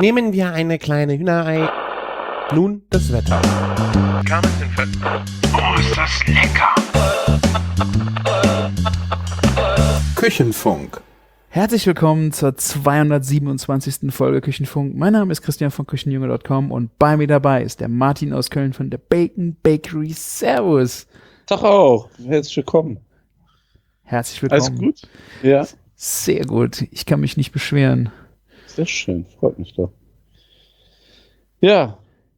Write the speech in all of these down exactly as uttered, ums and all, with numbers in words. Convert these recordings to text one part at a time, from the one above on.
Nehmen wir eine kleine Hühnerei. Nun das Wetter. Oh, ist das lecker! Küchenfunk. Herzlich willkommen zur zweihundertsiebenundzwanzigsten Folge Küchenfunk. Mein Name ist Christian von Küchenjunge Punkt com und bei mir dabei ist der Martin aus Köln von der Bacon Bakery. Servus. Tag auch. Herzlich willkommen. Herzlich willkommen. Alles gut? Ja. Sehr gut. Ich kann mich nicht beschweren. Sehr schön. Freut mich doch. Ja.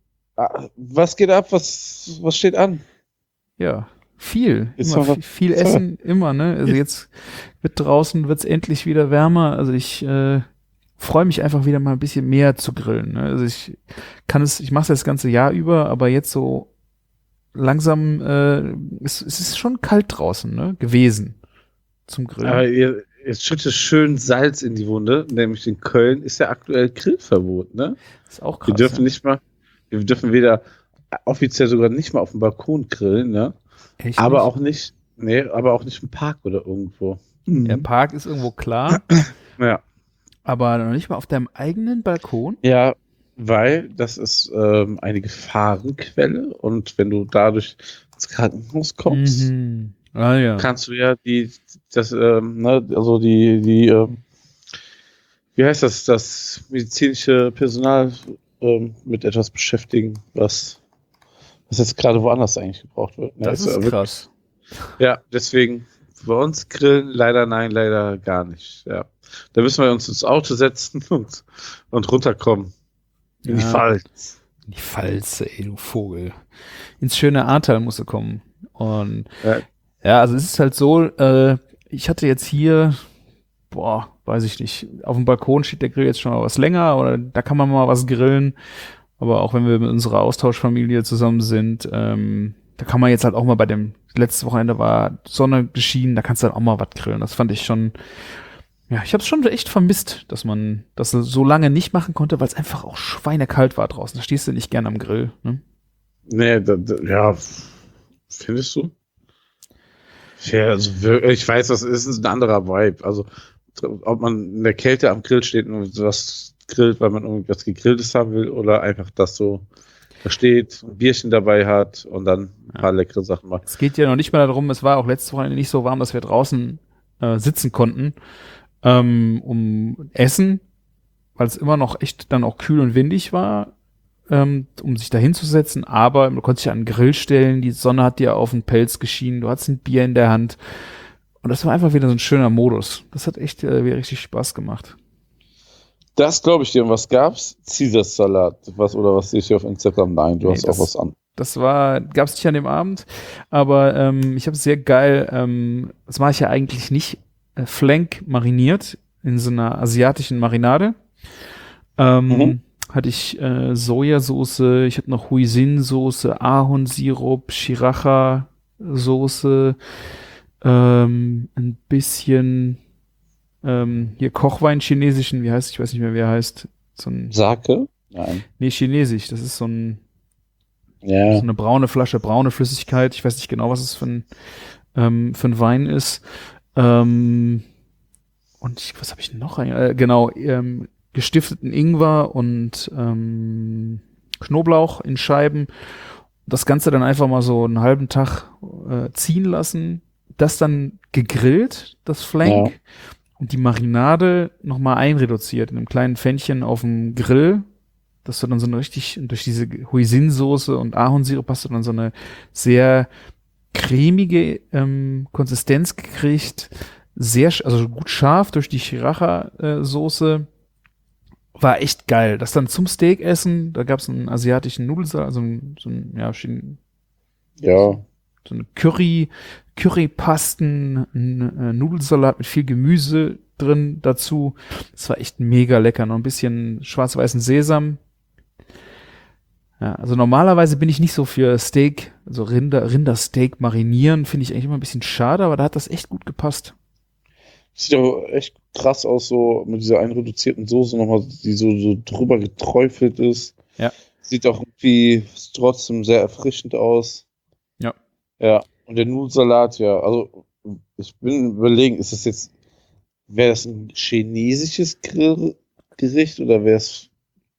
Was geht ab? Was, was steht an? Ja, viel. Jetzt Immer noch viel, viel Essen, immer, ne? Also jetzt wird draußen, wird's endlich wieder wärmer. Also ich äh, freue mich einfach wieder mal ein bisschen mehr zu grillen. Ne? Also ich kann es, ich mache es das ganze Jahr über, aber jetzt so langsam, äh, es, es ist schon kalt draußen, ne? Gewesen zum Grillen. Aber ihr, ihr schüttet schön Salz in die Wunde, nämlich in Köln ist ja aktuell Grillverbot, ne? Ist auch krass. Wir dürfen ja. nicht mal, wir dürfen weder offiziell sogar nicht mal auf dem Balkon grillen, ne? Echt Aber nicht? auch nicht, nee, aber auch nicht im Park oder irgendwo. Der Park ist irgendwo klar, Ja. aber noch nicht mal auf deinem eigenen Balkon. Ja, weil das ist ähm, eine Gefahrenquelle und wenn du dadurch ins Krankenhaus kommst, Mhm. Ah ja. kannst du ja die, das, ähm, ne, also die, die, ähm, wie heißt das, das medizinische Personal ähm, mit etwas beschäftigen, was, was jetzt gerade woanders eigentlich gebraucht wird. Ne? Das ist ja wirklich- krass. Ja, deswegen bei uns grillen leider nein, leider gar nicht. Ja, da müssen wir uns ins Auto setzen und, und runterkommen in die Ja. Pfalz. Die Falze, ey, du Vogel. Ins schöne Ahrtal musst du kommen. Und Ja. ja, also es ist halt so, äh, ich hatte jetzt hier, boah, weiß ich nicht, auf dem Balkon steht der Grill jetzt schon mal was länger oder da kann man mal was grillen. Aber auch wenn wir mit unserer Austauschfamilie zusammen sind, ähm, da kann man jetzt halt auch mal bei dem, letztes Wochenende war Sonne geschienen, da kannst du halt auch mal was grillen. Das fand ich schon, ja, ich habe es schon echt vermisst, dass man das so lange nicht machen konnte, weil es einfach auch schweinekalt war draußen. Da stehst du nicht gern am Grill, ne? Nee, da, da, ja, findest du? Ja, also wirklich, ich weiß, das ist ein anderer Vibe. Also, ob man in der Kälte am Grill steht und was grillt, weil man irgendwas Gegrilltes haben will, oder einfach das so da steht, ein Bierchen dabei hat und dann ein paar leckere Sachen macht. Es geht ja noch nicht mal darum, es war auch letztes Wochenende nicht so warm, dass wir draußen äh, sitzen konnten, ähm, um Essen, weil es immer noch echt dann auch kühl und windig war, ähm, um sich da hinzusetzen, aber du konntest dich an den Grill stellen, die Sonne hat dir auf den Pelz geschienen, du hattest ein Bier in der Hand und das war einfach wieder so ein schöner Modus. Das hat echt äh, wieder richtig Spaß gemacht. Das glaube ich dir. Und was gab's? Caesar-Salat. Was, oder was sehe ich hier auf Instagram? Nein, du Nee, hast das- auch was an. Das war, gab es nicht an dem Abend, aber ähm, ich habe es sehr geil, ähm, das mache ich ja eigentlich nicht, äh, Flank mariniert in so einer asiatischen Marinade. Ähm, Mhm. Hatte ich äh, Sojasauce, ich habe noch Hoisin-Soße, Ahornsirup, Shiracha-Soße, ähm, ein bisschen ähm, hier Kochwein chinesischen, wie heißt, ich weiß nicht mehr, wie er heißt. So ein, Sake? Nein. nee, chinesisch, das ist so ein Ja. so eine braune Flasche, braune Flüssigkeit. Ich weiß nicht genau, was es für ein, ähm, für ein Wein ist. Ähm, und ich, was habe ich noch? rein- Äh, genau, ähm, gestifteten Ingwer und ähm, Knoblauch in Scheiben. Das Ganze dann einfach mal so einen halben Tag äh, ziehen lassen. Das dann gegrillt, das Flank. Ja. Und die Marinade nochmal einreduziert in einem kleinen Pfännchen auf dem Grill. Dass du dann so eine richtig, durch diese Hoisin-Soße und Ahornsirup hast du dann so eine sehr cremige ähm, Konsistenz gekriegt. Sehr, sch- also gut scharf durch die Shiracha-Soße. War echt geil. Das dann zum Steak essen, da gab es einen asiatischen Nudelsalat, also ein, so ein, ja, Chin- Ja. so eine Curry, Currypasten, ein äh, Nudelsalat mit viel Gemüse drin dazu. Das war echt mega lecker. Noch ein bisschen schwarz-weißen Sesam. Ja, also normalerweise bin ich nicht so für Steak, also Rinder, Rindersteak marinieren, finde ich eigentlich immer ein bisschen schade, aber da hat das echt gut gepasst. Sieht aber echt krass aus, so mit dieser einreduzierten Soße nochmal, die so, so drüber geträufelt ist. Ja. Sieht auch irgendwie trotzdem sehr erfrischend aus. Ja. Ja. Und der Nudelsalat, ja, also ich bin überlegen, ist das jetzt, wäre das ein chinesisches Grillgericht oder wäre es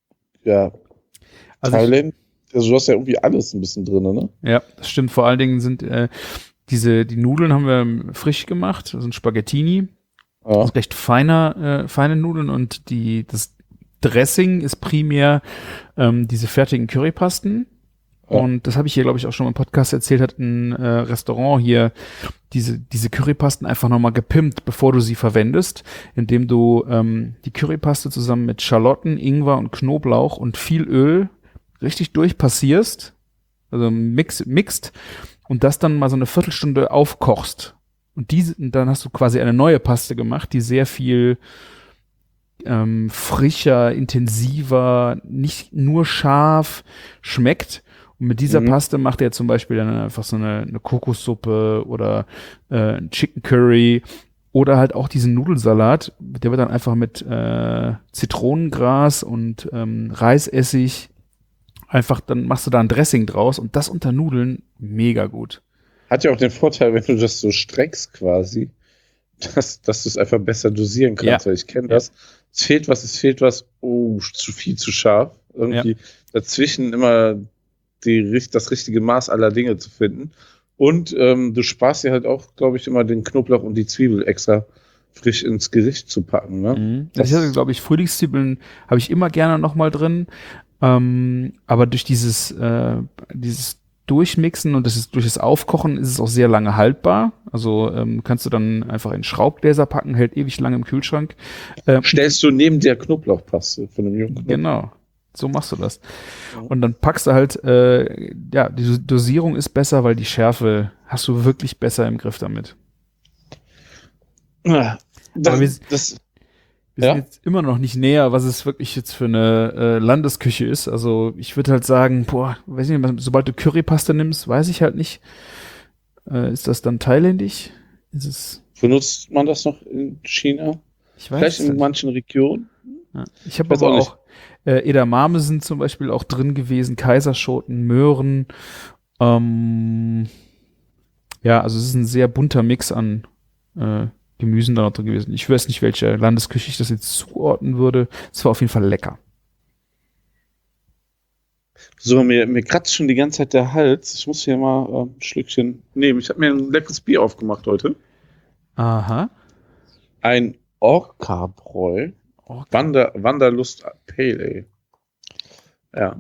ja, Also ich, Thailand, also du hast ja irgendwie alles ein bisschen drin, ne? ja, das stimmt. Vor allen Dingen sind äh, diese, die Nudeln haben wir frisch gemacht, das sind Spaghettini. Ja. Das sind recht feiner, äh, feine Nudeln und die, das Dressing ist primär ähm, diese fertigen Currypasten. Ja. Und das habe ich hier, glaube ich, auch schon im Podcast erzählt, hat ein äh, Restaurant hier diese, diese Currypasten einfach nochmal gepimpt, bevor du sie verwendest, indem du ähm, die Currypaste zusammen mit Schalotten, Ingwer und Knoblauch und viel Öl richtig durchpassierst, also mix, mixt und das dann mal so eine Viertelstunde aufkochst. Und diese, dann hast du quasi eine neue Paste gemacht, die sehr viel ähm, frischer, intensiver, nicht nur scharf schmeckt. Und mit dieser Mhm. Paste macht er zum Beispiel dann einfach so eine, eine Kokossuppe oder äh, ein Chicken Curry oder halt auch diesen Nudelsalat. Der wird dann einfach mit äh, Zitronengras und ähm, Reisessig einfach, dann machst du da ein Dressing draus und das unter Nudeln mega gut. Hat ja auch den Vorteil, wenn du das so streckst quasi, dass, dass du es einfach besser dosieren kannst, Ja. weil ich kenne Ja. das. Es fehlt was, es fehlt was, oh, zu viel, zu scharf. Irgendwie dazwischen immer die, richt- das richtige Maß aller Dinge zu finden. Und ähm, du sparst dir halt auch, glaube ich, immer den Knoblauch und die Zwiebel extra frisch ins Gericht zu packen. Ne? Mhm. Das- Das ist, glaube ich, Frühlingszwiebeln habe ich immer gerne noch mal drin. Ähm, aber durch dieses, äh, dieses Durchmixen und das ist, durch das Aufkochen ist es auch sehr lange haltbar. Also ähm, kannst du dann einfach in Schraubgläser packen, hält ewig lange im Kühlschrank. Ähm, Stellst du neben der Knoblauchpaste von dem jungen Knoblauch. Genau. So machst du das. Und dann packst du halt, äh, ja, die Dosierung ist besser, weil die Schärfe hast du wirklich besser im Griff damit. Ah, Das, Aber wir- das, Wir Ja. sind jetzt immer noch nicht näher, was es wirklich jetzt für eine äh, Landesküche ist. Also ich würde halt sagen, boah, weiß nicht, sobald du Currypaste nimmst, weiß ich halt nicht. Äh, ist das dann thailändisch? Ist es? benutzt man das noch in China? Ich weiß Vielleicht es in nicht. manchen Regionen? Ja. Ich habe Weiß aber auch nicht. auch, äh, Edamame sind zum Beispiel auch drin gewesen, Kaiserschoten, Möhren. Ähm, ja, also es ist ein sehr bunter Mix an äh, Gemüsen da noch drin gewesen. Ich weiß nicht, welche Landesküche ich das jetzt zuordnen würde. Es war auf jeden Fall lecker. So, mir, mir kratzt schon die ganze Zeit der Hals. Ich muss hier mal äh, ein Schlückchen nehmen. Ich habe mir ein leckeres Bier aufgemacht heute. Aha. Ein Orca-Bräu. Okay. Wander, Wanderlust Pale Ale. Ja.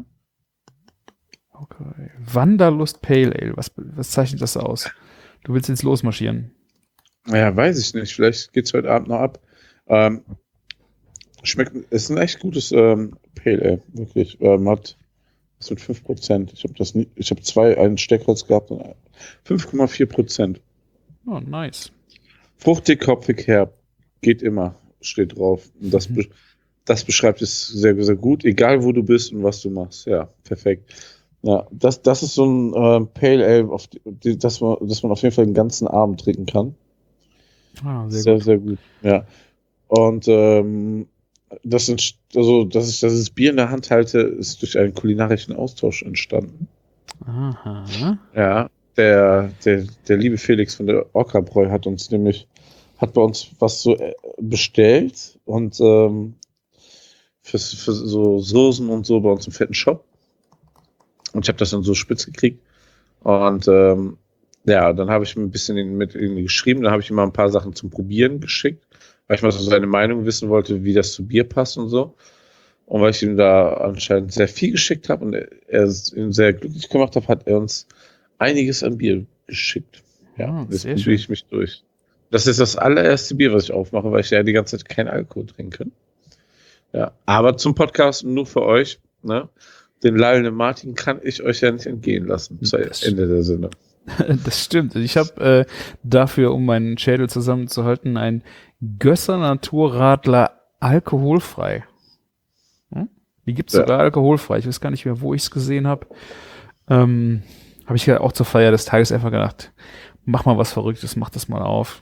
Okay. Wanderlust Pale Ale. Was, was zeichnet das aus? Du willst jetzt losmarschieren. Naja, weiß ich nicht. Vielleicht geht's heute Abend noch ab. Ähm, schmeckt, ist ein echt gutes ähm, Pale Ale. Wirklich. Ähm, hat was mit fünf Prozent. Ich habe das nie, ich habe zwei, einen Steckholz gehabt und fünf Komma vier Prozent. Oh, nice. Fruchtig, kopfig, herb. Geht immer, steht drauf. Und das, Mhm. be das beschreibt es sehr, sehr gut, egal wo du bist und was du machst. Ja, perfekt. Ja, das, das ist so ein äh, Pale Ale, auf die, das, man, das man auf jeden Fall den ganzen Abend trinken kann. Ah, sehr, Sehr, gut. sehr gut. Ja. Und ähm, das, sind, also, dass ich dieses Bier in der Hand halte, ist durch einen kulinarischen Austausch entstanden. Aha. Ja, der, der, der liebe Felix von der Orca-Bräu hat uns nämlich, hat bei uns was so äh, bestellt und ähm, für, für so Soßen und so bei uns im fetten Shop. Und ich habe das dann so spitz gekriegt. Und ähm, ja, dann habe ich ein bisschen mit ihm geschrieben, dann habe ich ihm mal ein paar Sachen zum Probieren geschickt, weil ich mal so seine Meinung wissen wollte, wie das zu Bier passt und so. Und weil ich ihm da anscheinend sehr viel geschickt habe und er, er es ihn sehr glücklich gemacht hat, hat er uns einiges an Bier geschickt. Ja, Ah, jetzt sehr probiere schön. ich mich durch. Das ist das allererste Bier, was ich aufmache, weil ich ja die ganze Zeit keinen Alkohol trinke. Ja, aber zum Podcast nur für euch, ne? Den lallenden Martin kann ich euch ja nicht entgehen lassen, zu Das- Ende der Sinne. Das stimmt. Ich habe äh, dafür, um meinen Schädel zusammenzuhalten, ein Gösser Naturradler alkoholfrei. Hm? Die gibt's Ja. sogar alkoholfrei. Ich weiß gar nicht mehr, wo ich es gesehen habe. Ähm, habe ich ja auch zur Feier des Tages einfach gedacht, mach mal was Verrücktes, mach das mal auf.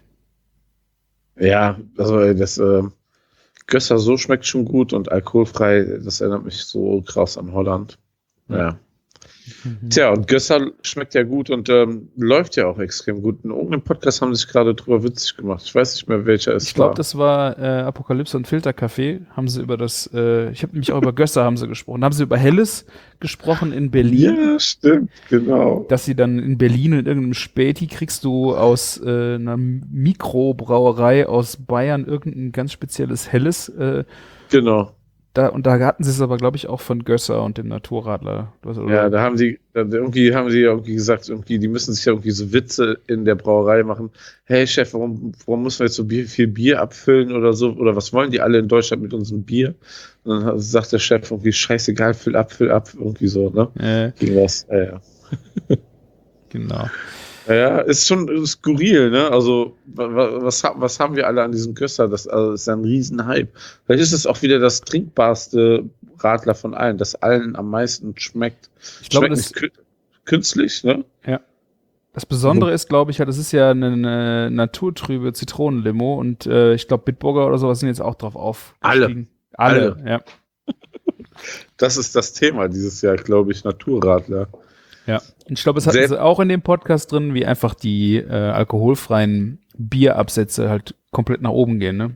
Ja, also ey, das äh, Gösser so schmeckt schon gut und alkoholfrei, das erinnert mich so krass an Holland. Ja. Mhm. Tja, und Gösser schmeckt ja gut und ähm, läuft ja auch extrem gut. In irgendeinem Podcast haben sie sich gerade drüber witzig gemacht. Ich weiß nicht mehr, welcher es Ich glaube, war. das war äh, Apokalypse und Filterkaffee. Haben sie über das, äh, ich habe nämlich auch über Gösser haben sie gesprochen. Haben sie über Helles gesprochen in Berlin. Ja, stimmt, genau. Dass sie dann in Berlin in irgendeinem Späti kriegst du aus äh, einer Mikrobrauerei aus Bayern irgendein ganz spezielles Helles. Äh, Genau. da, und da hatten sie es aber, glaube ich, auch von Gösser und dem Naturradler. Oder? Ja, da haben die, da, irgendwie haben sie irgendwie gesagt, irgendwie, die müssen sich ja irgendwie so Witze in der Brauerei machen. Hey Chef, warum, warum müssen wir jetzt so Bier, viel Bier abfüllen oder so? Oder was wollen die alle in Deutschland mit unserem Bier? Und dann sagt der Chef irgendwie, scheißegal, füll ab, füll ab, irgendwie so, ne? Äh, Ging was, ja, ja. genau. Ja, ist schon skurril, ne? Also, was, was haben wir alle an diesem Gösser? Das, also, das ist ein Riesenhype. Vielleicht ist es auch wieder das trinkbarste Radler von allen, das allen am meisten schmeckt. Ich glaube, Schmeckt das, nicht kü- künstlich, ne? ja. Das Besondere ist, glaube ich, ja, das ist ja eine, eine naturtrübe Zitronenlimo und äh, ich glaube, Bitburger oder sowas sind jetzt auch drauf aufgestiegen. Alle. Alle, ja. Das ist das Thema dieses Jahr, glaube ich, Naturradler. Ja, und ich glaube, es hatten Sehr- sie auch in dem Podcast drin, wie einfach die äh, alkoholfreien Bierabsätze halt komplett nach oben gehen, ne?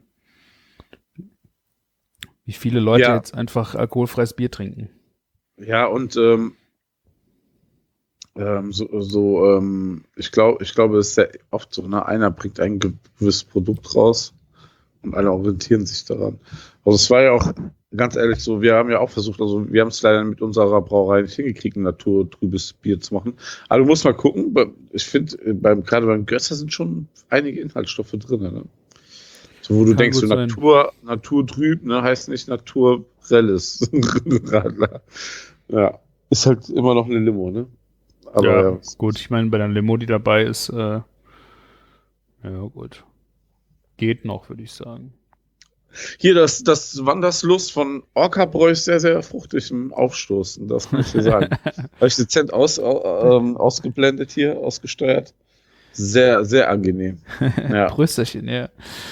Wie viele Leute Ja. jetzt einfach alkoholfreies Bier trinken. Ja, und ähm, ähm, so, so ähm, ich glaube, ich glaube, es ist sehr oft so, ne? Einer bringt ein gewisses Produkt raus und alle orientieren sich daran. Also es war ja auch ganz ehrlich so, wir haben ja auch versucht, also wir haben es leider mit unserer Brauerei nicht hingekriegt, ein naturtrübes Bier zu machen. Aber du musst mal gucken, ich finde, beim, gerade beim Gösser sind schon einige Inhaltsstoffe drin, ne? So, wo du Kann denkst, gut so sein. Natur, naturtrüb, ne, heißt nicht naturrelles Radler. Ja, ist halt immer noch eine Limo, ne? Aber ja. Gut, ich meine, bei der Limo, die dabei ist, äh, ja gut. Geht noch, würde ich sagen. Hier, das, das Wanderslust von Orca-Bräu ist sehr, sehr fruchtig im Aufstoßen, das muss ich dir sagen. Habe ich dezent aus, ähm, ausgeblendet hier, ausgesteuert. Sehr, sehr angenehm. Ja, Prösterchen, ja.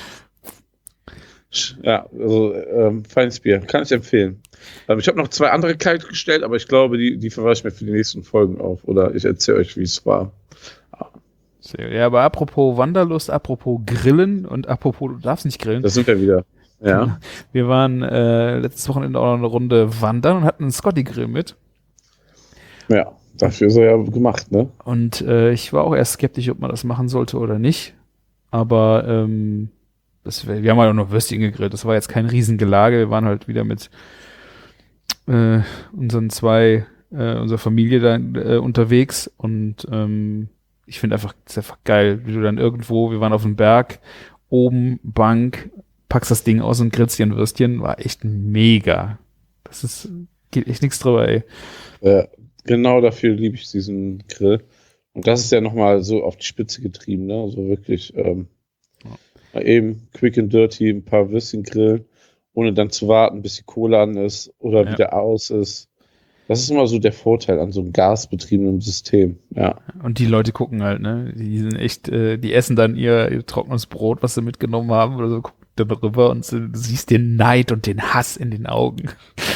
ja also ähm, feines Bier, kann ich empfehlen. Ähm, ich habe noch zwei andere kalt gestellt, aber ich glaube, die, die verweise ich mir für die nächsten Folgen auf. Oder ich erzähle euch, wie es war. Sehr, ja, aber apropos Wanderlust, apropos Grillen und apropos, du darfst nicht grillen. Da sind wir wieder. Ja. Wir waren äh, letztes Wochenende auch noch eine Runde wandern und hatten einen Scotty-Grill mit. Ja, dafür ist er ja gemacht, ne? Und äh, ich war auch erst skeptisch, ob man das machen sollte oder nicht. Aber ähm, das, wir haben halt auch noch Würstchen gegrillt. Das war jetzt kein Riesengelage. Wir waren halt wieder mit äh, unseren zwei, äh, unserer Familie da äh, unterwegs. Und ähm, ich finde einfach, das ist einfach geil, wie du dann irgendwo, wir waren auf dem Berg, oben, Bank, packst das Ding aus und grillst dir ein Würstchen. War echt mega. Das ist, geht echt nichts drüber, ey. Ja, genau dafür liebe ich diesen Grill. Und das ist ja nochmal so auf die Spitze getrieben, ne? Also wirklich ähm, mal eben quick and dirty ein paar Würstchen grillen, ohne dann zu warten, bis die Kohle an ist oder Ja. wieder aus ist. Das ist immer so der Vorteil an so einem gasbetriebenen System. Ja, Und die Leute gucken halt, ne? Die sind echt, äh, die essen dann ihr, ihr trockenes Brot, was sie mitgenommen haben oder so, gucken dann rüber und du siehst den Neid und den Hass in den Augen.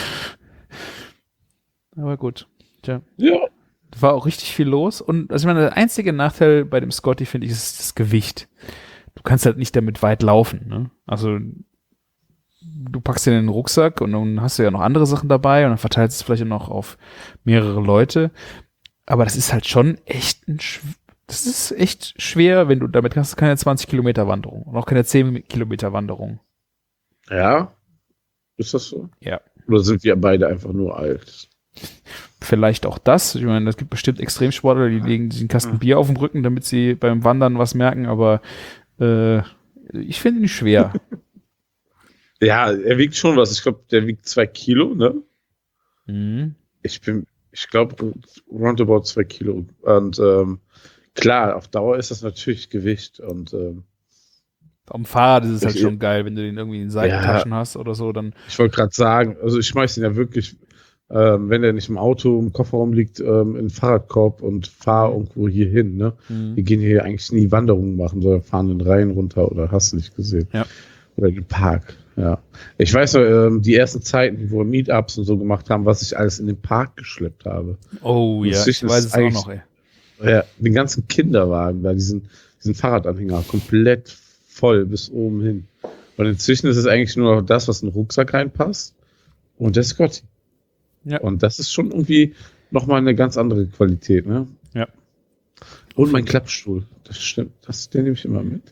Aber gut. Tja. ja, War auch richtig viel los. Und also ich meine, der einzige Nachteil bei dem Scotty, finde ich, ist das Gewicht. Du kannst halt nicht damit weit laufen, ne? Also du packst dir in den Rucksack und dann hast du ja noch andere Sachen dabei und dann verteilst du es vielleicht auch noch auf mehrere Leute. Aber das ist halt schon echt ein, schw- das ist echt schwer, wenn du, damit kannst du keine zwanzig Kilometer Wanderung und auch keine zehn Kilometer Wanderung. ja. Ist das so? Ja. Oder sind wir beide einfach nur alt? Vielleicht auch das. Ich meine, es gibt bestimmt Extremsportler, die legen diesen Kasten Bier auf den Rücken, damit sie beim Wandern was merken, aber äh, ich finde ihn schwer. Ja, er wiegt schon was. Ich glaube, der wiegt zwei Kilo, ne? Mhm. Ich bin, ich glaube, roundabout zwei Kilo. Und ähm, klar, auf Dauer ist das natürlich Gewicht. Und ähm, Am Fahrrad ist es halt Ich- schon geil, wenn du den irgendwie in Seitentaschen hast oder so, dann ich wollte gerade sagen, also ich schmeiß den ja wirklich, ähm, wenn der nicht im Auto, im Kofferraum liegt, ähm, in den Fahrradkorb und fahre irgendwo hier hin. Ne? Wir gehen hier eigentlich nie Wanderungen machen, sondern fahren den Rhein runter oder hast du nicht gesehen. Ja. Oder den Park. Ja. Ich weiß noch, ähm, die ersten Zeiten, wo wir Meetups und so gemacht haben, was ich alles in den Park geschleppt habe. Oh Und ja, ich weiß es auch noch, ey. Ja, den ganzen Kinderwagen, da diesen, diesen Fahrradanhänger komplett voll bis oben hin. Und inzwischen ist es eigentlich nur noch das, was in den Rucksack reinpasst. Und der Scotty. Ja. Und das ist schon irgendwie nochmal eine ganz andere Qualität, ne? Ja. Und mein Klappstuhl. Das stimmt. Das, den nehme ich immer mit.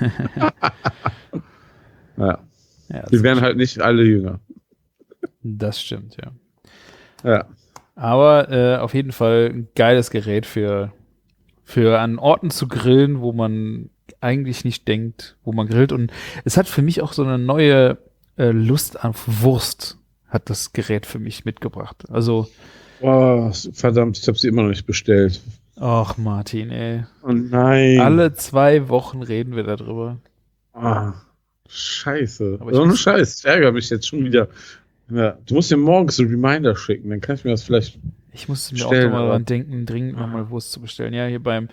Ja. Ja, das Die werden halt nicht alle jünger. Das stimmt, ja. Ja. Aber äh, auf jeden Fall ein geiles Gerät für, für an Orten zu grillen, wo man eigentlich nicht denkt, wo man grillt. Und es hat für mich auch so eine neue äh, Lust auf Wurst, hat das Gerät für mich mitgebracht. Also, Oh, verdammt, ich habe sie immer noch nicht bestellt. ach Martin, ey. Oh nein. Alle zwei Wochen reden wir darüber. Ah, scheiße. Aber ich Ohne muss- Scheiß, ich ärgere mich jetzt schon wieder. Ja, du musst dir morgens so einen Reminder schicken, dann kann ich mir das vielleicht. Ich muss mir Bestellen, auch noch mal aber- dran denken, dringend nochmal Wurst zu bestellen. Ja, hier beim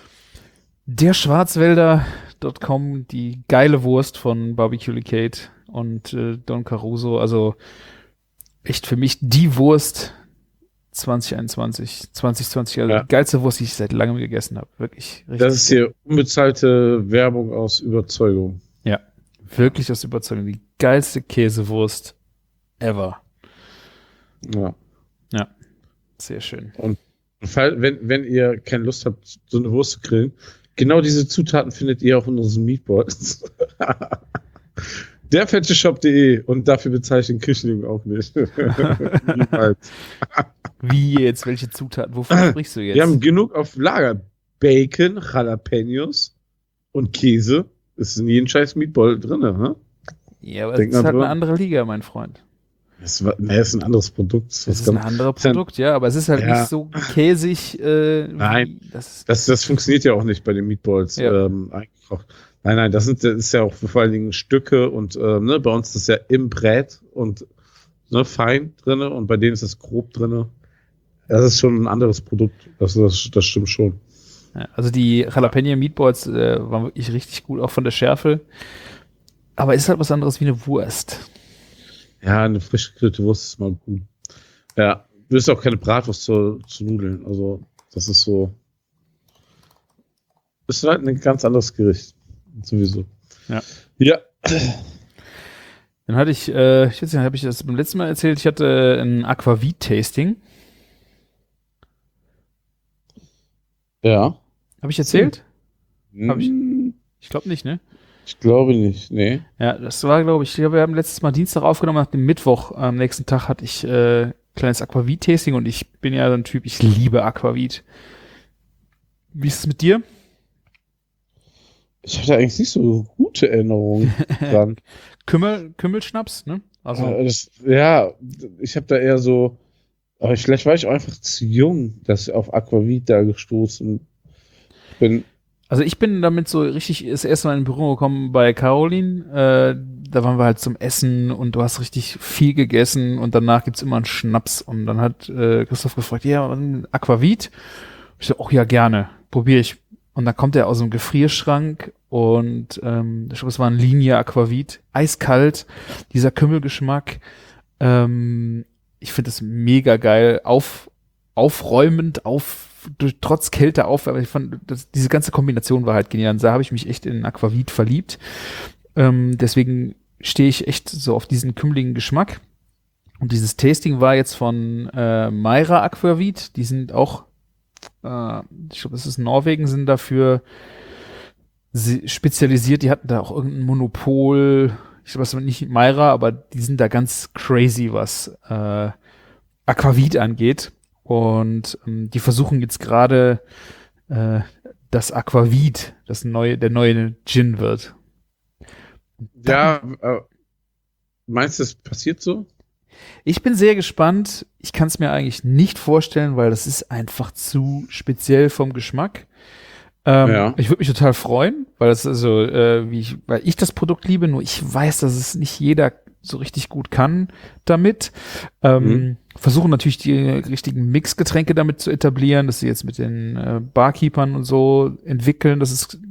der Schwarzwälder Punkt com, die geile Wurst von Barbecue Licate und äh, Don Caruso. Also echt für mich die Wurst zwanzig einundzwanzig, zwanzig zwanzig, also Ja. die geilste Wurst, die ich seit langem gegessen habe. Wirklich richtig. Das ist hier unbezahlte Werbung aus Überzeugung. Ja, wirklich aus Überzeugung. Die geilste Käsewurst ever. Ja. Sehr schön. Und fall, wenn, wenn ihr keine Lust habt, so eine Wurst zu grillen, genau diese Zutaten findet ihr auch in unseren Meatballs. derfetcheshop punkt de und dafür bezahle ich den Küchenjungen auch nicht. Niemals. Wie jetzt? Welche Zutaten? Wovon sprichst du jetzt? Wir haben genug auf Lager. Bacon, Jalapenos und Käse. Ist in jedem scheiß Meatball drin, ne? ja, aber Denk das ist mal halt eine drüber. andere Liga, mein Freund. Das war, ne, ist ein anderes Produkt. Das ist ein anderes ist ein- Produkt, ja, aber es ist halt Ja. nicht so käsig. Äh, Nein. wie das, Das, das funktioniert ja auch nicht bei den Meatballs Ja. ähm, eingekocht. Nein, nein, das, sind, das ist ja auch vor allen Dingen Stücke und ähm, ne, bei uns ist das ja im Brät und ne, fein drinne und bei denen ist das grob drinne. Das ist schon ein anderes Produkt. Das, das, das stimmt schon. ja, also die Jalapeno Meatballs äh, waren wirklich richtig gut, auch von der Schärfe. Aber ist halt was anderes wie eine Wurst. Ja, eine frisch gegrillte Wurst ist mal gut. Ja, du isst auch keine Bratwurst zu, zu Nudeln. Also, das ist so. Das ist halt ein ganz anderes Gericht. Sowieso. Ja. Ja. Dann hatte ich, äh, ich weiß nicht, habe ich das beim letzten Mal erzählt, ich hatte ein Aquavit-Tasting. Ja. Habe ich erzählt? Hab ich- Hm, Ich glaube nicht, ne? Ich glaube nicht. Nee. Ja, das war, glaube ich, ich glaube, wir haben letztes Mal Dienstag aufgenommen, nach dem Mittwoch, am nächsten Tag hatte ich äh, kleines Aquavit-Tasting und ich bin ja so ein Typ, ich liebe Aquavit. Wie ist es mit dir? Ich hatte eigentlich nicht so gute Erinnerungen dran. Kümmel, Kümmelschnaps, ne? Also, Äh, das, ja, ich habe da eher so. Aber ich, vielleicht war ich auch einfach zu jung, dass ich auf Aquavit da gestoßen bin. also ich bin damit so richtig das erste Mal in Berührung gekommen bei Caroline. Äh, da waren wir halt zum Essen und du hast richtig viel gegessen und danach gibt's immer einen Schnaps. Und dann hat äh, Christoph gefragt, ja, ein Aquavit? Ich so, oh ja, gerne, probiere ich. Und dann kommt er aus dem Gefrierschrank und ähm, ich glaube, es war ein Linie Aquavit, eiskalt, dieser Kümmelgeschmack. Ähm, ich finde es mega geil, auf, aufräumend, auf, durch, trotz Kälte auf, aber ich fand, das, diese ganze Kombination war halt genial. Und da habe ich mich echt in Aquavit verliebt. Ähm, deswegen stehe ich echt so auf diesen kümmeligen Geschmack. Und dieses Tasting war jetzt von äh, Mayra Aquavit, die sind auch äh, ich glaube, das ist Norwegen, sind dafür sie- spezialisiert. Die hatten da auch irgendein Monopol. Ich glaube, das war nicht Mayra, aber die sind da ganz crazy, was äh, Aquavit angeht. Und ähm, die versuchen jetzt gerade, äh, dass Aquavit das neue, der neue Gin wird. Ja, äh, meinst du, das passiert so? Ich bin sehr gespannt. Ich kann es mir eigentlich nicht vorstellen, weil das ist einfach zu speziell vom Geschmack. Ähm, Ja. Ich würde mich total freuen, weil das also, äh, wie ich, weil ich das Produkt liebe, nur ich weiß, dass es nicht jeder so richtig gut kann damit. Ähm, Mhm. Versuchen natürlich die richtigen Mixgetränke damit zu etablieren, dass sie jetzt mit den äh, Barkeepern und so entwickeln. Das ist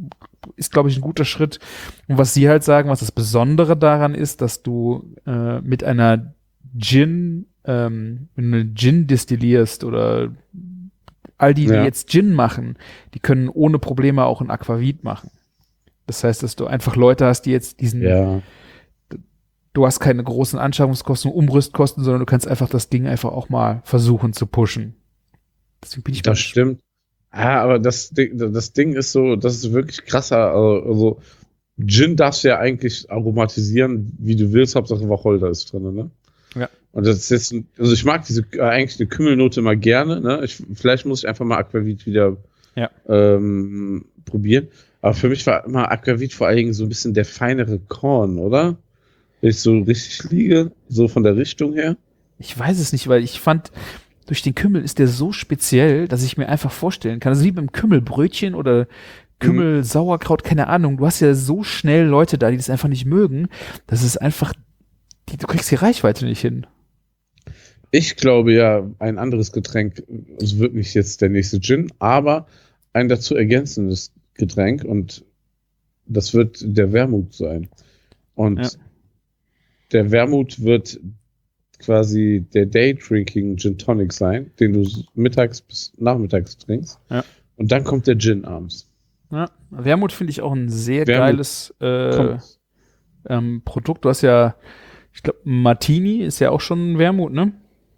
ist, glaube ich, ein guter Schritt. Und was sie halt sagen, was das Besondere daran ist, dass du äh, mit einer Gin, ähm, wenn du einen Gin destillierst oder all die, die Ja. jetzt Gin machen, die können ohne Probleme auch ein Aquavit machen. Das heißt, dass du einfach Leute hast, die jetzt diesen, Ja. du hast keine großen Anschaffungskosten, Umrüstkosten, sondern du kannst einfach das Ding einfach auch mal versuchen zu pushen. Deswegen bin ich Das stimmt. Ja, aber das Ding, das Ding ist so, das ist wirklich krasser. Also, also Gin darfst du ja eigentlich aromatisieren, wie du willst, Hauptsache Wacholder ist drin, ne? Ja. Und das ist jetzt, ein- also ich mag diese äh, eigentlich eine Kümmelnote mal gerne, ne? Ich, vielleicht muss ich einfach mal Aquavit wieder Ja. ähm, probieren. Aber für mich war immer Aquavit vor allen Dingen so ein bisschen der feinere Korn, oder? Wenn ich so richtig liege, so von der Richtung her. Ich weiß es nicht, weil ich fand, durch den Kümmel ist der so speziell, dass ich mir einfach vorstellen kann, also wie beim Kümmelbrötchen oder Kümmel, Sauerkraut, keine Ahnung, du hast ja so schnell Leute da, die das einfach nicht mögen, das ist einfach, die, du kriegst die Reichweite nicht hin. Ich glaube ja, ein anderes Getränk, es wird nicht jetzt der nächste Gin, aber ein dazu ergänzendes Getränk und das wird der Wermut sein. Und Ja. der Wermut wird quasi der Day-Drinking Gin Tonic sein, den du mittags bis nachmittags trinkst. Ja. Und dann kommt der Gin abends. Ja. Wermut finde ich auch ein sehr Wermut geiles äh, Kommt. ähm, Produkt. Du hast ja, ich glaube, Martini ist ja auch schon ein Wermut, ne?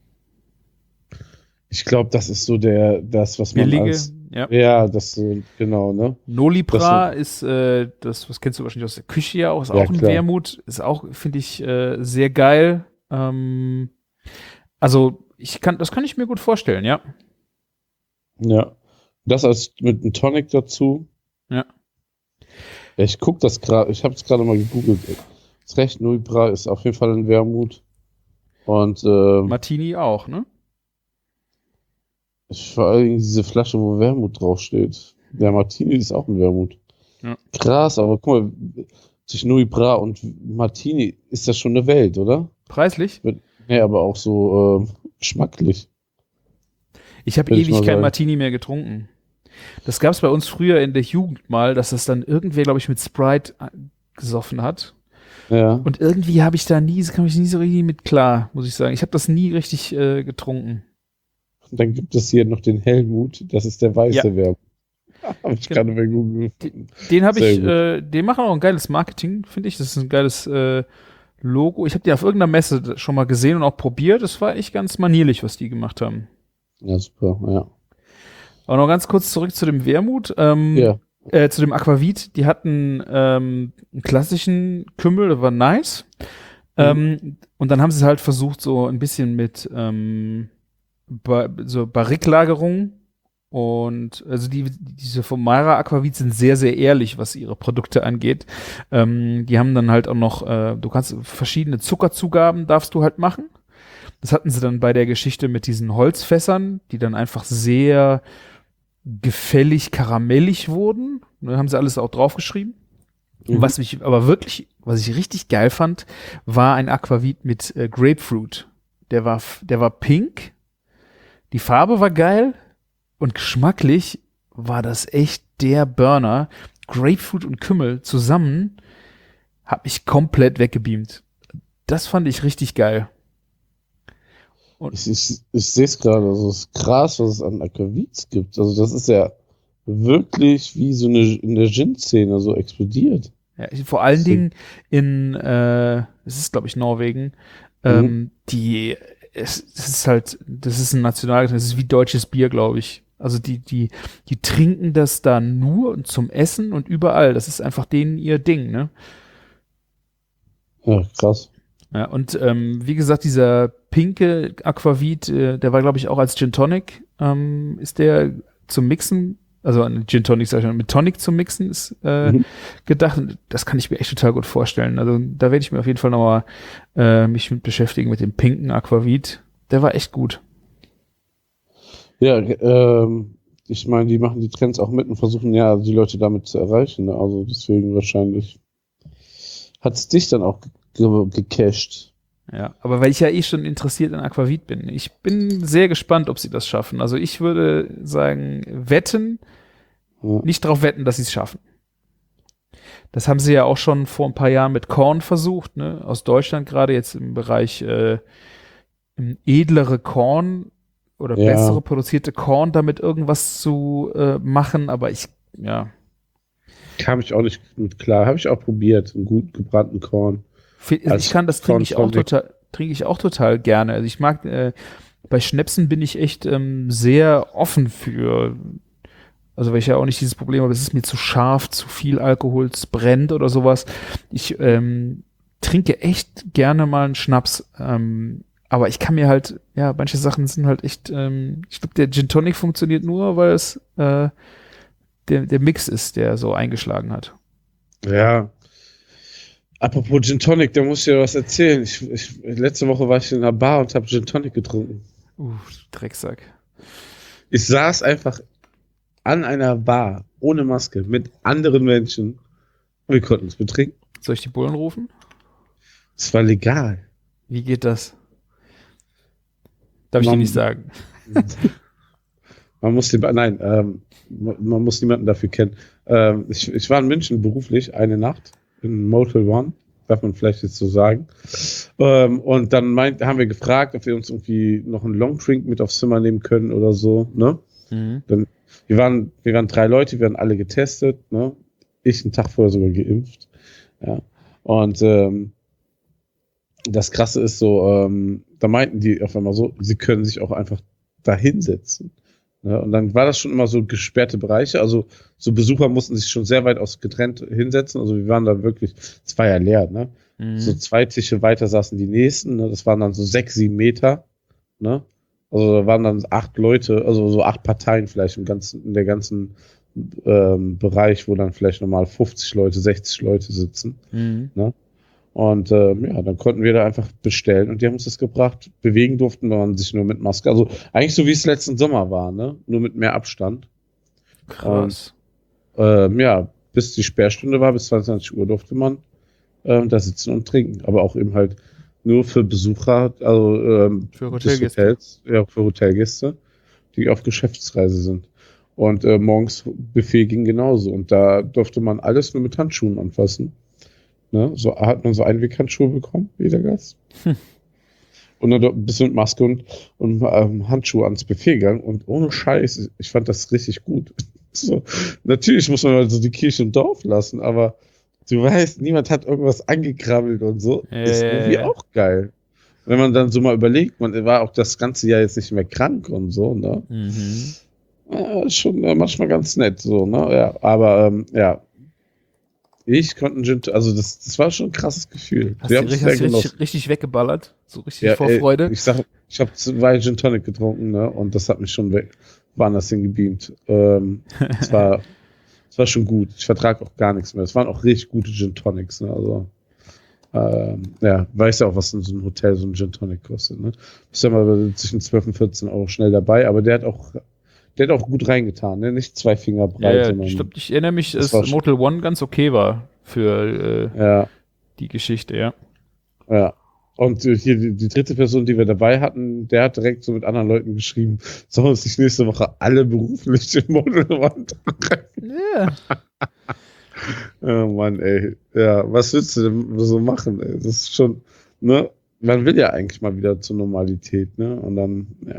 Ich glaube, das ist so der, das, was man Billige, als, ja. ja, das so, genau, ne? Nolibra ist äh, das, was kennst du wahrscheinlich aus der Küche ja auch, ist Ja, auch ein klar. Wermut, ist auch, finde ich, äh, sehr geil. Ähm, also ich kann, das kann ich mir gut vorstellen, ja. Ja. Das als mit einem Tonic dazu. Ja. Ja, ich gucke das gerade, ich habe es gerade mal gegoogelt. Das recht, Nolibra ist auf jeden Fall ein Wermut. Und äh, Martini auch, ne? vor allen Dingen diese Flasche, wo Wermut draufsteht. Der Martini ist auch ein Wermut. Ja. Krass, aber guck mal, zwischen Nolibra und Martini ist das schon eine Welt, oder? Preislich? Ja, aber auch so äh, geschmacklich. Ich habe Würde ich ewig mal kein sagen. Martini mehr getrunken. Das gab es bei uns früher in der Jugend mal, dass das dann irgendwer, glaube ich, mit Sprite äh, gesoffen hat. Ja. Und irgendwie habe ich da nie, kam ich nie so richtig mit klar, muss ich sagen. Ich habe das nie richtig äh, getrunken. Und dann gibt es hier noch den Helmut, das ist der weiße Ja. Wermut. Habe ich Genau. gerade bei Google. Den habe Sehr ich, gut. äh, den machen auch ein geiles Marketing, finde ich. Das ist ein geiles äh, Logo. Ich habe die auf irgendeiner Messe schon mal gesehen und auch probiert. Das war echt ganz manierlich, was die gemacht haben. Ja, super, ja. Aber noch ganz kurz zurück zu dem Wermut, ähm, Ja. äh, zu dem Aquavit. Die hatten ähm, einen klassischen Kümmel, der war nice. Ähm, und dann haben sie es halt versucht, so ein bisschen mit ähm, ba so Barrique-Lagerung. Und also die, diese vom Mara Aquavit sind sehr, sehr ehrlich, was ihre Produkte angeht. Ähm, die haben dann halt auch noch, äh, du kannst verschiedene Zuckerzugaben darfst du halt machen. Das hatten sie dann bei der Geschichte mit diesen Holzfässern, die dann einfach sehr gefällig, karamellig wurden. Da haben sie alles auch draufgeschrieben. Mhm. Was mich aber wirklich, was ich richtig geil fand, war ein Aquavit mit äh, Grapefruit. Der war, f- der war pink. Die Farbe war geil. Und geschmacklich war das echt der Burner. Grapefruit und Kümmel zusammen hat mich komplett weggebeamt. Das fand ich richtig geil. Ich, ich, ich sehe es gerade, also es ist krass, was es an Aquavits gibt. Also das ist ja wirklich wie so eine in der Gin-Szene so explodiert. Ja, vor allen Sie- Dingen in, äh, es ist glaube ich Norwegen, ähm, die, es, es ist halt, das ist ein Nationalgetränk, das ist wie deutsches Bier, glaube ich. Also die, die, die trinken das da nur zum Essen und überall. Das ist einfach denen ihr Ding, ne? Ja, krass. Ja, und ähm, wie gesagt, dieser pinke Aquavit, äh, der war, glaube ich, auch als Gin Tonic, ähm, ist der zum Mixen, also ein Gin Tonic, sag ich mal, mit Tonic zum Mixen ist äh, Mhm. gedacht. Und das kann ich mir echt total gut vorstellen. Also da werde ich mir auf jeden Fall nochmal äh, mich mit beschäftigen mit dem pinken Aquavit. Der war echt gut. Ja, ähm, ich meine, die machen die Trends auch mit und versuchen ja die Leute damit zu erreichen. Ne? Also deswegen wahrscheinlich hat es dich dann auch ge gecached. Ja, aber weil ich ja eh schon interessiert an Aquavit bin. Ich bin sehr gespannt, ob sie das schaffen. Also ich würde sagen, wetten, Ja. nicht drauf wetten, dass sie es schaffen. Das haben sie ja auch schon vor ein paar Jahren mit Korn versucht, ne? Aus Deutschland gerade jetzt im Bereich äh, im edlere Korn oder Ja. bessere produzierte Korn damit irgendwas zu äh, machen, aber ich, ja. Kam ich auch nicht mit klar. Habe ich auch probiert, einen gut gebrannten Korn. Also Als ich kann, das trinke ich auch Korn-Tonic. total, trinke ich auch total gerne. Also ich mag, äh, bei Schnäpsen bin ich echt ähm, sehr offen für, also weil ich ja auch nicht dieses Problem habe, es ist mir zu scharf, zu viel Alkohol, es brennt oder sowas. Ich ähm, trinke echt gerne mal einen Schnaps, ähm, aber ich kann mir halt, ja, manche Sachen sind halt echt, ähm, ich glaube, der Gin Tonic funktioniert nur, weil es äh, der, der Mix ist, der so eingeschlagen hat. Ja. Apropos Gin Tonic, da muss ich dir was erzählen. Ich, ich, letzte Woche war ich in einer Bar und habe Gin Tonic getrunken. Uh, Drecksack. Ich saß einfach an einer Bar ohne Maske mit anderen Menschen und wir konnten es betrinken. Soll ich die Bullen rufen? Es war legal. Wie geht das? Darf ich dir Man- nicht sagen. Man muss den, nein, ähm, man man muss niemanden dafür kennen. Ähm, ich, ich war in München beruflich eine Nacht in Motel One, darf man vielleicht jetzt so sagen. Ähm, und dann meint, haben wir gefragt, ob wir uns irgendwie noch einen Longdrink mit aufs Zimmer nehmen können oder so. Ne? Mhm. Dann, wir waren, wir waren drei Leute, wir waren alle getestet. Ne? Ich einen Tag vorher sogar geimpft. Ja. Und ähm, das Krasse ist so, ähm, da meinten die auf einmal so, sie können sich auch einfach da hinsetzen. Ja, und dann war das schon immer so gesperrte Bereiche, also so Besucher mussten sich schon sehr weit aus getrennt hinsetzen, also wir waren da wirklich, es war ja leer, ne? Mhm. So zwei Tische weiter saßen die nächsten, ne? Das waren dann so sechs, sieben Meter, ne? Also da waren dann acht Leute, also so acht Parteien vielleicht im ganzen, in der ganzen ähm, Bereich, wo dann vielleicht nochmal fünfzig Leute, sechzig Leute sitzen. Mhm. Und ähm, ja, dann konnten wir da einfach bestellen und die haben uns das gebracht. Bewegen durften wir sich nur mit Maske. Also eigentlich so wie es letzten Sommer war, ne? Nur mit mehr Abstand. Krass. Ähm, ja, bis die Sperrstunde war, bis zweiundzwanzig Uhr durfte man ähm, da sitzen und trinken. Aber auch eben halt nur für Besucher, also ähm, Für des Hotelgäste. Hotels, ja, für Hotelgäste, die auf Geschäftsreise sind. Und äh, morgens Buffet ging genauso. Und da durfte man alles nur mit Handschuhen anfassen. Ne? So hat man so Einweghandschuhe bekommen, jeder Gast. Hm. Und dann dort ein bisschen mit Maske und, und ähm, Handschuhe ans Buffet gegangen. Und ohne Scheiß, ich fand das richtig gut. So, natürlich muss man mal so die Kirche im Dorf lassen, aber du weißt, niemand hat irgendwas angekrabbelt und so. Äh. Ist irgendwie auch geil. Wenn man dann so mal überlegt, man war auch das ganze Jahr jetzt nicht mehr krank und so, ne? Mhm. Ja, ist schon äh, manchmal ganz nett, so, ne? Ja, aber ähm, ja. Ich konnte einen Gin, also das, das war schon ein krasses Gefühl. Hast Wir du haben es richtig, sehr hast du genossen. richtig, richtig weggeballert? So richtig Ja, vor ey, Freude? Ich sag, ich habe zwei Gin Tonic getrunken, ne? Und das hat mich schon weg, woanders hingebeamt. Ähm, es war, es war schon gut. Ich vertrage auch gar nichts mehr. Es waren auch richtig gute Gin Tonics, ne? Also, ähm, ja, weiß ja auch, was in so einem Hotel so ein Gin Tonic kostet, ne? Bist ja mal zwischen zwölf und vierzehn Euro schnell dabei, aber der hat auch, der hat auch gut reingetan, ne? Nicht zwei Finger Ja, breit, ja, sondern, stimmt. Ich erinnere mich, Das dass war schon- Motel One ganz okay war für äh, ja. die Geschichte, ja. Ja. Und äh, hier die, die dritte Person, die wir dabei hatten, der hat direkt so mit anderen Leuten geschrieben, sollen wir uns nicht nächste Woche alle beruflich im Model One treffen? Ja. Oh Mann, ey. Ja, was willst du denn so machen, ey? Das ist schon, ne? Man will ja eigentlich mal wieder zur Normalität, ne? Und dann, ja.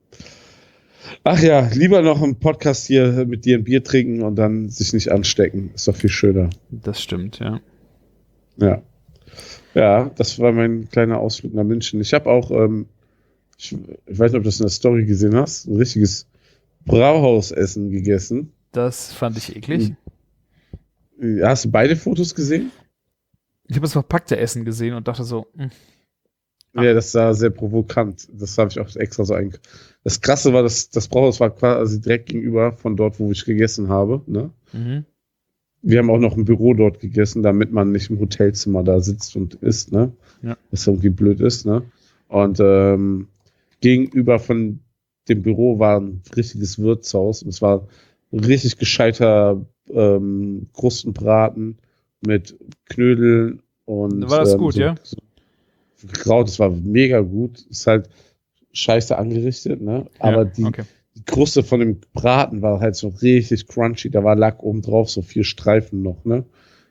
Ach ja, lieber noch im Podcast hier mit dir ein Bier trinken und dann sich nicht anstecken. Ist doch viel schöner. Das stimmt, ja. Ja. Ja, das war mein kleiner Ausflug nach München. Ich habe auch, ähm, ich, ich weiß nicht, ob du das in der Story gesehen hast, ein richtiges Brauhausessen gegessen. Das fand ich eklig. Hast du beide Fotos gesehen? Ich habe das verpackte Essen gesehen und dachte so, hm, Ah. Ja, das sah sehr provokant. Das habe ich auch extra so einge... Das Krasse war, dass das Brauhaus war quasi direkt gegenüber von dort, wo ich gegessen habe. Ne? mhm. Wir haben auch noch ein Büro dort gegessen, damit man nicht im Hotelzimmer da sitzt und isst, ne? Ja. Was irgendwie blöd ist, ne? Und ähm, gegenüber von dem Büro war ein richtiges Wirtshaus und es war ein richtig gescheiter ähm, Krustenbraten mit Knödeln und War das ähm, gut, so, ja? So gekraut, das war mega gut. Ist halt scheiße angerichtet, ne? Aber ja, die, okay. die Kruste von dem Braten war halt so richtig crunchy. Da war Lack oben drauf, so vier Streifen noch, ne?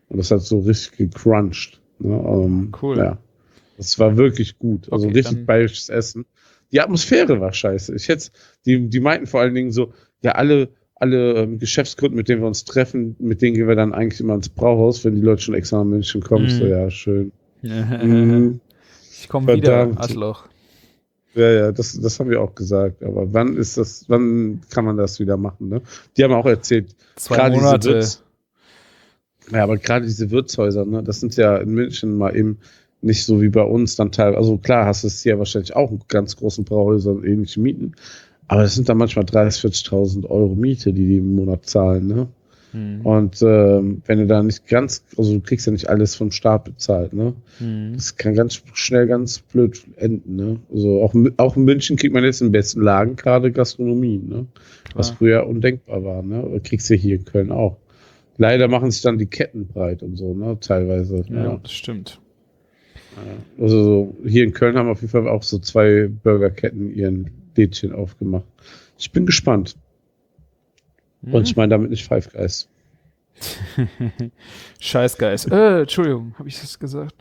Und das hat so richtig gecrunched. Ne? Um, Cool. Ja. Das war wirklich gut. Also Okay, richtig dann- bayerisches Essen. Die Atmosphäre war scheiße. Ich hätte, die, die meinten vor allen Dingen so, ja, alle, alle ähm, Geschäftskunden, mit denen wir uns treffen, mit denen gehen wir dann eigentlich immer ins Brauhaus, wenn die Leute schon extra nach München kommen. Mhm. So, ja, schön. Mhm. Ich komme wieder, Verdammt. Arschloch. Ja, ja, das, das haben wir auch gesagt. Aber wann ist das, wann kann man das wieder machen, ne? Die haben auch erzählt, Zwei gerade diese Monate. Wirts, ja, aber gerade diese Wirtshäuser, ne, das sind ja in München mal eben nicht so wie bei uns dann teilweise. Also klar, hast du es hier wahrscheinlich auch in ganz großen Brauhäusern ähnliche Mieten, aber das sind dann manchmal dreißigtausend, vierzigtausend Euro Miete, die die im Monat zahlen, ne? Mhm. Und ähm, wenn du da nicht ganz, also du kriegst ja nicht alles vom Staat bezahlt, ne? Mhm. Das kann ganz schnell ganz blöd enden, ne? Also auch, auch in München kriegt man jetzt in besten Lagen gerade Gastronomie, ne? Was Klar. früher undenkbar war, ne? Kriegst du hier in Köln auch. Leider machen sich dann die Ketten breit und so, ne? Teilweise. Ja, Ja. das stimmt. Also so, hier in Köln haben auf jeden Fall auch so zwei Burgerketten ihren Lädchen aufgemacht. Ich bin gespannt. Mhm. Und ich meine damit nicht Five Guys. Scheißgeist. Äh, Entschuldigung, habe ich das gesagt?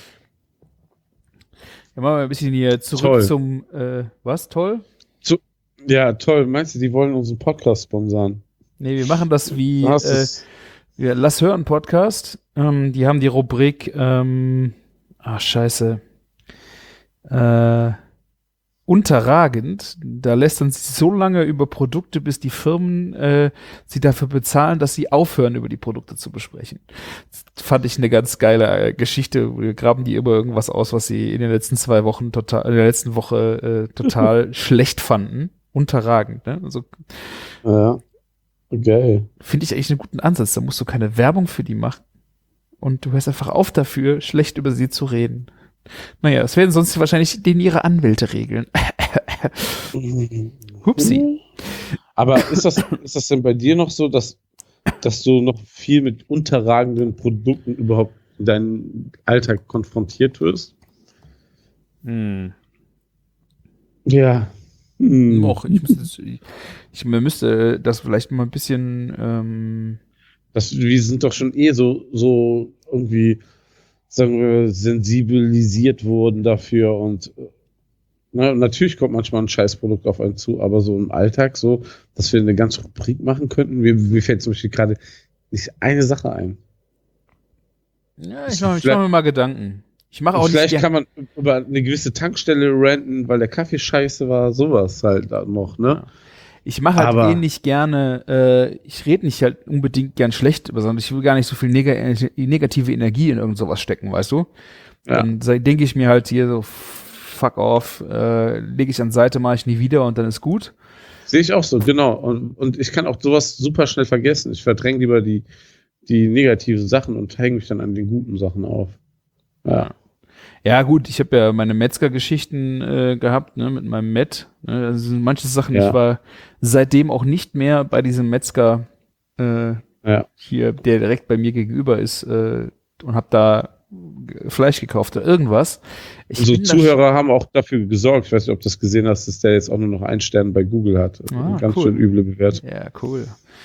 Ja, machen wir ein bisschen hier zurück Toll. zum, äh, was? Toll? Ja, toll. Meinst du, die wollen unseren Podcast sponsern? Nee, wir machen das wie, Du hast äh, es. ja, Lass hören Podcast. Ähm, die haben die Rubrik, ähm, ach, scheiße, äh, unterragend. Da lästern sie so lange über Produkte, bis die Firmen äh, sie dafür bezahlen, dass sie aufhören, über die Produkte zu besprechen. Das fand ich eine ganz geile äh, Geschichte. Wir graben die immer irgendwas aus, was sie in den letzten zwei Wochen total, in der letzten Woche äh, total schlecht fanden. Unterragend, ne? Also Ja. Geil. finde ich eigentlich einen guten Ansatz. Da musst du keine Werbung für die machen. Und du hörst einfach auf dafür, schlecht über sie zu reden. Naja, das werden sonst wahrscheinlich denen ihre Anwälte regeln. Hupsi. Aber ist das, ist das denn bei dir noch so, dass, dass du noch viel mit unterragenden Produkten überhaupt in deinem Alltag konfrontiert wirst? Hm. Ja. Hm. Och, ich müsste, das- ich, ich müsste das vielleicht mal ein bisschen, ähm, Das, wir sind doch schon eh so, so irgendwie, sagen wir, sensibilisiert worden dafür und na, natürlich kommt manchmal ein Scheißprodukt auf einen zu, aber so im Alltag so, dass wir eine ganze Rubrik machen könnten, mir, mir fällt zum Beispiel gerade nicht eine Sache ein. ja, ich mache ich mach mir mal Gedanken. Ich mache auch Vielleicht nicht kann man über eine gewisse Tankstelle ranten, weil der Kaffee scheiße war, sowas halt da noch, ne? Ja. Ich mache halt Aber- eh nicht gerne, äh, ich rede nicht halt unbedingt gern schlecht, sondern ich will gar nicht so viel neg negative Energie in irgend sowas stecken, weißt du? Ja. Dann denke ich mir halt hier so, fuck off, äh, lege ich an Seite, mache ich nie wieder und dann ist gut. Sehe ich auch so, genau. Und, und ich kann auch sowas super schnell vergessen. Ich verdränge lieber die, die negativen Sachen und hänge mich dann an den guten Sachen auf. Ja. Ja gut, ich habe ja meine Metzger-Geschichten äh, gehabt, ne, mit meinem Met. Ne, also sind manche Sachen, Ja. ich war seitdem auch nicht mehr bei diesem Metzger äh, Ja. hier, der direkt bei mir gegenüber ist äh, und habe da Fleisch gekauft oder irgendwas. Ich Unsere bin da Zuhörer haben auch dafür gesorgt, ich weiß nicht, ob du das gesehen hast, dass der jetzt auch nur noch einen Stern bei Google hat. Ah, Ganz cool. schön üble Bewertung. Ja, cool.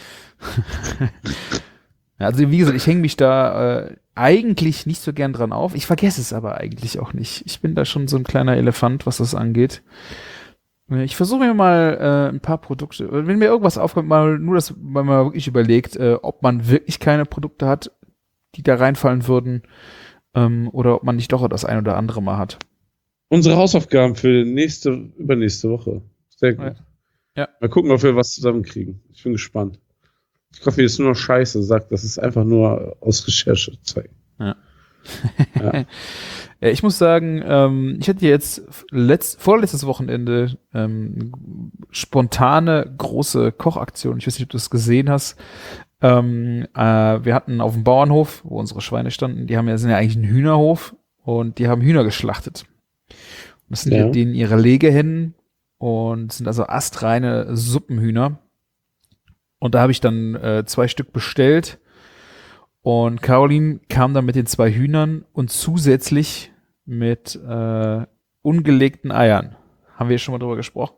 Ja, also wie gesagt, ich hänge mich da äh, eigentlich nicht so gern dran auf. Ich vergesse es aber eigentlich auch nicht. Ich bin da schon so ein kleiner Elefant, was das angeht. Äh, Ich versuche mir mal äh, ein paar Produkte, wenn mir irgendwas aufkommt, mal nur, dass man mal wirklich überlegt, äh, ob man wirklich keine Produkte hat, die da reinfallen würden, ähm, oder ob man nicht doch das ein oder andere mal hat. Unsere Hausaufgaben für nächste, übernächste Woche. Sehr gut. Ja. Ja. Mal gucken, ob wir was zusammenkriegen. Ich bin gespannt. Ich hoffe, jetzt nur noch Scheiße sagt, das ist einfach nur aus Recherche zeigen. Ja. Ja. Ja, ich muss sagen, ähm, ich hatte jetzt letzt, vorletztes Wochenende ähm, spontane große Kochaktion. Ich weiß nicht, ob du das gesehen hast. Ähm, äh, wir hatten auf dem Bauernhof, wo unsere Schweine standen, die haben ja, sind ja eigentlich ein Hühnerhof und die haben Hühner geschlachtet. Und das sind Ja. ja. denen ihre Legehennen und sind also astreine Suppenhühner. Und da habe ich dann äh, zwei Stück bestellt. Und Caroline kam dann mit den zwei Hühnern und zusätzlich mit äh, ungelegten Eiern. Haben wir schon mal drüber gesprochen?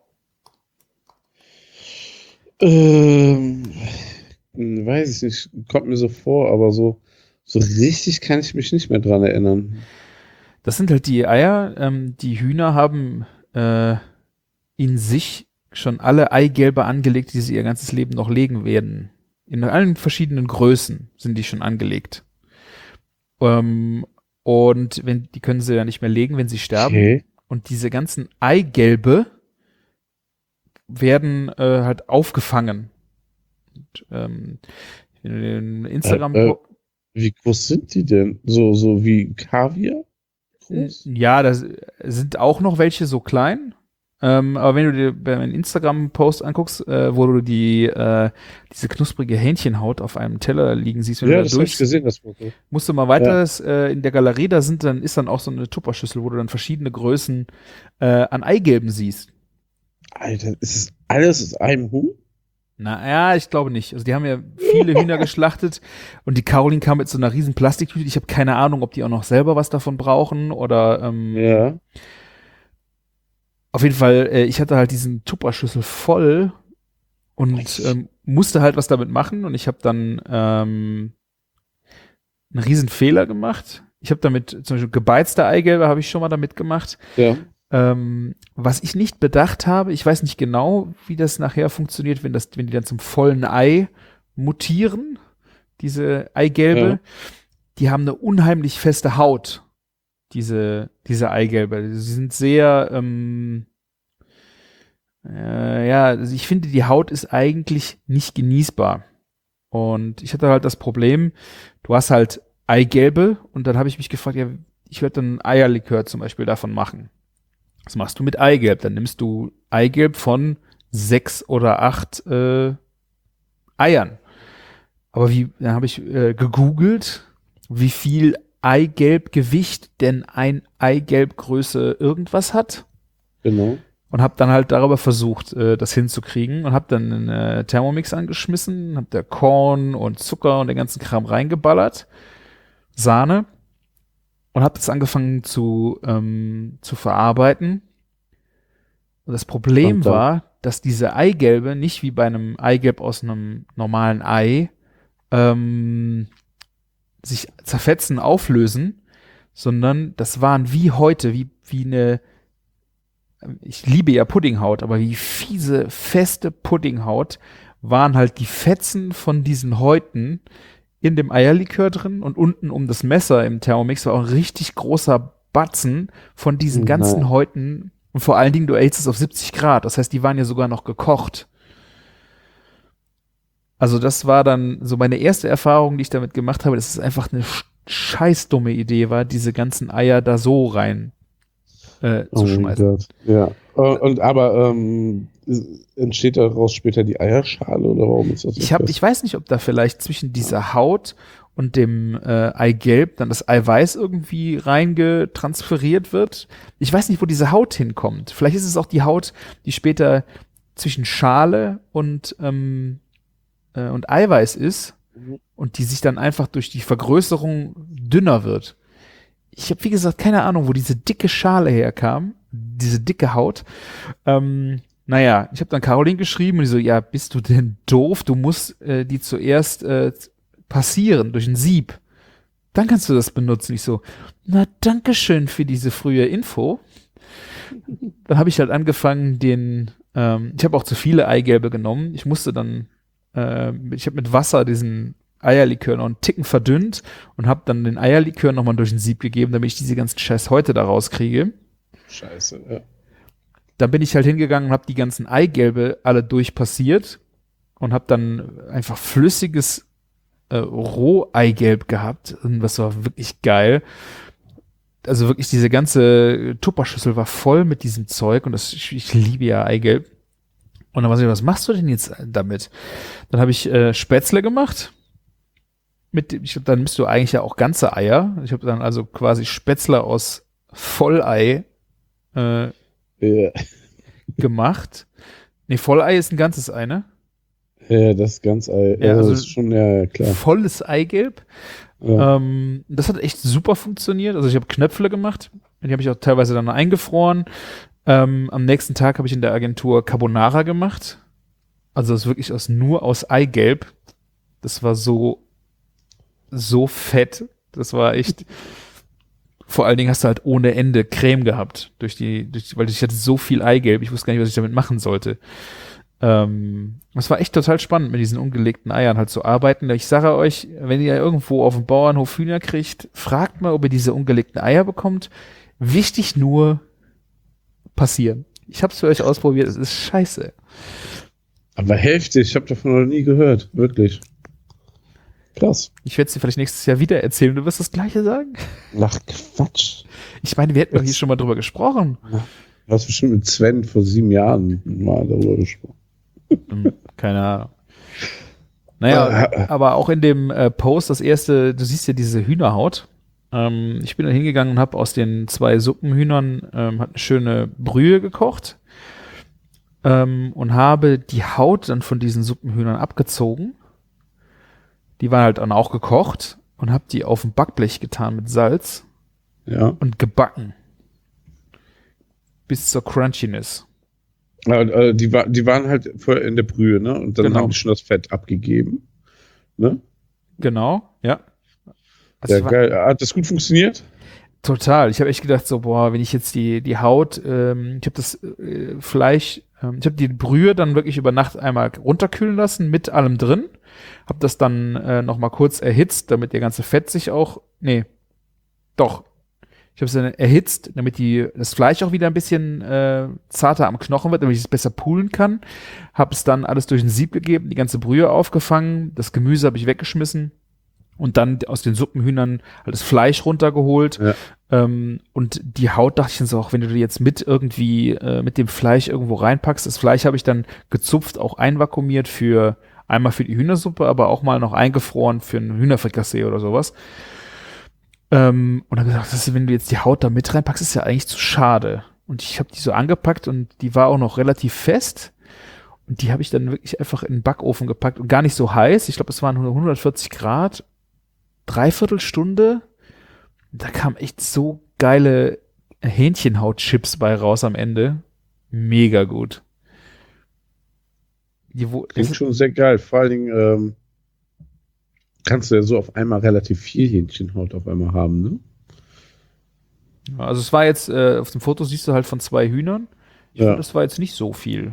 Ähm, weiß ich nicht, kommt mir so vor, aber so, So richtig kann ich mich nicht mehr dran erinnern. Das sind halt die Eier. Ähm, die Hühner haben äh, in sich schon alle Eigelbe angelegt, die sie ihr ganzes Leben noch legen werden. In allen verschiedenen Größen sind die schon angelegt. Ähm, und wenn, die können sie ja nicht mehr legen, wenn sie sterben. Okay. Und diese ganzen Eigelbe werden äh, halt aufgefangen. Und, ähm, in Instagram Äh, äh, wie groß sind die denn? So, so wie Kaviar? Groß? Ja, da sind auch noch welche so klein. Ähm, aber wenn du dir beim Instagram-Post anguckst, äh, wo du die äh, diese knusprige Hähnchenhaut auf einem Teller liegen siehst, wenn Ja, du da das habe ich durch, gesehen, das Foto. musst du mal weiter äh, in der Galerie, da sind dann ist dann auch so eine Tupperschüssel, wo du dann verschiedene Größen äh, an Eigelben siehst. Alter, ist es alles aus einem Huhn? Na ja, ich glaube nicht. Also die haben ja viele Hühner geschlachtet und die Caroline kam mit so einer riesen Plastiktüte. Ich habe keine Ahnung, ob die auch noch selber was davon brauchen oder ähm, Ja. auf jeden Fall, äh, ich hatte halt diesen Tupperschüssel voll und ähm, musste halt was damit machen und ich habe dann ähm, einen riesen Fehler gemacht. Ich habe damit zum Beispiel gebeizte Eigelbe habe ich schon mal damit gemacht. Ja. Ähm, was ich nicht bedacht habe, ich weiß nicht genau, wie das nachher funktioniert, wenn das, wenn die dann zum vollen Ei mutieren, diese Eigelbe, Ja. die haben eine unheimlich feste Haut, diese, diese Eigelbe. Sie sind sehr, ähm, äh, ja, also ich finde, die Haut ist eigentlich nicht genießbar. Und ich hatte halt das Problem, du hast halt Eigelbe und dann habe ich mich gefragt, ja, ich werde dann Eierlikör zum Beispiel davon machen. Was machst du mit Eigelb? Dann nimmst du Eigelb von sechs oder acht äh, Eiern. Aber wie, dann habe ich äh, gegoogelt, wie viel Eigelbgewicht denn ein Eigelbgröße irgendwas hat. Genau. Und habe dann halt darüber versucht, äh, das hinzukriegen und habe dann einen äh, Thermomix angeschmissen, habe da Korn und Zucker und den ganzen Kram reingeballert, Sahne und habe das angefangen zu ähm, zu verarbeiten. Und das Problem Und dann- war, dass diese Eigelbe nicht wie bei einem Eigelb aus einem normalen Ei ähm, sich zerfetzen, auflösen, sondern das waren wie heute, wie wie eine ich liebe ja Puddinghaut, aber wie fiese, feste Puddinghaut waren halt die Fetzen von diesen Häuten in dem Eierlikör drin und unten um das Messer im Thermomix war auch ein richtig großer Batzen von diesen ganzen Nein. Häuten und vor allen Dingen, du erhitzt es auf siebzig Grad, das heißt, die waren ja sogar noch gekocht. Also das war dann so meine erste Erfahrung, die ich damit gemacht habe, dass es einfach eine scheiß dumme Idee war, diese ganzen Eier da so rein äh, zu Oh mein schmeißen. Gott. Ja. Und, und aber ähm, entsteht daraus später die Eierschale oder warum ist das so Ich, hab, fest? ich weiß nicht, ob da vielleicht zwischen dieser Haut und dem äh, Eigelb dann das Eiweiß irgendwie reingetransferiert wird. Ich weiß nicht, wo diese Haut hinkommt. Vielleicht ist es auch die Haut, die später zwischen Schale und, ähm, äh, und Eiweiß ist Mhm. und die sich dann einfach durch die Vergrößerung dünner wird. Ich habe, wie gesagt, keine Ahnung, wo diese dicke Schale herkam, diese dicke Haut. Ähm, naja, ich habe dann Caroline geschrieben und die so, ja, bist du denn doof? Du musst äh, die zuerst äh, passieren durch ein Sieb. Dann kannst du das benutzen. Ich so, na, danke schön für diese frühe Info. Dann habe ich halt angefangen, den, ähm, ich habe auch zu viele Eigelbe genommen. Ich musste dann, äh, ich habe mit Wasser diesen Eierlikör noch einen Ticken verdünnt und habe dann den Eierlikör nochmal durch ein Sieb gegeben, damit ich diese ganzen Scheiß heute da rauskriege. Scheiße, ja. Dann bin ich halt hingegangen und habe die ganzen Eigelbe alle durchpassiert und habe dann einfach flüssiges äh, Roheigelb gehabt. Und das war wirklich geil. Also wirklich diese ganze Tupperschüssel war voll mit diesem Zeug und das, ich, ich liebe ja Eigelb. Und dann war ich, was machst du denn jetzt damit? Dann habe ich äh, Spätzle gemacht. Mit dem, ich glaub, dann bist du eigentlich ja auch ganze Eier. Ich habe dann also quasi Spätzle aus Vollei äh, Ja, gemacht. Nee, Vollei ist ein ganzes Ei, ne? ja, das ist ganz Ei. Ja, also also- das ist schon, ja, klar. Volles Eigelb. Ja. Ähm, das hat echt super funktioniert. Also ich habe Knöpfle gemacht. Die habe ich auch teilweise dann eingefroren. Ähm, am nächsten Tag habe ich in der Agentur Carbonara gemacht. Also das ist wirklich aus, nur aus Eigelb. Das war so so fett. Das war echt. Vor allen Dingen hast du halt ohne Ende Creme gehabt, durch die, durch, weil ich hatte so viel Eigelb, ich wusste gar nicht, was ich damit machen sollte. Ähm, es war echt total spannend, mit diesen ungelegten Eiern halt zu arbeiten. Ich sage euch, wenn ihr irgendwo auf dem Bauernhof Hühner kriegt, fragt mal, ob ihr diese ungelegten Eier bekommt. Wichtig nur passieren. Ich habe es für euch ausprobiert, es ist scheiße. Aber heftig, ich habe davon noch nie gehört, wirklich. Krass. Ich werde es dir vielleicht nächstes Jahr wieder erzählen. Du wirst das Gleiche sagen? Ach, Quatsch. Ich meine, wir hätten doch hier schon mal drüber gesprochen. Du hast bestimmt mit Sven vor sieben Jahren mal darüber gesprochen. Hm, keine Ahnung. Naja, aber auch in dem äh, Post, das erste, du siehst ja diese Hühnerhaut. Ähm, ich bin da hingegangen und habe aus den zwei Suppenhühnern ähm, hat eine schöne Brühe gekocht ähm, und habe die Haut dann von diesen Suppenhühnern abgezogen. Die waren halt dann auch gekocht und habe die auf ein Backblech getan mit Salz Ja. und gebacken. Bis zur Crunchiness. Ja, äh, die, war, die waren halt vorher in der Brühe, ne? Und dann Genau. haben die schon das Fett abgegeben. Ne? Genau, ja. Also Ja, ich war- geil. Hat das gut funktioniert? Total. Ich habe echt gedacht, so, boah, wenn ich jetzt die, die Haut, ähm, ich habe das äh, Fleisch, ähm, ich habe die Brühe dann wirklich über Nacht einmal runterkühlen lassen, mit allem drin. Habe das dann äh, noch mal kurz erhitzt, damit der ganze Fett sich auch, nee, doch. Ich habe es dann erhitzt, damit die, das Fleisch auch wieder ein bisschen äh, zarter am Knochen wird, damit ich es besser poolen kann. Habe es dann alles durch ein Sieb gegeben, die ganze Brühe aufgefangen, das Gemüse habe ich weggeschmissen. Und dann aus den Suppenhühnern halt das Fleisch runtergeholt. Ja. Ähm, und die Haut dachte ich dann so, auch wenn du die jetzt mit irgendwie, äh, mit dem Fleisch irgendwo reinpackst, das Fleisch habe ich dann gezupft, auch einvakuumiert für, einmal für die Hühnersuppe, aber auch mal noch eingefroren für ein Hühnerfrikassee oder sowas. Ähm, und dann gesagt, das ist, wenn du jetzt die Haut da mit reinpackst, ist ja eigentlich zu schade. Und ich habe die so angepackt und die war auch noch relativ fest. Und die habe ich dann wirklich einfach in den Backofen gepackt und gar nicht so heiß. Ich glaube, es waren hundertvierzig Grad. Dreiviertel Stunde, da kam echt so geile Hähnchenhautchips bei raus am Ende. Mega gut. Die, wo, Klingt schon sehr geil. Vor allen Dingen ähm, kannst du ja so auf einmal relativ viel Hähnchenhaut auf einmal haben, ne? also es war jetzt, äh, auf dem Foto siehst du halt von zwei Hühnern. Ich Ja. finde, das war jetzt nicht so viel.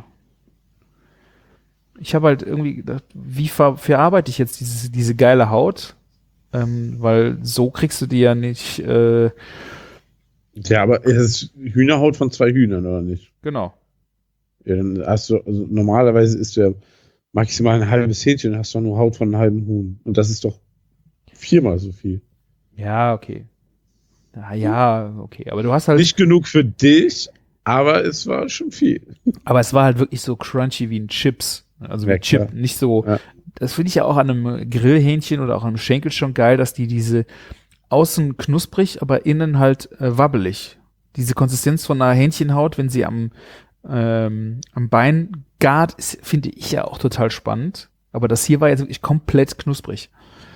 Ich habe halt irgendwie gedacht, wie ver verarbeite ich jetzt diese, diese geile Haut? Ähm, weil so kriegst du die ja nicht, äh, Ja, aber es ist Hühnerhaut von zwei Hühnern, oder nicht? genau. Ja, dann hast du, also normalerweise ist ja maximal ein halbes Hähnchen, dann hast du nur Haut von einem halben Huhn. Und das ist doch viermal so viel. Ja, okay. Na ja, okay. Aber du hast halt, Nicht genug für dich, aber es war schon viel. aber es war halt wirklich so crunchy wie ein Chips. Also wie Ja, ein Chip, klar. nicht so. Ja. Das finde ich ja auch an einem Grillhähnchen oder auch an einem Schenkel schon geil, dass die diese außen knusprig, aber innen halt äh, wabbelig. Diese Konsistenz von einer Hähnchenhaut, wenn sie am, ähm, am Bein gart, ist, finde ich ja auch total spannend. Aber das hier war jetzt wirklich komplett knusprig.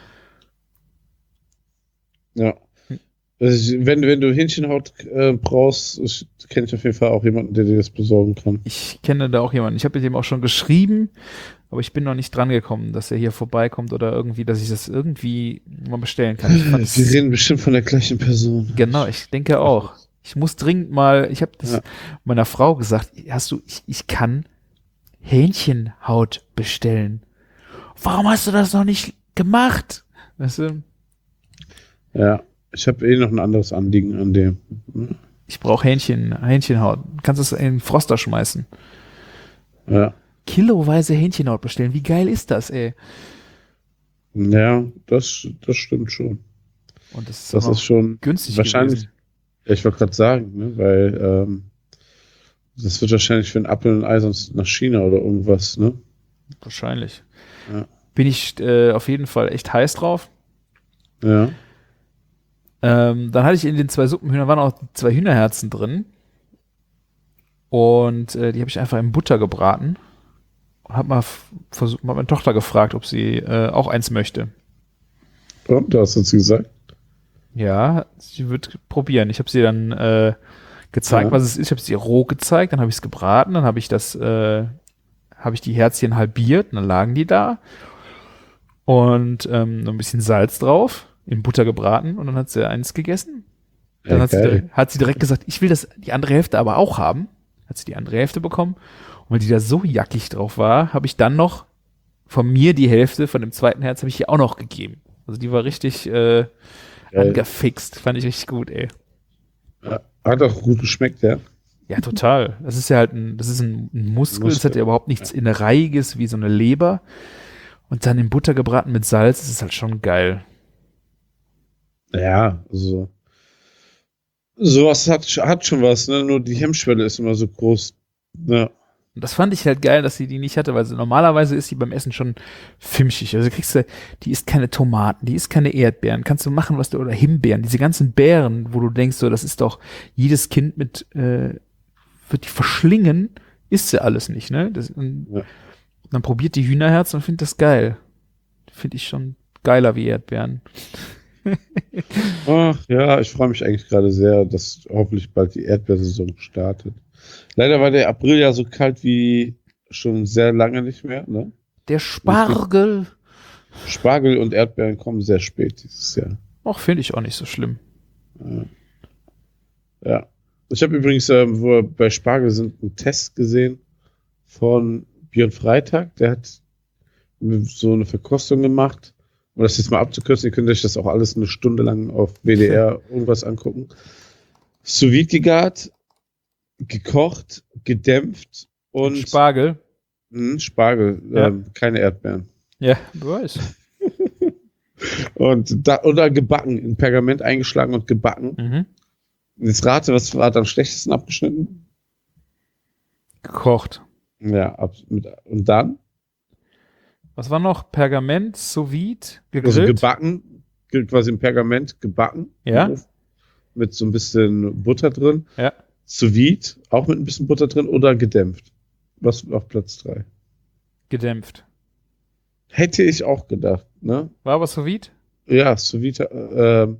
Ja. Also ich, wenn, wenn du Hähnchenhaut äh, brauchst, ich, kenne ich auf jeden Fall auch jemanden, der dir das besorgen kann. Ich kenne da auch jemanden. Ich habe mit dem auch schon geschrieben, aber ich bin noch nicht dran gekommen, dass er hier vorbeikommt oder irgendwie, dass ich das irgendwie mal bestellen kann. Ich fand Wir das, reden bestimmt von der gleichen Person. genau, ich denke auch. Ich muss dringend mal, ich habe das Ja. meiner Frau gesagt, hast du, ich, ich kann Hähnchenhaut bestellen. Warum hast du das noch nicht gemacht? Weißt du, Ja, ich habe eh noch ein anderes Anliegen an dem. ich brauche Hähnchen, Hähnchenhaut. Kannst es in den Froster schmeißen. Ja, Kiloweise Hähnchenhaut bestellen. Wie geil ist das, ey? ja das, das stimmt schon. Und das ist, Das auch noch ist schon günstig wahrscheinlich, gewesen. ja, ich wollte gerade sagen, ne, weil ähm, das wird wahrscheinlich für ein Apfel und ein Ei sonst nach China oder irgendwas, ne? Wahrscheinlich. Ja. Bin ich äh, auf jeden Fall echt heiß drauf. Ja. Ähm, dann hatte ich in den zwei Suppenhühnern waren auch zwei Hühnerherzen drin. Und äh, die habe ich einfach in Butter gebraten. Und habe mal f- versucht, hab meine Tochter gefragt, ob sie äh, auch eins möchte. Und, du hast uns gesagt. Ja, sie wird probieren. Ich habe sie dann äh, gezeigt, Ja. was es ist. Ich habe sie roh gezeigt, dann habe ich es gebraten, dann habe ich das, äh, habe ich die Herzchen halbiert, und dann lagen die da. und ähm, noch ein bisschen Salz drauf, in Butter gebraten und dann hat sie eins gegessen. Dann Ja, hat, sie, geil. direkt- hat sie direkt gesagt, ich will das die andere Hälfte aber auch haben. Hat sie die andere Hälfte bekommen. Und weil die da so jackig drauf war, habe ich dann noch von mir die Hälfte von dem zweiten Herz habe ich ihr auch noch gegeben. Also die war richtig äh, Geil. angefixt. Fand ich richtig gut, ey. Ja, hat auch gut geschmeckt, ja. Ja, total. Das ist ja halt ein, das ist ein, ein Muskel, das hat ja überhaupt nichts Innereiiges wie so eine Leber. Und dann in Butter gebraten mit Salz, das ist halt schon geil. Ja, also sowas hat, hat schon was, ne? Nur die Hemmschwelle ist immer so groß. Ne? Und das fand ich halt geil, dass sie die nicht hatte, weil sie, normalerweise ist die beim Essen schon fimschig. Also kriegst du, die isst keine Tomaten, die isst keine Erdbeeren, kannst du machen, was du, oder Himbeeren, diese ganzen Beeren, wo du denkst, so, das ist doch, jedes Kind mit, äh, wird die verschlingen, isst sie alles nicht, ne? Das, und Ja. dann probiert die Hühnerherz und findet das geil. Finde ich schon geiler wie Erdbeeren. Ach, ja, ich freue mich eigentlich gerade sehr, dass hoffentlich bald die Erdbeersaison startet. Leider war der April ja so kalt wie schon sehr lange nicht mehr. Ne? Der Spargel. Spargel und Erdbeeren kommen sehr spät dieses Jahr. Auch finde ich auch nicht so schlimm. Ja. Ich habe übrigens, ähm, wo wir bei Spargel sind, einen Test gesehen von Björn Freitag. Der hat so eine Verkostung gemacht. Um das jetzt mal abzukürzen, ihr könnt euch das auch alles eine Stunde lang auf W D R irgendwas angucken. Sous vide gegart, gekocht, gedämpft und Spargel. mh, Spargel, Ja. ähm, keine Erdbeeren. Ja, du weißt. Und da, oder gebacken, in Pergament eingeschlagen und gebacken. Mhm. Jetzt rate, was war am schlechtesten abgeschnitten? Gekocht. Ja, ab, mit, und dann? Was war noch? Pergament, sous vide, gegrillt. Also gebacken, ge- quasi im Pergament gebacken. Ja. im Ofen, mit so ein bisschen Butter drin. Ja. Sous vide, auch mit ein bisschen Butter drin oder gedämpft. Was auf Platz drei? Gedämpft. Hätte ich auch gedacht, ne? War aber sous vide? Ja, sous vide äh,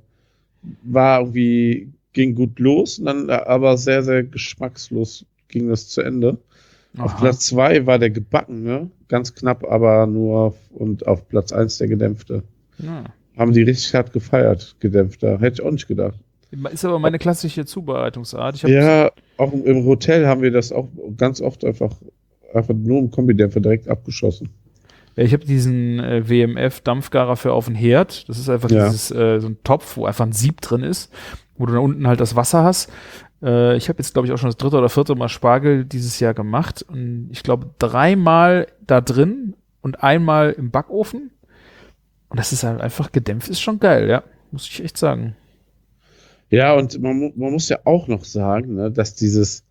war irgendwie, ging gut los, und dann aber sehr, sehr geschmackslos ging das zu Ende. Auf Aha. Platz zwei war der gebackene, ganz knapp, aber nur auf, und auf Platz eins der gedämpfte. Ja. Haben die richtig hart gefeiert, gedämpfter. Hätte ich auch nicht gedacht. Ist aber meine klassische Zubereitungsart. Ich hab Ja, auch im, im Hotel haben wir das auch ganz oft einfach, einfach nur im Kombidämpfer direkt abgeschossen. Ja, ich habe diesen äh, W M F-Dampfgarer für auf den Herd. Das ist einfach Ja. dieses, äh, so ein Topf, wo einfach ein Sieb drin ist, wo du da unten halt das Wasser hast. Äh, ich habe jetzt, glaube ich, auch schon das dritte oder vierte Mal Spargel dieses Jahr gemacht. Und ich glaube, dreimal da drin und einmal im Backofen. Und das ist halt einfach gedämpft, ist schon geil, ja. Muss ich echt sagen. Ja, und man, mu- man muss ja auch noch sagen, ne, dass dieses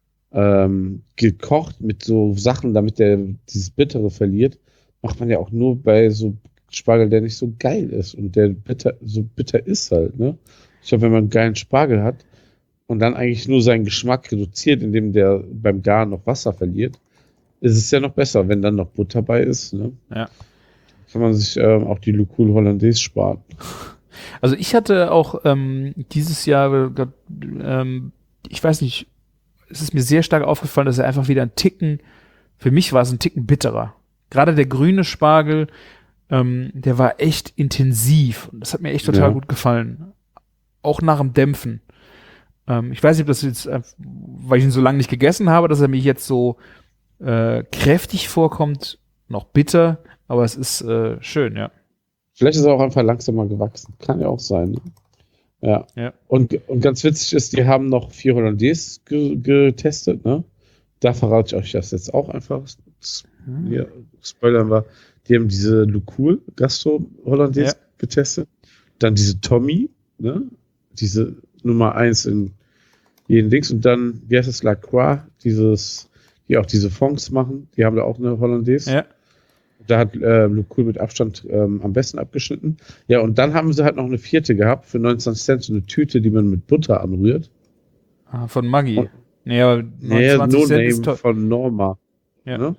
ähm, gekocht mit so Sachen, damit der dieses Bittere verliert, macht man ja auch nur bei so Spargel, der nicht so geil ist und der bitter, so bitter ist halt, ne? Ich glaube, wenn man einen geilen Spargel hat und dann eigentlich nur seinen Geschmack reduziert, indem der beim Garen noch Wasser verliert, ist es ja noch besser, wenn dann noch Butter bei ist, ne? Ja. Kann man sich ähm, auch die Lucul Hollandaise sparen. Also ich hatte auch ähm, dieses Jahr, äh, ähm, ich weiß nicht, es ist mir sehr stark aufgefallen, dass er einfach wieder ein Ticken, für mich war es ein Ticken bitterer. Gerade der grüne Spargel, ähm, der war echt intensiv und das hat mir echt total Ja. gut gefallen. Auch nach dem Dämpfen. Ähm, ich weiß nicht, ob das jetzt, äh, weil ich ihn so lange nicht gegessen habe, dass er mir jetzt so äh, kräftig vorkommt, noch bitter, aber es ist äh, schön, ja. Vielleicht ist er auch einfach langsamer gewachsen. Kann ja auch sein. Ne? Ja. Ja. Und, und ganz witzig ist, die haben noch vier Hollandaise ge getestet. Ne? Da verrate ich euch das jetzt auch einfach. Hm. Hier, Spoilern war, die haben diese Lucul Gastro Hollandaise Ja. getestet. Dann diese Tommy, ne? Diese Nummer eins in jeden Dings. Und dann, wie heißt es, La Croix, dieses, die auch diese Fonds machen. Die haben da auch eine Hollandaise. Ja. Da hat äh, Lucul mit Abstand ähm, am besten abgeschnitten. Ja, und dann haben sie halt noch eine vierte gehabt für neunundzwanzig Cent, so eine Tüte, die man mit Butter anrührt. Ah, von Maggi. Und- Nee, aber Nee, neunundzwanzig No Cent Name ist toll. von Norma. Ja. Ne?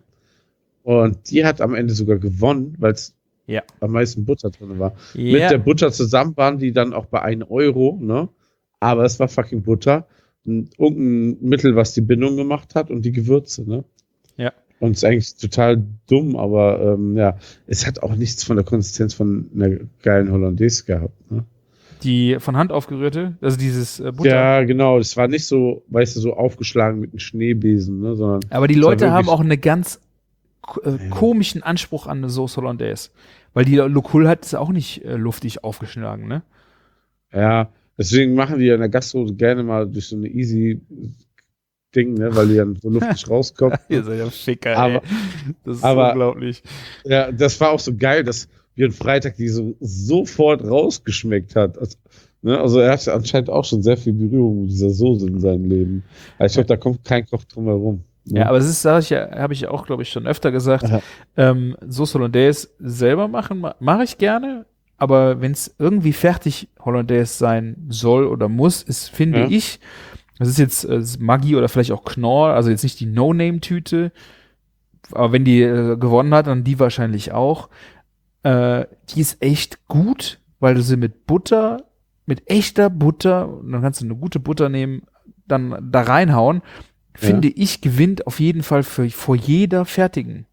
Und die hat am Ende sogar gewonnen, weil es Ja. am meisten Butter drin war. Ja. Mit der Butter zusammen waren die dann auch bei einem Euro, ne? Aber es war fucking Butter. Ein- Irgendein Mittel, was die Bindung gemacht hat und die Gewürze, ne? Ja. Und ist eigentlich total dumm, aber ähm, ja, es hat auch nichts von der Konsistenz von einer geilen Hollandaise gehabt. Ne? Die von Hand aufgerührte, also dieses äh, Butter. Ja, genau. Das war nicht so, weißt du, so aufgeschlagen mit einem Schneebesen, ne, sondern. Aber die es war Leute haben wirklich- auch einen ganz äh, Ja. komischen Anspruch an eine Sauce Hollandaise. Weil die Locul hat es auch nicht äh, luftig aufgeschlagen, ne? Ja, deswegen machen die ja in der Gastro gerne mal durch so eine easy Ding, ne, weil die dann so luftig rauskommt. Ihr seid ja Ficker, Aber- ey. Das ist aber- unglaublich. Ja, das war auch so geil, dass Björn Freitag die so sofort rausgeschmeckt hat. Also, ne, also er hatte anscheinend auch schon sehr viel Berührung mit dieser Soße in seinem Leben. Also ich glaube, da kommt kein Koch drum herum. Ne? Ja, aber das ist, sag ich ja, habe ich ja auch, glaube ich, schon öfter gesagt. Aha. Ähm, Sauce Hollandaise selber machen, ma- mache ich gerne. Aber wenn es irgendwie fertig Hollandaise sein soll oder muss, ist, finde Ja. ich, das ist jetzt äh, Maggi oder vielleicht auch Knorr, also jetzt nicht die No-Name-Tüte, aber wenn die äh, gewonnen hat, dann die wahrscheinlich auch. Äh, die ist echt gut, weil du sie mit Butter, mit echter Butter, und dann kannst du eine gute Butter nehmen, dann da reinhauen, finde ich, gewinnt auf jeden Fall für, vor jeder fertigen.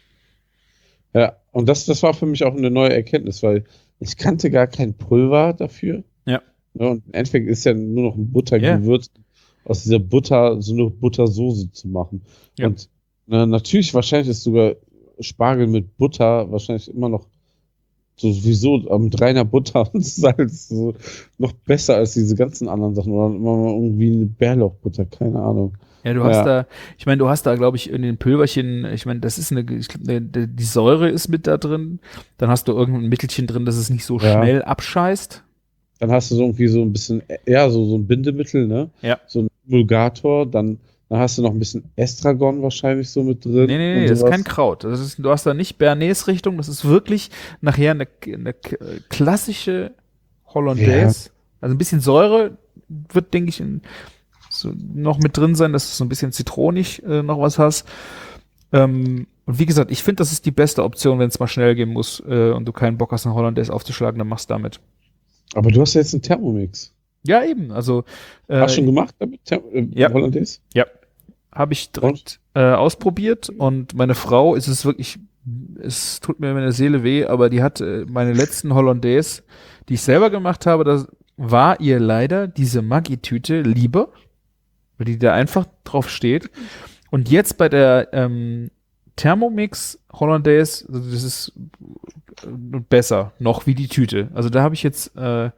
Ja, und das, das war für mich auch eine neue Erkenntnis, weil ich kannte gar kein Pulver dafür. Ja. Ja, und im Endeffekt ist ja nur noch ein Buttergewürz, aus dieser Butter so eine Buttersoße zu machen. Ja. Und na, natürlich, wahrscheinlich ist sogar Spargel mit Butter wahrscheinlich immer noch so sowieso ähm, mit reiner Butter und Salz so noch besser als diese ganzen anderen Sachen. Oder immer mal irgendwie eine Bärlauchbutter, keine Ahnung. Ja, du hast Ja. da, ich meine, du hast da, glaube ich, in den Pülverchen, ich meine, das ist eine, ich glaub, ne, die die Säure ist mit da drin. Dann hast du irgendein Mittelchen drin, dass es nicht so Ja. schnell abscheißt. Dann hast du so irgendwie so ein bisschen, ja, so, so ein Bindemittel, ne? Ja. So ein Emulgator, dann, dann hast du noch ein bisschen Estragon wahrscheinlich so mit drin. Nee, nee, und nee, das ist sowas. kein Kraut. Das ist, du hast da nicht Bernays-Richtung, das ist wirklich nachher eine, eine k- klassische Hollandaise. Also ein bisschen Säure wird, denke ich, in, so noch mit drin sein, dass du so ein bisschen zitronig äh, noch was hast. Ähm, und wie gesagt, ich finde, das ist die beste Option, wenn es mal schnell gehen muss äh, und du keinen Bock hast, einen Hollandaise aufzuschlagen, dann machst du damit. Aber du hast ja jetzt einen Thermomix. Ja, eben. Also äh, Hast du schon gemacht damit? Therm äh, ja. Hollandaise? habe ich direkt äh, ausprobiert und meine Frau ist es wirklich, es tut mir meine Seele weh, aber die hat äh, meine letzten Hollandaise, die ich selber gemacht habe, das war ihr leider diese Maggi-Tüte lieber, weil die da einfach drauf steht. Und jetzt bei der ähm, Thermomix Hollandaise, also das ist äh, besser noch wie die Tüte. Also da habe ich jetzt äh,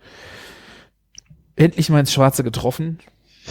endlich mal ins Schwarze getroffen.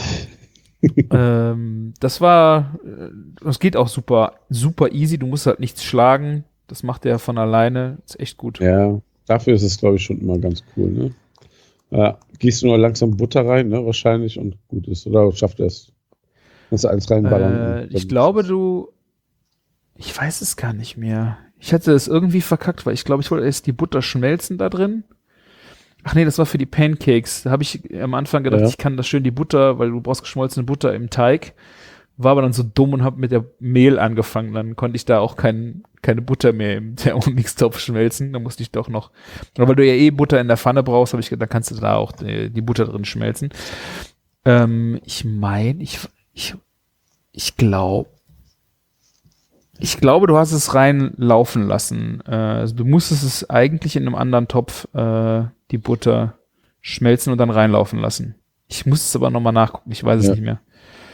ähm, das war, äh, es geht auch super, super easy. Du musst halt nichts schlagen. Das macht er von alleine. Ist echt gut. Ja, dafür ist es, glaube ich, schon immer ganz cool, ne? Ja, gießt du nur langsam Butter rein, ne? Wahrscheinlich und gut ist. Oder schafft er es? Kannst du alles reinballern? Äh, ich glaube, du, ich weiß es gar nicht mehr. Ich hatte es irgendwie verkackt, weil ich glaube, ich wollte erst die Butter schmelzen da drin. Ach nee, das war für die Pancakes. Da habe ich am Anfang gedacht, Ja. ich kann das schön die Butter, weil du brauchst geschmolzene Butter im Teig. War aber dann so dumm und habe mit der Mehl angefangen. Dann konnte ich da auch kein, keine Butter mehr im Thermomix-Topf schmelzen. Da musste ich doch noch, aber weil du ja eh Butter in der Pfanne brauchst, habe ich gedacht, dann kannst du da auch die, die Butter drin schmelzen. Ähm, ich meine, ich, ich, ich glaube, ich glaube, du hast es reinlaufen lassen. Äh, also du musstest es eigentlich in einem anderen Topf äh, die Butter schmelzen und dann reinlaufen lassen. Ich muss es aber nochmal nachgucken. Ich weiß es Ja. nicht mehr.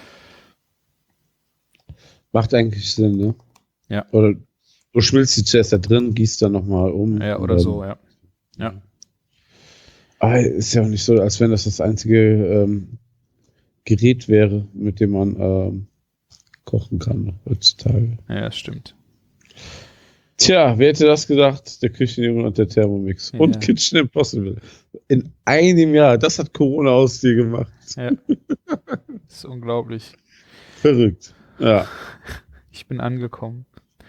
Macht eigentlich Sinn, ne? Ja. Oder du schmilzt die zuerst da drin, gießt dann nochmal um. Ja, und oder dann- so, ja. Ja. Aber ist ja auch nicht so, als wenn das das einzige ähm, Gerät wäre, mit dem man ähm, kochen kann heutzutage. Ja, das stimmt. Tja, wer hätte das gedacht? Der Küchenjunge und der Thermomix. Ja. Und Kitchen Impossible. In einem Jahr. Das hat Corona aus dir gemacht. Ja. Das ist unglaublich. Verrückt. Ja. Ich bin angekommen.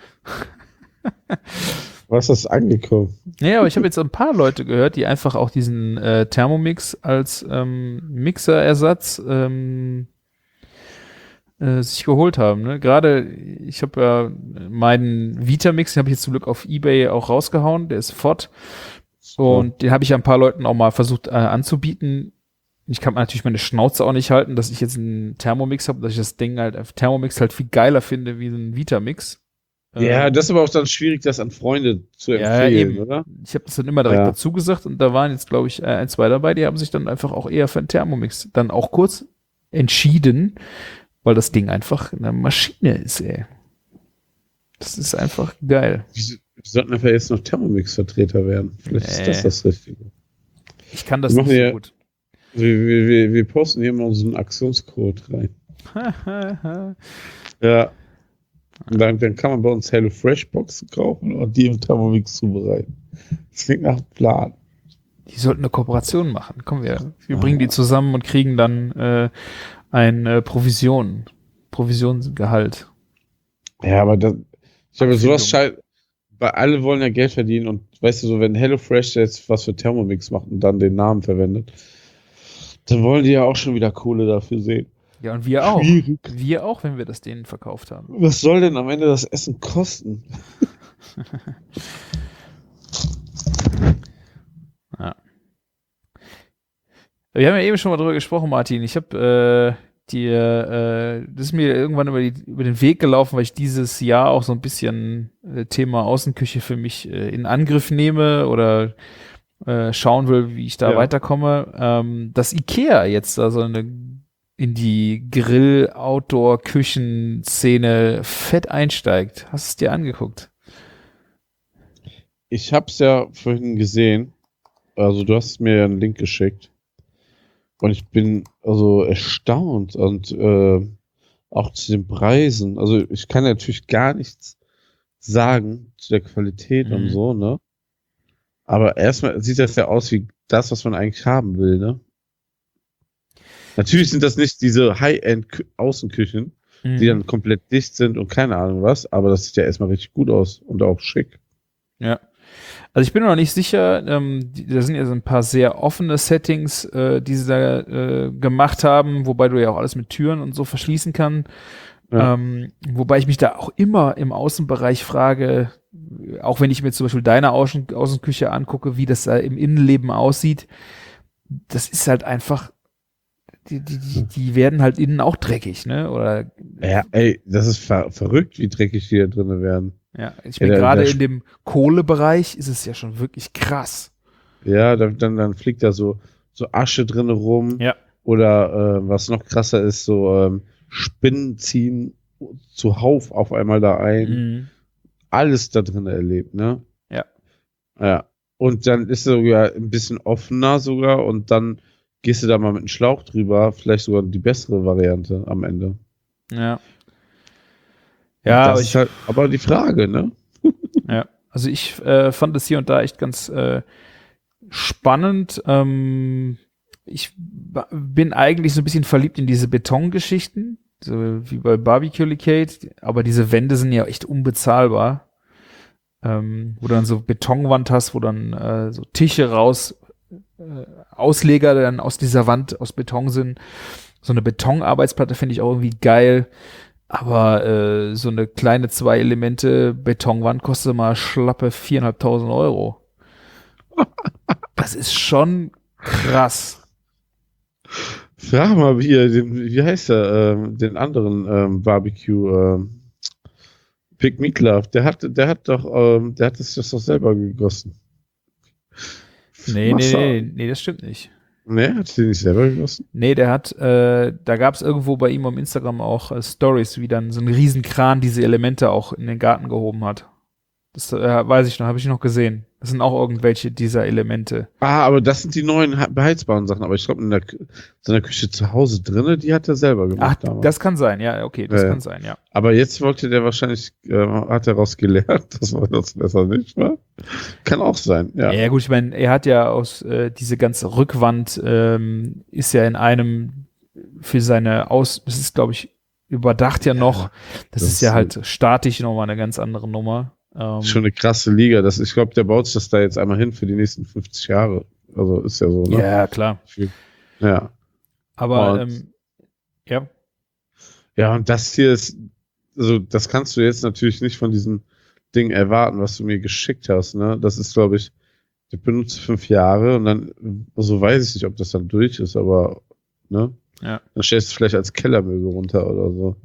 Was ist angekommen? Naja, aber ich habe jetzt ein paar Leute gehört, die einfach auch diesen äh, Thermomix als ähm, Mixerersatz ähm, äh, sich geholt haben. Ne? Gerade, ich habe ja meinen Vitamix, den habe ich jetzt zum Glück auf eBay auch rausgehauen, der ist fort. Und den habe ich ja ein paar Leuten auch mal versucht äh, anzubieten. Ich kann natürlich meine Schnauze auch nicht halten, dass ich jetzt einen Thermomix habe, dass ich das Ding halt, Thermomix halt viel geiler finde wie ein Vitamix. Ja, Äh, das ist aber auch dann schwierig, das an Freunde zu Ja, empfehlen, eben. oder? Ich habe das dann immer direkt Ja. dazu gesagt und da waren jetzt, glaube ich, äh, ein, zwei dabei, die haben sich dann einfach auch eher für einen Thermomix dann auch kurz entschieden, weil das Ding einfach eine Maschine ist, ey. Das ist einfach geil. Wir sollten einfach jetzt noch Thermomix-Vertreter werden. Vielleicht Nee. ist das das Richtige. Ich kann das Wir nicht machen so ja- gut. Wir, wir, wir, wir posten hier mal so einen Aktionscode rein. Ja. Und dann, dann kann man bei uns HelloFresh-Boxen kaufen und die im Thermomix zubereiten. Das klingt nach Plan. Die sollten eine Kooperation machen. Komm, wir, wir bringen die zusammen und kriegen dann äh, ein äh, Provision. Provisionsgehalt. Ja, aber das, ich habe sowas Abfindung. scheiße. Weil alle wollen ja Geld verdienen und weißt du so, wenn HelloFresh jetzt was für Thermomix macht und dann den Namen verwendet, dann wollen die ja auch schon wieder Kohle dafür sehen. Ja, und wir auch. Schwierig. Wir auch, wenn wir das denen verkauft haben. Was soll denn am Ende das Essen kosten? Ja. Wir haben ja eben schon mal drüber gesprochen, Martin. Ich habe äh, dir, äh, das ist mir irgendwann über, die, über den Weg gelaufen, weil ich dieses Jahr auch so ein bisschen äh, Thema Außenküche für mich äh, in Angriff nehme oder äh, schauen will, wie ich da Ja. weiterkomme. Ähm, dass IKEA jetzt da so eine in die Grill-Outdoor-Küchenszene fett einsteigt. Hast du es dir angeguckt? Ich hab's ja vorhin gesehen. Also du hast mir ja einen Link geschickt. Und ich bin also erstaunt und äh, auch zu den Preisen. Also ich kann natürlich gar nichts sagen zu der Qualität Mhm. und so, ne? Aber erstmal sieht das ja aus wie das, was man eigentlich haben will, ne? Natürlich sind das nicht diese High-End-Außenküchen, die dann komplett dicht sind und keine Ahnung was, aber das sieht ja erstmal richtig gut aus und auch schick. Ja. Also ich bin noch nicht sicher, ähm, die, da sind ja so ein paar sehr offene Settings, äh, die sie da äh, gemacht haben, wobei du ja auch alles mit Türen und so verschließen kann. Ja. Ähm, wobei ich mich da auch immer im Außenbereich frage, auch wenn ich mir zum Beispiel deine Außen Außenküche angucke, wie das da im Innenleben aussieht, das ist halt einfach, die, die, die, die werden halt innen auch dreckig, ne? Oder Ja, ey, das ist ver verrückt, wie dreckig die da drinnen werden. ja, ich Ja, bin der- gerade der in dem Kohlebereich, ist es ja schon wirklich krass. Ja, dann, dann, dann fliegt da so, so Asche drin rum. Ja. Oder äh, was noch krasser ist, so ähm, Spinnen ziehen zuhauf auf einmal da ein. Mhm. Alles da drin erlebt, ne? Ja. Ja. Und dann ist es sogar ein bisschen offener sogar und dann gehst du da mal mit einem Schlauch drüber, vielleicht sogar die bessere Variante am Ende. Ja. Ja, aber das ich, ist halt aber die Frage, ne? ja. Also ich äh, fand es hier und da echt ganz äh, spannend. Ähm, ich ba- bin eigentlich so ein bisschen verliebt in diese Betongeschichten, so wie bei Barbecue-Licate, aber diese Wände sind ja echt unbezahlbar. Ähm, wo du dann so Betonwand hast, wo dann äh, so Tische raus, äh, Ausleger dann aus dieser Wand aus Beton sind. So eine Betonarbeitsplatte finde ich auch irgendwie geil. Aber äh, so eine kleine zwei Elemente Betonwand kostet mal schlappe viertausendfünfhundert Euro. Das ist schon krass. Frag mal hier, den, wie heißt der, ähm, den anderen ähm, Barbecue, ähm, Big Meatloaf, der hat, der hat doch, ähm, der hat das, das doch selber gegossen. Nee, nee, Massa. nee, nee, das stimmt nicht. Nee, hat die nicht selber gegossen? Nee, der hat, äh, da gab es irgendwo bei ihm am Instagram auch äh, Stories, wie dann so ein Riesenkran diese Elemente auch in den Garten gehoben hat. Das äh, weiß ich noch, habe ich noch gesehen. Das sind auch irgendwelche dieser Elemente. Ah, aber das sind die neuen ha- beheizbaren Sachen. Aber ich glaube, in der, Kü- so einer Küche zu Hause drinne, die hat er selber Ach, gemacht damals. das kann sein, ja, okay, das Ja, ja. kann sein, ja. Aber jetzt wollte der wahrscheinlich, äh, hat er daraus gelernt, dass man das besser nicht war. Kann auch sein, ja. Ja, gut, ich meine, er hat ja aus, äh, diese ganze Rückwand ähm, ist ja in einem für seine Aus, das ist, glaube ich, überdacht ja noch. Das, das ist ja ist halt statisch nochmal eine ganz andere Nummer. Ähm, Schon eine krasse Liga. Das, ich glaube, der baut sich das da jetzt einmal hin für die nächsten fünfzig Jahre. Also ist ja so, ne? ja, klar. Ja. Aber Und- ähm, ja, Ja, und das hier ist, also das kannst du jetzt natürlich nicht von diesem Ding erwarten, was du mir geschickt hast, ne? Das ist, glaube ich, ich benutze fünf Jahre und dann, so weiß ich nicht, ob das dann durch ist, aber, ne? Ja. Dann stellst du es vielleicht als Kellermöbel runter oder so.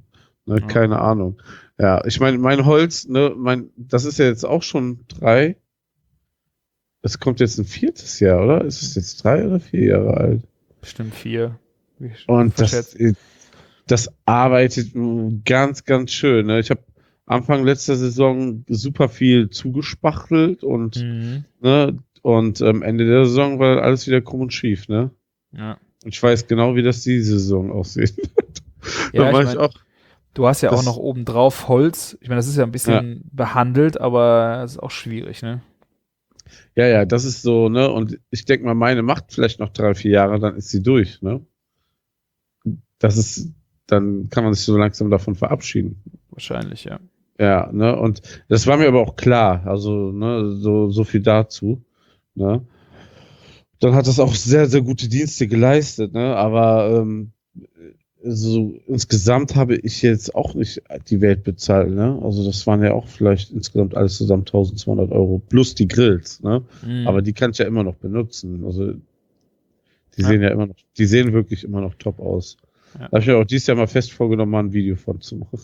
Ne? Ja. Keine Ahnung. Ja, ich meine, mein Holz, ne, mein, das ist ja jetzt auch schon drei. Es kommt jetzt ein viertes Jahr, oder? Ist es jetzt drei oder vier Jahre alt? Bestimmt vier. Wie Und das, verschätzt. das arbeitet ganz, ganz schön. Ne? Ich habe Anfang letzter Saison super viel zugespachtelt und, Mhm. ne, und am Ende der Saison war alles wieder krumm und schief. Ne? Ja. Und ich weiß genau, wie das diese Saison aussieht. Ja, Da ich war mein, auch. du hast ja das- auch noch obendrauf Holz. Ich meine, das ist ja ein bisschen behandelt, aber es ist auch schwierig, ne? Ja, ja, das ist so, ne? Und ich denke mal, meine macht vielleicht noch drei, vier Jahre, dann ist sie durch, ne? Das ist, dann kann man sich so langsam davon verabschieden. Wahrscheinlich, ja. Ja, ne? Und das war mir aber auch klar. Also, ne, so, so viel dazu. Ne? Dann hat das auch sehr, sehr gute Dienste geleistet, ne? Aber ähm, so insgesamt habe ich jetzt auch nicht die Welt bezahlt, ne? Also das waren ja auch vielleicht insgesamt alles zusammen eintausendzweihundert Euro plus die Grills, ne? Mhm. Aber die kann ich ja immer noch benutzen. Also die Ja. sehen ja immer noch, die sehen wirklich immer noch top aus. Ja. Da habe ich mir auch dieses Jahr mal fest vorgenommen, mal ein Video von zu machen.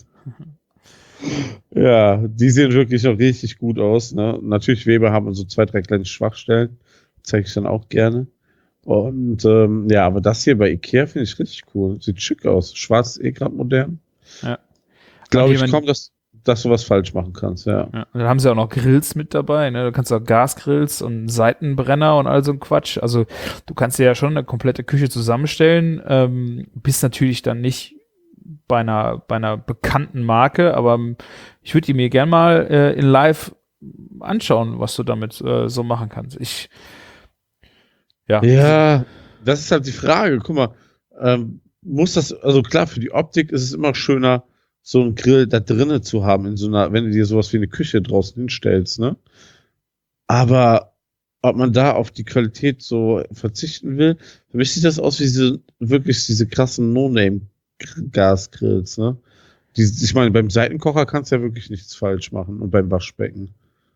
Ja, die sehen wirklich noch richtig gut aus, ne? Natürlich, Weber haben so zwei, drei kleine Schwachstellen. Zeige ich dann auch gerne. Und ähm, ja, aber das hier bei Ikea finde ich richtig cool. Sieht schick aus. Schwarz ist eh gerade modern. Ja. Glaube Und ich jemand- kaum, dass, dass du was falsch machen kannst, ja. Ja. Und dann haben sie auch noch Grills mit dabei, ne? Du kannst auch Gasgrills und Seitenbrenner und all so ein Quatsch. Also du kannst dir ja schon eine komplette Küche zusammenstellen. Ähm, bist natürlich dann nicht bei einer, bei einer bekannten Marke, aber ähm, ich würde die mir gern mal äh, in live anschauen, was du damit äh, so machen kannst. Ich ja. Ja, das ist halt die Frage. Guck mal, ähm, muss das, also klar, für die Optik ist es immer schöner, so einen Grill da drinnen zu haben, in so einer, wenn du dir sowas wie eine Küche draußen hinstellst, ne? Aber ob man da auf die Qualität so verzichten will, für mich sieht das aus wie diese, wirklich diese krassen No-Name-Gasgrills, ne? Die, ich meine, beim Seitenkocher kannst du ja wirklich nichts falsch machen und beim Waschbecken.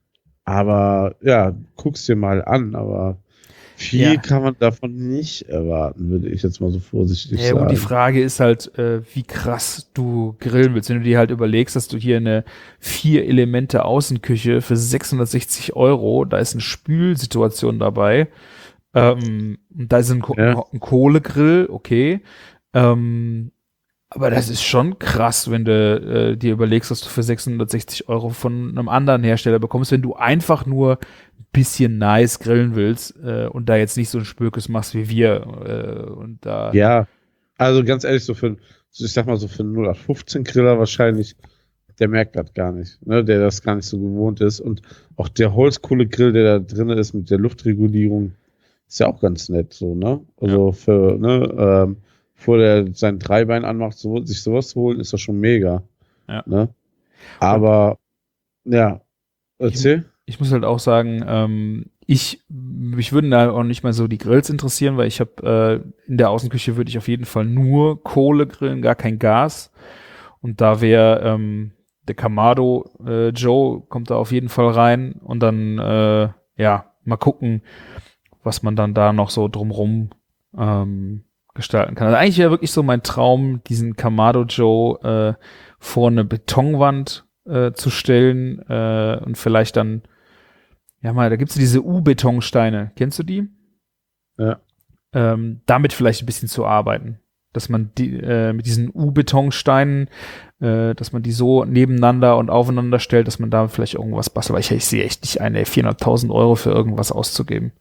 Aber ja, guck's dir mal an, aber viel Ja. kann man davon nicht erwarten, würde ich jetzt mal so vorsichtig Ja, sagen. und die Frage ist halt, äh, wie krass du grillen willst. Wenn du dir halt überlegst, dass du hier eine vier Elemente Außenküche für sechshundertsechzig Euro, da ist eine Spülsituation dabei, ähm, und da ist ein, Ko Ja. ein Kohlegrill, okay, ähm, aber das ist schon krass, wenn du äh, dir überlegst, was du für sechshundertsechzig Euro von einem anderen Hersteller bekommst, wenn du einfach nur ein bisschen nice grillen willst äh, und da jetzt nicht so ein Spökes machst wie wir. Äh, und da Ja, also ganz ehrlich, so für, einen- so ich sag mal so für einen null acht fünfzehn Griller wahrscheinlich, der merkt das gar nicht, ne, der das gar nicht so gewohnt ist. Und auch der Holzkohlegrill, der da drin ist mit der Luftregulierung, ist ja auch ganz nett, so, ne? Also für, ne, ähm, bevor der sein Dreibein anmacht, so, sich sowas zu holen, ist das schon mega. Ja. Ne? Aber, ja, erzähl. ich muss halt auch sagen, ähm, ich, mich würden da auch nicht mal so die Grills interessieren, weil ich habe äh, in der Außenküche würde ich auf jeden Fall nur Kohle grillen, gar kein Gas. Und da wäre ähm, der Kamado äh, Joe kommt da auf jeden Fall rein und dann äh, ja mal gucken, was man dann da noch so drumrum ähm, gestalten kann. Also eigentlich wäre wirklich so mein Traum, diesen Kamado Joe äh, vor eine Betonwand äh, zu stellen äh, und vielleicht dann ja mal, da gibt's diese U-Betonsteine. Kennst du die? Ja. Ähm, damit vielleicht ein bisschen zu arbeiten. Dass man die äh, mit diesen U-Betonsteinen, äh, dass man die so nebeneinander und aufeinander stellt, dass man da vielleicht irgendwas bastelt. Weil ich, ich sehe echt nicht eine vierhunderttausend Euro für irgendwas auszugeben.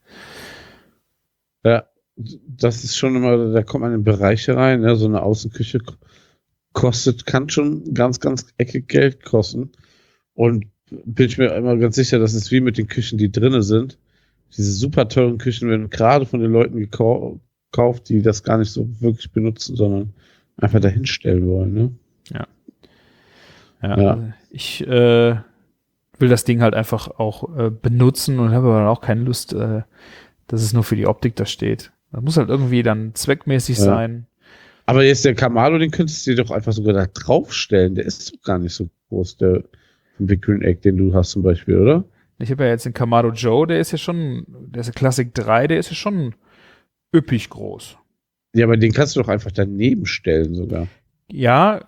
Ja, das ist schon immer, da kommt man in Bereiche rein, ne? So eine Außenküche kostet, kann schon ganz, ganz eckig Geld kosten. Und bin ich mir immer ganz sicher, dass es wie mit den Küchen, die drinnen sind. Diese super teuren Küchen werden gerade von den Leuten gekau gekauft, die das gar nicht so wirklich benutzen, sondern einfach dahinstellen wollen, ne? Ja. Ja. Also ich äh, will das Ding halt einfach auch äh, benutzen und habe aber auch keine Lust, äh, dass es nur für die Optik da steht. Das muss halt irgendwie dann zweckmäßig Ja. sein. Aber jetzt der Kamado, den könntest du dir doch einfach sogar da draufstellen. Der ist doch gar nicht so groß, der vom Big Green Egg, den du hast zum Beispiel, oder? Ich habe ja jetzt den Kamado Joe, der ist ja schon, der ist ja Classic drei, der ist ja schon üppig groß. Ja, aber den kannst du doch einfach daneben stellen sogar. Ja,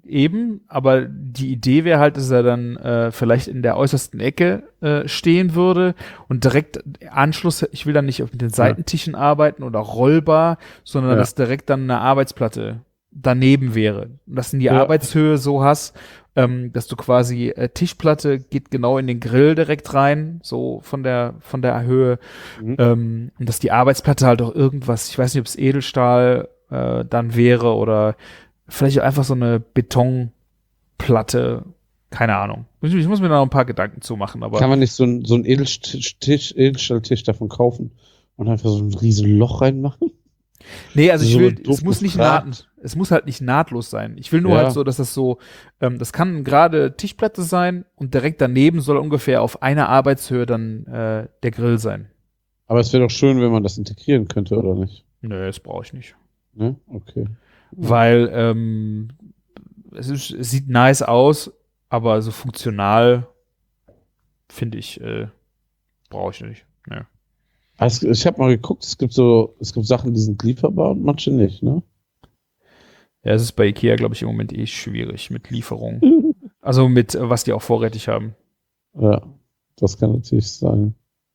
eben, aber die Idee wäre halt, dass er dann äh, vielleicht in der äußersten Ecke äh, stehen würde und direkt Anschluss, ich will dann nicht auf den Seitentischen arbeiten oder rollbar, sondern Ja. dass direkt dann eine Arbeitsplatte daneben wäre. Und dass du die Ja. Arbeitshöhe so hast, ähm, dass du quasi äh, Tischplatte geht genau in den Grill direkt rein, so von der von der Höhe. Mhm. Ähm, und dass die Arbeitsplatte halt auch irgendwas, ich weiß nicht, ob es Edelstahl äh, dann wäre oder vielleicht auch einfach so eine Betonplatte, keine Ahnung. Ich, ich muss mir da noch ein paar Gedanken zu machen, aber Kann man nicht so ein, so ein Edelstisch, Tisch, Edelstahltisch davon kaufen und einfach so ein riesen Loch reinmachen? nee, also ich so will, doof es muss nicht gefragt. naht, es muss halt nicht nahtlos sein. Ich will nur Ja. halt so, dass das so, ähm, das kann gerade Tischplatte sein und direkt daneben soll ungefähr auf einer Arbeitshöhe dann äh, der Grill sein. Aber es wäre doch schön, wenn man das integrieren könnte, oder nicht? Nö, das brauche ich nicht. Ne? Okay. Weil ähm, es, ist, es sieht nice aus, aber so funktional finde ich, äh, brauche ich nicht. Ja. Also ich habe mal geguckt, es gibt so, es gibt Sachen, die sind lieferbar und manche nicht, ne? Ja, es ist bei Ikea, glaube ich, im Moment eh schwierig mit Lieferung. Also mit, äh, was die auch vorrätig haben. Ja, das kann natürlich sein.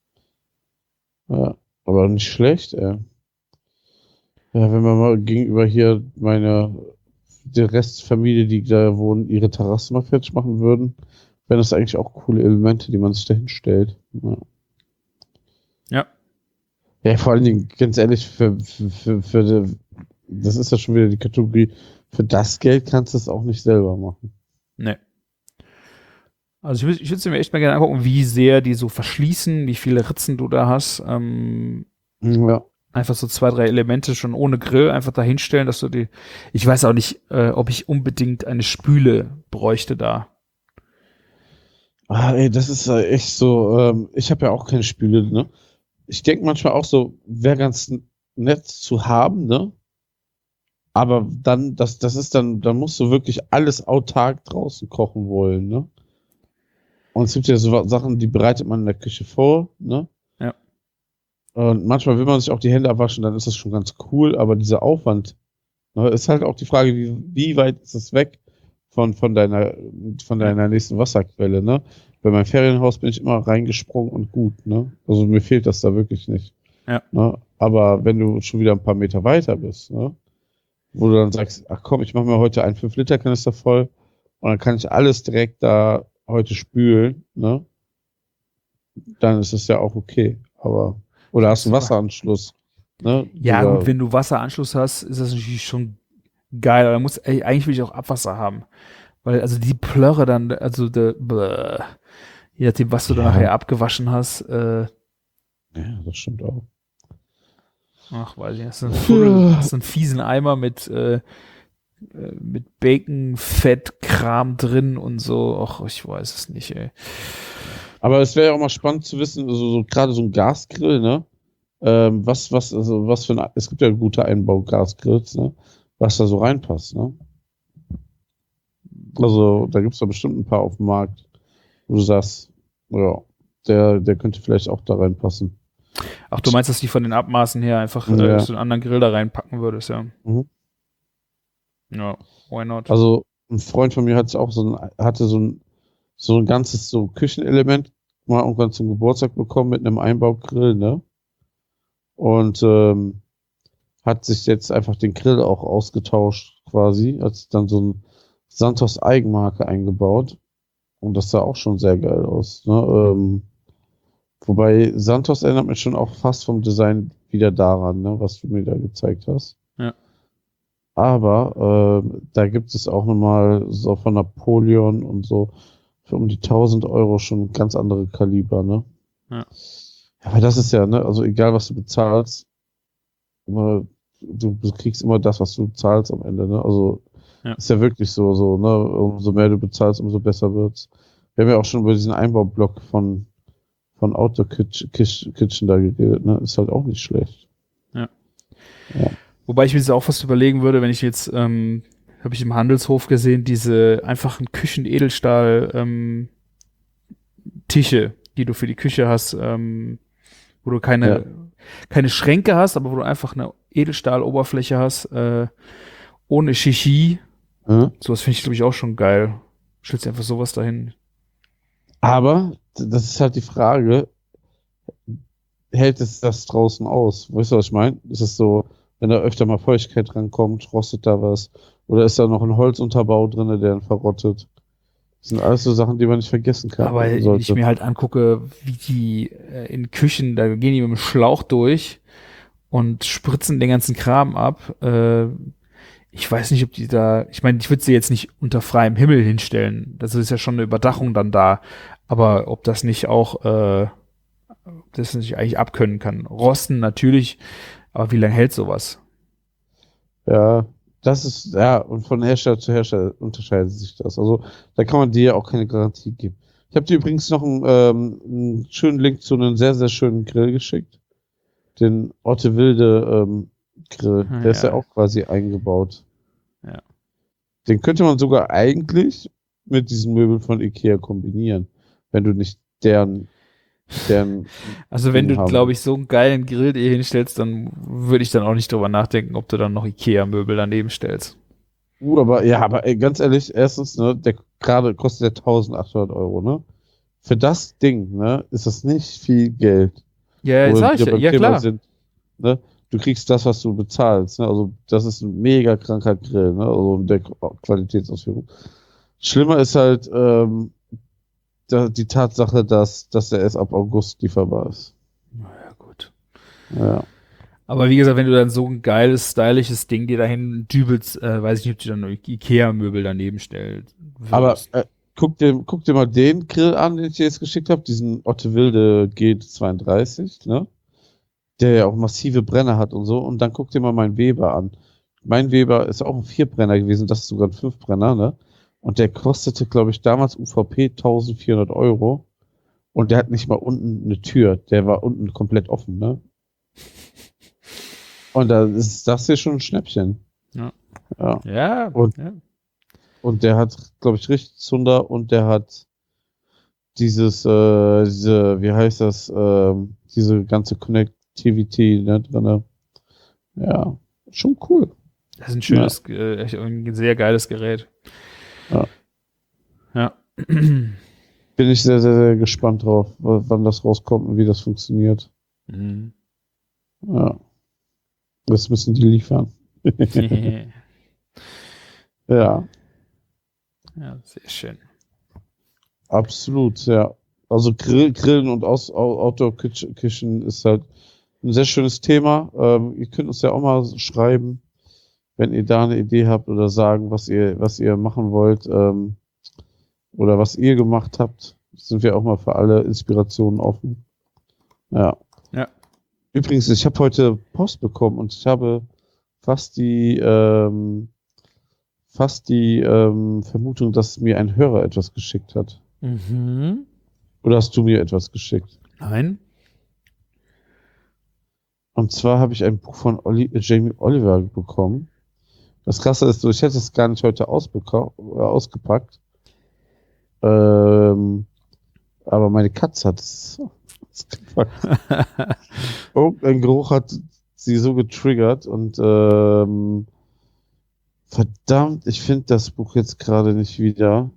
Ja, aber nicht schlecht, ey. Ja, wenn man mal gegenüber hier meine, der Restfamilie, die da wohnen, ihre Terrasse mal fertig machen würden, wären das eigentlich auch coole Elemente, die man sich da hinstellt. Ja. Ja. Ja, vor allen Dingen, ganz ehrlich, für, für, für, für die, das ist ja schon wieder die Kategorie, für das Geld kannst du es auch nicht selber machen. Nee. Also ich, wü- ich würde mir echt mal gerne angucken, wie sehr die so verschließen, wie viele Ritzen du da hast. Ähm, Ja. einfach so zwei, drei Elemente schon ohne Grill einfach da hinstellen, dass du die. Ich weiß auch nicht, äh, ob ich unbedingt eine Spüle bräuchte da. Ah, ey, das ist äh, echt so, ähm, ich habe ja auch keine Spüle, ne? Ich denke manchmal auch so, wäre ganz n- nett zu haben, ne? Aber dann, das, das ist dann, dann musst du wirklich alles autark draußen kochen wollen, ne? Und es gibt ja so wa- Sachen, die bereitet man in der Küche vor, ne? Ja. Und manchmal will man sich auch die Hände abwaschen, dann ist das schon ganz cool, aber dieser Aufwand, ne, ist halt auch die Frage, wie, wie weit ist es weg von, von deiner, von deiner nächsten Wasserquelle, ne? Bei meinem Ferienhaus bin ich immer reingesprungen und gut, ne? Also mir fehlt das da wirklich nicht. Ja. Ne? Aber wenn du schon wieder ein paar Meter weiter bist, ne? Wo du dann sagst, ach komm, ich mache mir heute einen fünf Liter Kanister voll und dann kann ich alles direkt da heute spülen, ne? Dann ist es ja auch okay. Aber, oder hast du einen Wasseranschluss, ne? Ja, Oder- gut, wenn du Wasseranschluss hast, ist das natürlich schon geil. Aber da muss, ey, eigentlich will ich auch Abwasser haben. Weil, also die Plörre dann, also der, bläh, je nachdem, was du da Ja. nachher abgewaschen hast, äh, Ja, das stimmt auch. ach, weiß ich nicht, hast du einen, Fuddel, hast du einen fiesen Eimer mit, äh, äh, mit Bacon, Fett, Kram drin und so. Ach, ich weiß es nicht, ey. Aber es wäre ja auch mal spannend zu wissen, also so, gerade so ein Gasgrill, ne? Ähm, was, was, also was für ein, es gibt ja gute Einbau-Gasgrills, ne? Was da so reinpasst, ne? Also, da gibt es da bestimmt ein paar auf dem Markt, wo du sagst, ja, der, der könnte vielleicht auch da reinpassen. Ach, du meinst, dass die von den Abmaßen her einfach äh, Ja. so einen anderen Grill da reinpacken würdest, ja. Mhm. Ja, why not? Also, ein Freund von mir hat auch so ein, hatte so ein, so ein ganzes so Küchenelement mal irgendwann zum Geburtstag bekommen mit einem Einbaugrill, ne? Und ähm, hat sich jetzt einfach den Grill auch ausgetauscht quasi, hat dann so ein Santos Eigenmarke eingebaut und das sah auch schon sehr geil aus, ne? Ähm, wobei Santos erinnert mich schon auch fast vom Design wieder daran, ne, was du mir da gezeigt hast. Ja. Aber ähm, da gibt es auch nochmal so von Napoleon und so für um die tausend Euro schon ganz andere Kaliber, ne? Ja. Aber das ist ja, ne, also egal was du bezahlst, immer, du, du kriegst immer das, was du zahlst am Ende, ne? Also Ja. ist ja wirklich so, so, ne? Umso mehr du bezahlst, umso besser wird's. Wir haben ja auch schon über diesen Einbaublock von, von Outdoor Kitchen, Kitchen da geredet, ne? Ist halt auch nicht schlecht. Wobei ich mir jetzt auch fast überlegen würde, wenn ich jetzt, ähm, habe ich im Handelshof gesehen, diese einfachen Küchen-Edelstahl ähm, Tische, die du für die Küche hast, ähm, wo du keine, Ja. keine Schränke hast, aber wo du einfach eine Edelstahl-Oberfläche hast, äh, ohne Shishi, Hm? Sowas finde ich, glaube ich, auch schon geil. Stellst einfach sowas dahin. Aber d- das ist halt die Frage, hält es das draußen aus? Weißt du, was ich meine? Ist es so, wenn da öfter mal Feuchtigkeit rankommt, rostet da was? Oder ist da noch ein Holzunterbau drin, der dann verrottet? Das sind alles so Sachen, die man nicht vergessen kann. Aber wenn sollte. ich mir halt angucke, wie die äh, in Küchen, da gehen die mit dem Schlauch durch und spritzen den ganzen Kram ab. Äh, ich weiß nicht, ob die da, ich meine, ich würde sie jetzt nicht unter freiem Himmel hinstellen. Das ist ja schon eine Überdachung dann da. Aber ob das nicht auch, äh, ob das nicht eigentlich abkönnen kann. Rosten natürlich, aber wie lange hält sowas? Ja, das ist, ja, und von Hersteller zu Hersteller unterscheidet sich das. Also da kann man dir ja auch keine Garantie geben. Ich habe dir übrigens noch einen, ähm, einen schönen Link zu einem sehr, sehr schönen Grill geschickt. Den Orte Wilde ähm, Grill. Ah, Der ist ja ja. auch quasi eingebaut. Ja. Den könnte man sogar eigentlich mit diesen Möbeln von Ikea kombinieren, wenn du nicht deren, deren Also wenn Ding du, haben. glaube ich, so einen geilen Grill dir hinstellst, dann würde ich dann auch nicht drüber nachdenken, ob du dann noch Ikea-Möbel daneben stellst. Uh, aber ja, aber ey, ganz ehrlich, erstens, ne, der gerade kostet der eintausendachthundert Euro, ne? Für das Ding, ne, ist das nicht viel Geld. Ja, Wo wir sag ich wieder ja, beim ja Thema klar. Sind, ne? Du kriegst das, was du bezahlst, ne? Also das ist ein mega kranker Grill, ne? Also der Qualitätsausführung. Schlimmer ist halt ähm, da, die Tatsache, dass, dass der erst ab August lieferbar ist. Ja, gut. Ja. Aber wie gesagt, wenn du dann so ein geiles, stylisches Ding dir dahin dübelst, äh, weiß ich nicht, ob du dann noch Ikea-Möbel daneben stellst. Aber äh, guck, dir, guck dir mal den Grill an, den ich dir jetzt geschickt habe, diesen Otte Wilde G zweiunddreißig, ne? Der ja auch massive Brenner hat und so. Und dann guck dir mal meinen Weber an. Mein Weber ist auch ein Vierbrenner gewesen, das ist sogar ein Fünfbrenner, ne? Und der kostete, glaube ich, damals U V P eintausendvierhundert Euro. Und der hat nicht mal unten eine Tür. Der war unten komplett offen, ne? Und da ist das hier schon ein Schnäppchen. Ja. Ja. Ja, Und- ja. Und der hat, glaube ich, richtig Zunder und der hat dieses, äh, diese, wie heißt das, ähm, diese ganze Connectivity ne, drin. Ja, schon cool. Das ist ein schönes, äh, echt ein sehr geiles Gerät. Ja. Ja. Bin ich sehr, sehr, sehr gespannt drauf, w- wann das rauskommt und wie das funktioniert. Mhm. Ja. Das müssen die liefern. Ja, Ja, sehr schön. absolut, ja. Also Grill, Grillen und Aus, Au- Outdoor Kitchen Kitchen ist halt ein sehr schönes Thema. Ähm, ihr könnt uns ja auch mal schreiben, wenn ihr da eine Idee habt oder sagen, was ihr, was ihr machen wollt, ähm, oder was ihr gemacht habt. Sind wir auch mal für alle Inspirationen offen. Ja. Ja. Übrigens, ich habe heute Post bekommen und ich habe fast die, ähm, fast die ähm, Vermutung, dass mir ein Hörer etwas geschickt hat. Mhm. Oder hast du mir etwas geschickt? Nein. Und zwar habe ich ein Buch von Oli äh, Jamie Oliver bekommen. Das Krasse ist so, ich hätte es gar nicht heute ausbeka- äh, ausgepackt. Ähm, aber meine Katze hat es ausgepackt. Irgendein Geruch hat sie so getriggert und ähm, verdammt, ich finde das Buch jetzt gerade nicht wieder.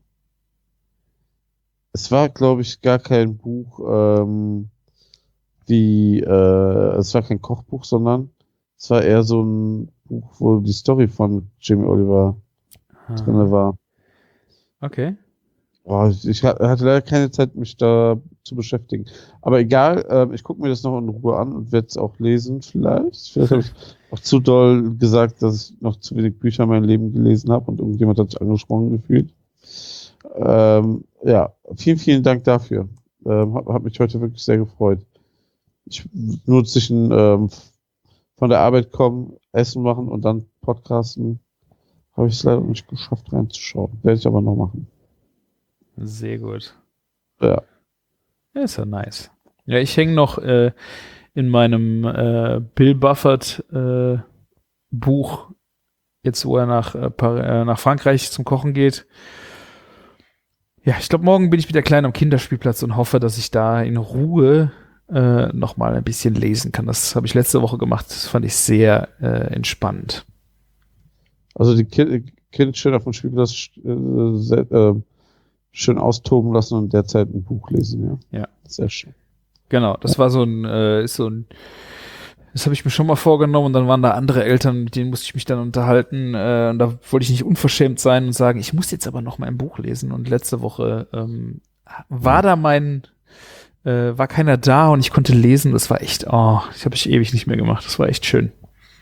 Es war, glaube ich, gar kein Buch, ähm, wie, äh, es war kein Kochbuch, sondern es war eher so ein Buch, wo die Story von Jamie Oliver drin war. Okay. Boah, ich, ich ha- hatte leider keine Zeit, mich da zu beschäftigen. Aber egal, ähm, ich gucke mir das noch in Ruhe an und werde es auch lesen, vielleicht. Vielleicht habe ich auch zu doll gesagt, dass ich noch zu wenig Bücher in meinem Leben gelesen habe und irgendjemand hat sich angesprochen gefühlt. Ähm, ja, vielen, vielen Dank dafür. Ähm, hat, hat mich heute wirklich sehr gefreut. Ich nur zwischen ähm, von der Arbeit kommen, Essen machen und dann podcasten, habe ich es leider nicht geschafft reinzuschauen. Werde ich aber noch machen. Sehr gut. Ja. Ja, ist ja nice. Ja, ich hänge noch äh, in meinem äh, Bill Buffett äh, Buch, jetzt wo er nach, äh, Par- äh, nach Frankreich zum Kochen geht. Ja, ich glaube, morgen bin ich wieder klein am Kinderspielplatz und hoffe, dass ich da in Ruhe äh, noch mal ein bisschen lesen kann. Das habe ich letzte Woche gemacht. Das fand ich sehr äh, entspannt. Also die Ki Kind schön auf dem Spielplatz äh, sehr, äh, schön austoben lassen und derzeit ein Buch lesen, ja. Ja. Sehr schön. Genau, das war so ein, äh, ist so ein, das habe ich mir schon mal vorgenommen und dann waren da andere Eltern, mit denen musste ich mich dann unterhalten äh, und da wollte ich nicht unverschämt sein und sagen, ich muss jetzt aber noch mal ein Buch lesen und letzte Woche ähm, war da mein, äh, war keiner da und ich konnte lesen, das war echt, oh, ich habe ich ewig nicht mehr gemacht, das war echt schön.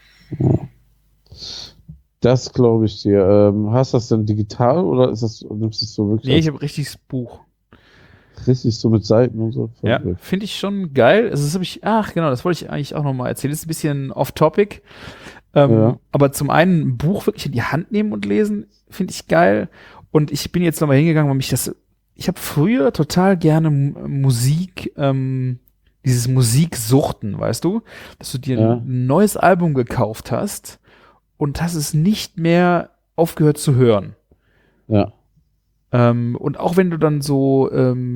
Das glaube ich dir. Ähm, hast du das denn digital oder ist das, nimmst du es so wirklich Nee, ich habe richtiges Buch. richtig so mit Seiten und so? Ja, finde ich schon geil. Also das habe ich, ach genau, das wollte ich eigentlich auch noch mal erzählen. Das ist ein bisschen off-topic. Ähm, Ja. Aber zum einen ein Buch wirklich in die Hand nehmen und lesen, finde ich geil. Und ich bin jetzt noch mal hingegangen, weil mich das, ich habe früher total gerne M- Musik, ähm, dieses Musiksuchten, weißt du? Dass du dir Ja. ein neues Album gekauft hast und hast es nicht mehr aufgehört zu hören. Ja. Ähm, und auch wenn du dann so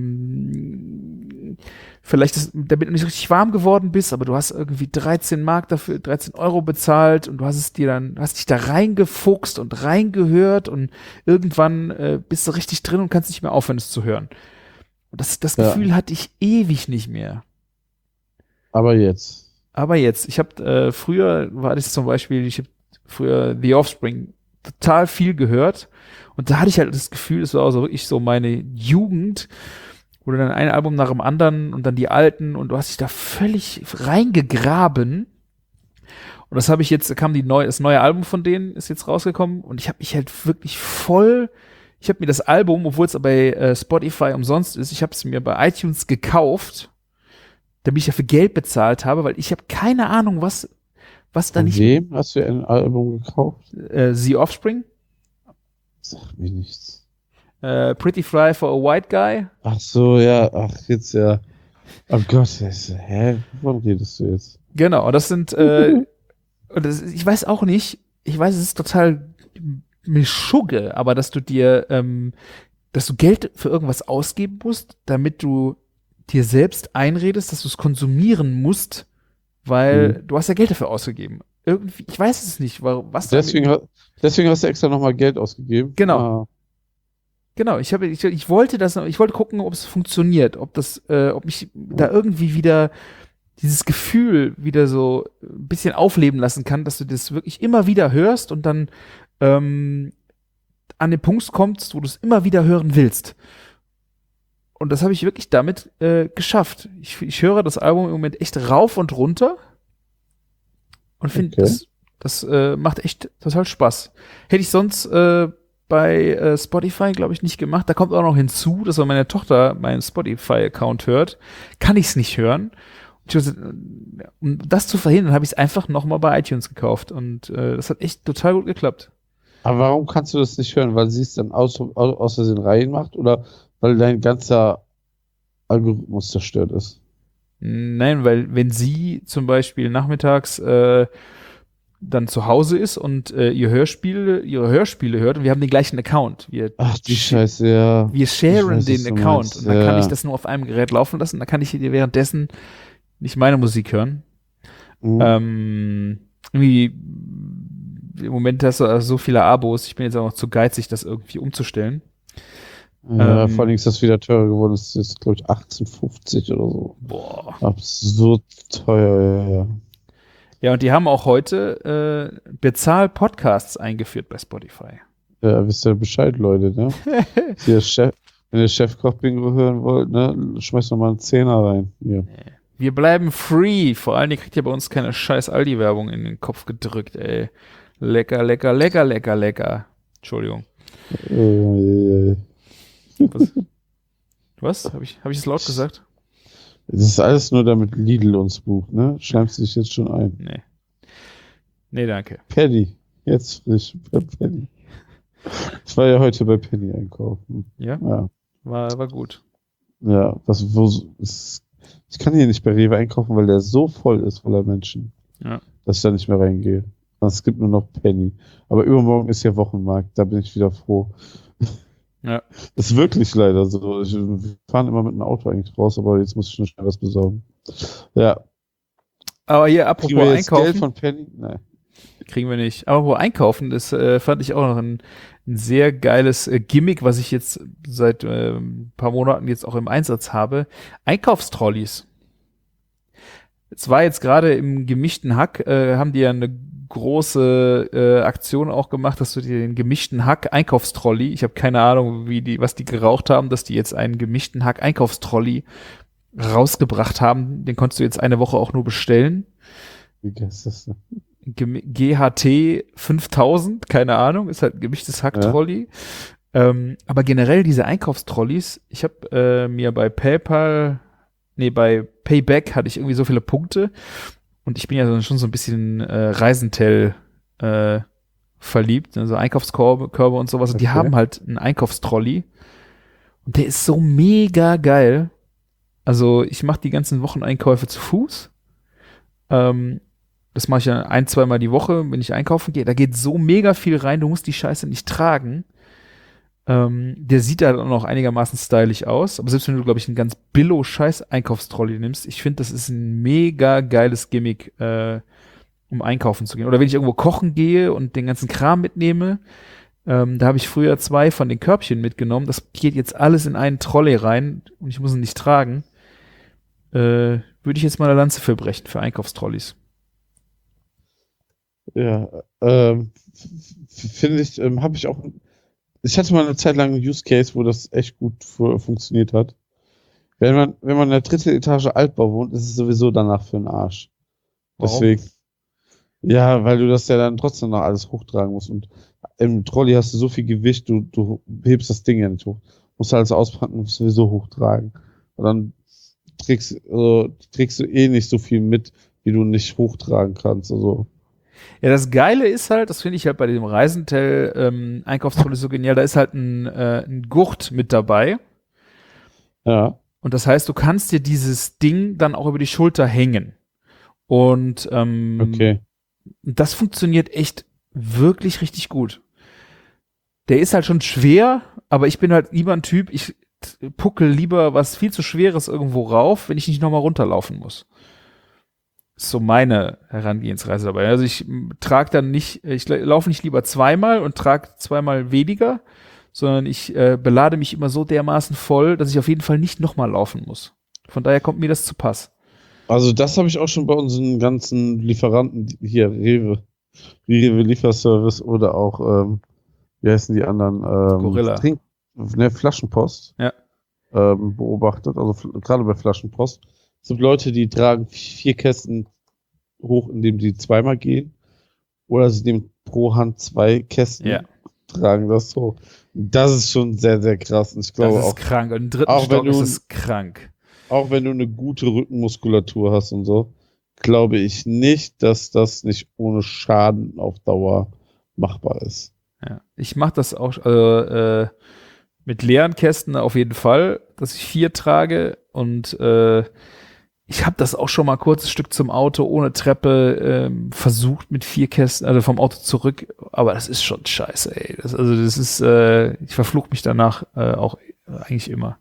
ähm, vielleicht das, damit du nicht richtig warm geworden bist, aber du hast irgendwie dreizehn Mark dafür, dreizehn Euro bezahlt und du hast es dir dann, hast dich da reingefuchst und reingehört und irgendwann äh, bist du richtig drin und kannst nicht mehr aufhören, es zu hören. Und das, das Ja. Gefühl hatte ich ewig nicht mehr. Aber jetzt. Aber jetzt, ich habe äh, früher war das zum Beispiel, ich habe früher The Offspring total viel gehört und da hatte ich halt das Gefühl, es war also wirklich so meine Jugend, wo du dann ein Album nach dem anderen und dann die alten und du hast dich da völlig reingegraben und das habe ich jetzt, kam die neue, das neue Album von denen ist jetzt rausgekommen und ich habe mich halt wirklich voll, ich habe mir das Album, obwohl es bei äh, Spotify umsonst ist, ich habe es mir bei iTunes gekauft, damit ich dafür Geld bezahlt habe, weil ich habe keine Ahnung, was was da Von nicht wem hast du ein Album gekauft? äh, The Offspring, Sag mir nichts. äh, Pretty Fly for a White Guy. Ach so, ja. Ach, jetzt ja. Oh Gott, das, hä? Wovon redest du jetzt? Genau, das sind, äh, und das, ich weiß auch nicht, ich weiß, es ist total Mischugge, aber dass du dir, ähm, dass du Geld für irgendwas ausgeben musst, damit du dir selbst einredest, dass du es konsumieren musst, weil Mhm. du hast ja Geld dafür ausgegeben. Irgendwie, ich weiß es nicht, warum, was da- Deswegen, ha- deswegen hast du extra nochmal Geld ausgegeben. Genau. Ah, Genau, ich habe, ich, ich wollte das, ich wollte gucken, ob es funktioniert, ob das, äh, ob mich da irgendwie wieder dieses Gefühl wieder so ein bisschen aufleben lassen kann, dass du das wirklich immer wieder hörst und dann ähm, an den Punkt kommst, wo du es immer wieder hören willst. Und das habe ich wirklich damit äh, geschafft. Ich, ich höre das Album im Moment echt rauf und runter und finde, Okay. das, das äh, macht echt total Spaß. Hätte ich sonst äh, bei äh, Spotify, glaube ich, nicht gemacht. Da kommt auch noch hinzu, dass wenn meine Tochter meinen Spotify-Account hört, kann ich es nicht hören. Und ich, um das zu verhindern, habe ich es einfach nochmal bei iTunes gekauft. Und äh, das hat echt total gut geklappt. Aber warum kannst du das nicht hören? Weil sie es dann aus, aus, aus Versehen reinmacht oder weil dein ganzer Algorithmus zerstört ist? Nein, weil wenn sie zum Beispiel nachmittags äh, dann zu Hause ist und äh, ihr Hörspiel, ihre Hörspiele hört und wir haben den gleichen Account. Wir, Ach, die Scheiße, ja. wir sharen Ich weiß, den was du Account meinst, und dann ja. kann ich das nur auf einem Gerät laufen lassen. Dann kann ich hier währenddessen nicht meine Musik hören. Mhm. Ähm, irgendwie im Moment hast du also so viele Abos. Ich bin jetzt auch noch zu geizig, das irgendwie umzustellen. Ja, ähm, vor allem ist das wieder teurer geworden. Das ist jetzt, glaube ich, achtzehn fünfzig oder so. Boah. Absurd teuer, ja, ja. Ja, und die haben auch heute äh, Bezahl-Podcasts eingeführt bei Spotify. Ja, wisst ihr Bescheid, Leute, ne? Hier, Chef, wenn ihr Chefkoch-Bingo hören wollt, ne, schmeißt noch mal einen Zehner rein. Hier. Wir bleiben free. Vor allem, ihr kriegt ja bei uns keine scheiß Aldi-Werbung in den Kopf gedrückt, ey. Lecker, lecker, lecker, lecker, lecker. Entschuldigung. Äh, Was? Was? Habe ich, hab ich das laut gesagt? Das ist alles nur, damit Lidl uns bucht, ne? Schleimst du dich jetzt schon ein. Nee. Nee, danke. Penny. Jetzt frisch bei Penny. Ich war ja heute bei Penny einkaufen. Ja? Ja. War, war gut. Ja, das, wo, ist, ich kann hier nicht bei Rewe einkaufen, weil der so voll ist voller Menschen, Ja. dass ich da nicht mehr reingehe. Es gibt nur noch Penny. Aber übermorgen ist ja Wochenmarkt, da bin ich wieder froh. Ja. Das ist wirklich leider so. Ich, wir fahren immer mit einem Auto eigentlich raus, aber jetzt muss ich schon schnell was besorgen. Ja. Aber hier, apropos Kriegen wir jetzt Einkaufen. Geld von Penny? Nein. Kriegen wir nicht. Aber wo einkaufen, das äh, fand ich auch noch ein, ein sehr geiles äh, Gimmick, was ich jetzt seit äh, ein paar Monaten jetzt auch im Einsatz habe. Einkaufstrolleys. Es war jetzt gerade im gemischten Hack, äh, haben die ja eine große äh, Aktion auch gemacht, dass du dir den gemischten Hack Einkaufstrolley, ich habe keine Ahnung, wie die, was die geraucht haben, dass die jetzt einen gemischten Hack Einkaufstrolley rausgebracht haben. Den konntest du jetzt eine Woche auch nur bestellen. Wie ist das denn? G H T fünftausend, keine Ahnung, ist halt ein gemischtes Hack-Trolley. Ja. Ähm, aber generell diese Einkaufstrolleys, ich habe äh, mir bei PayPal, nee, bei Payback hatte ich irgendwie so viele Punkte und ich bin ja schon so ein bisschen äh, Reisentel äh, verliebt, also Einkaufskörbe Körbe und sowas. Und okay. Die haben halt einen Einkaufstrolley und der ist so mega geil. Also ich mache die ganzen Wocheneinkäufe zu Fuß. Ähm, das mache ich ja ein, zweimal die Woche, wenn ich einkaufen gehe. Da geht so mega viel rein, du musst die Scheiße nicht tragen. Ähm, der sieht halt auch noch einigermaßen stylisch aus. Aber selbst wenn du, glaube ich, einen ganz Billo-Scheiß-Einkaufstrolley nimmst, ich finde, das ist ein mega geiles Gimmick, äh, um einkaufen zu gehen. Oder wenn ich irgendwo kochen gehe und den ganzen Kram mitnehme, ähm, da habe ich früher zwei von den Körbchen mitgenommen. Das geht jetzt alles in einen Trolley rein und ich muss ihn nicht tragen. Äh, würde ich jetzt mal eine Lanze für brechen, für Einkaufstrolleys. Ja, ähm, finde ich, ähm, habe ich auch, ich hatte mal eine Zeit lang einen Use Case, wo das echt gut fu- funktioniert hat. Wenn man, wenn man in der dritten Etage Altbau wohnt, ist es sowieso danach für den Arsch. Warum? Deswegen, ja, weil du das ja dann trotzdem noch alles hochtragen musst und im Trolley hast du so viel Gewicht, du, du hebst das Ding ja nicht hoch. Musst alles auspacken und sowieso hochtragen. Und dann trägst, also, trägst du eh nicht so viel mit, wie du nicht hochtragen kannst, also. Ja, das Geile ist halt, das finde ich halt bei dem Reisentel ähm, Einkaufstrolley so genial, da ist halt ein, äh, ein Gurt mit dabei. Ja. Und das heißt, du kannst dir dieses Ding dann auch über die Schulter hängen. Und ähm, okay. Das funktioniert echt wirklich richtig gut. Der ist halt schon schwer, aber ich bin halt lieber ein Typ, ich puckel lieber was viel zu Schweres irgendwo rauf, wenn ich nicht nochmal runterlaufen muss. Das ist so meine Herangehensweise dabei. Also ich trage dann nicht, ich laufe nicht lieber zweimal und trage zweimal weniger, sondern ich äh, belade mich immer so dermaßen voll, dass ich auf jeden Fall nicht nochmal laufen muss. Von daher kommt mir das zu Pass. Also das habe ich auch schon bei unseren ganzen Lieferanten, hier Rewe, Rewe Lieferservice oder auch, ähm, wie heißen die anderen? Ähm, Gorilla. Trink, ne, Flaschenpost. Ja. Ähm, beobachtet, also f- gerade bei Flaschenpost. Es gibt Leute, die tragen vier Kästen hoch, indem sie zweimal gehen. Oder sie nehmen pro Hand zwei Kästen, ja. tragen das so. Das ist schon sehr, sehr krass. Und ich glaube das ist auch, krank. Und im dritten auch Stock wenn du, ist es krank. Auch wenn du eine gute Rückenmuskulatur hast und so, glaube ich nicht, dass das nicht ohne Schaden auf Dauer machbar ist. Ja. Ich mache das auch äh, äh, mit leeren Kästen auf jeden Fall, dass ich vier trage und äh, ich habe das auch schon mal kurzes Stück zum Auto ohne Treppe ähm, versucht mit vier Kästen, also vom Auto zurück, aber das ist schon scheiße, ey. Das, also das ist, äh, ich verfluche mich danach äh, auch eigentlich immer.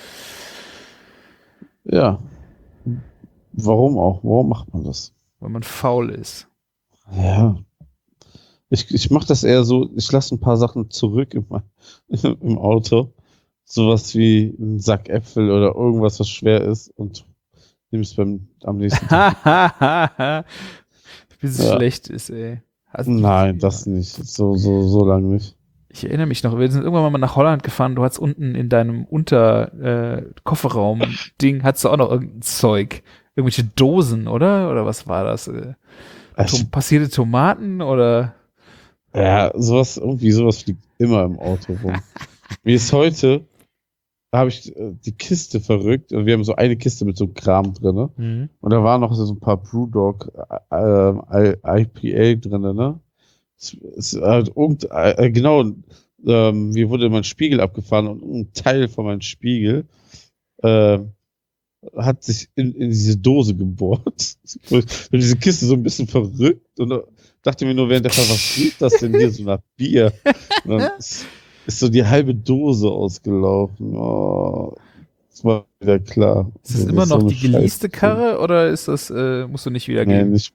Ja. Warum auch? Warum macht man das? Weil man faul ist. Ja. Ich, ich mache das eher so, ich lasse ein paar Sachen zurück im, im Auto. Sowas wie ein Sack Äpfel oder irgendwas, was schwer ist und nehme es beim am nächsten Tag. Wie es ja. schlecht ist, ey. Hast Nein, das nicht. So, so, so lange nicht. Ich erinnere mich noch, wir sind irgendwann mal nach Holland gefahren, du hattest unten in deinem Unter-Kofferraum-Ding, äh, hattest du auch noch irgendein Zeug. Irgendwelche Dosen, oder? Oder was war das? Äh, Tom- passierte Tomaten, oder? Ja, sowas, irgendwie sowas fliegt immer im Auto rum. Wie ist heute, da habe ich äh, die Kiste verrückt, und wir haben so eine Kiste mit so Kram drin, mhm. und da waren noch so ein paar Brewdog äh, I P A drin, ne? Es, es, äh, und, äh, genau, ähm, mir wurde mein Spiegel abgefahren und ein Teil von meinem Spiegel äh, hat sich in, in diese Dose gebohrt. Und diese Kiste so ein bisschen verrückt und dachte mir nur während der Fall, was riecht das denn hier so nach Bier? Und dann ist, ist so die halbe Dose ausgelaufen. Oh, das war wieder klar. Ist das, das immer ist noch so die geleaste Karre oder ist das, äh, musst du nicht wieder gehen? Nee, nicht mehr.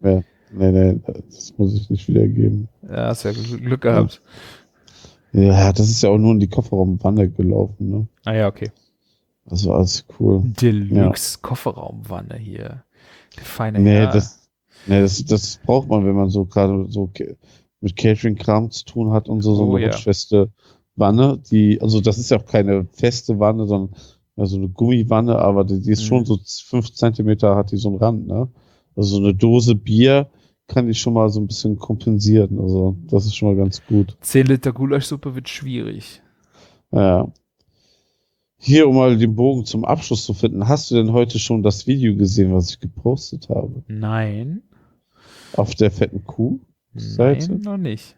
Nee, nee, das muss ich nicht wiedergeben. Ja, hast ja Glück Glück gehabt. Ja, das ist ja auch nur in die Kofferraumwanne gelaufen, ne? Ah ja, okay. Das war alles cool. Deluxe Kofferraumwanne hier. Der feine Nee, Herr. das, nee das, das braucht man, wenn man so gerade so ke- mit Catering-Kram zu tun hat und so, so Oh, eine ja. rutschfeste Wanne, die, also das ist ja auch keine feste Wanne, sondern ja, so eine Gummiwanne, aber die, die ist Mhm. schon so fünf Zentimeter, hat die so einen Rand, ne? Also so eine Dose Bier kann die schon mal so ein bisschen kompensieren, also das ist schon mal ganz gut. zehn Liter Gulaschsuppe wird schwierig. Ja. Hier, um mal den Bogen zum Abschluss zu finden, hast du denn heute schon das Video gesehen, was ich gepostet habe? Nein. Auf der fetten Kuh-Seite? Nein, noch nicht.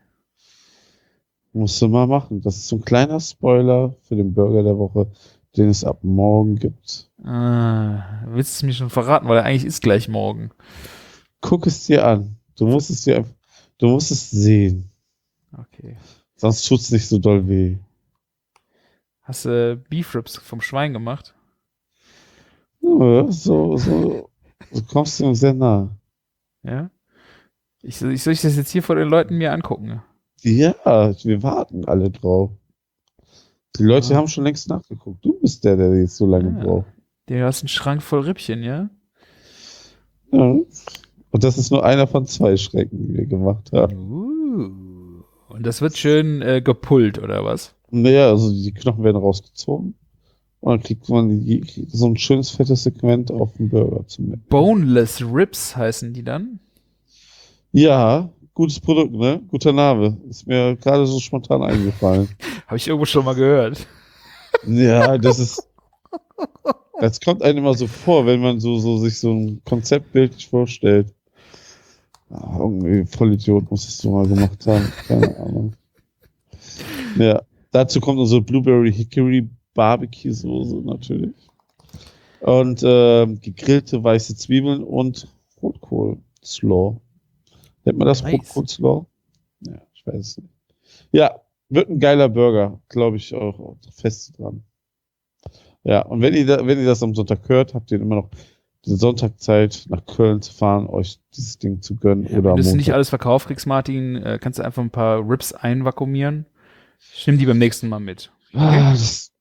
Musst du mal machen. Das ist so ein kleiner Spoiler für den Burger der Woche, den es ab morgen gibt. Ah, willst du es mir schon verraten, weil er eigentlich ist gleich morgen. Guck es dir an. Du musst es dir einfach, du musst es sehen. Okay. Sonst tut es nicht so doll weh. Hast du Beef Ribs vom Schwein gemacht? Ja, so, so, so kommst du ihm sehr nah. Ja? Ich, ich soll ich das jetzt hier vor den Leuten mir angucken? Ja, wir warten alle drauf. Die Leute Ah. haben schon längst nachgeguckt. Du bist der, der jetzt so lange Ah. braucht. Du hast einen Schrank voll Rippchen, ja? Ja. Und das ist nur einer von zwei Schrecken, die wir gemacht haben. Uh. Und das wird schön äh, gepullt, oder was? Naja, also die Knochen werden rausgezogen. Und dann kriegt man die, so ein schönes fettes Segment auf den Burger zum Mitnehmen. Boneless Ribs heißen die dann? Ja, gutes Produkt, ne? Guter Name. Ist mir gerade so spontan eingefallen. Habe ich irgendwo schon mal gehört. Ja, das ist. Das kommt einem immer so vor, wenn man so, so sich so ein Konzept bildlich vorstellt. Ah, irgendwie Vollidiot muss es so mal gemacht haben. Keine Ahnung. Ja, dazu kommt unsere Blueberry Hickory Barbecue Soße natürlich. Und ähm, gegrillte weiße Zwiebeln und Rotkohl Slaw. Nennt man das Nice. Rotkohl Slaw? Ja, ich weiß es nicht. Ja, wird ein geiler Burger, glaube ich auch fest dran. Ja, und wenn ihr, da, wenn ihr das am Sonntag hört, habt ihr immer noch die Sonntagzeit nach Köln zu fahren, euch dieses Ding zu gönnen. Ja, oder wenn am du es Montag. nicht alles verkauft kriegst, Martin, äh, kannst du einfach ein paar Ribs einvakuumieren. Ich nimm die beim nächsten Mal mit. Ah, das,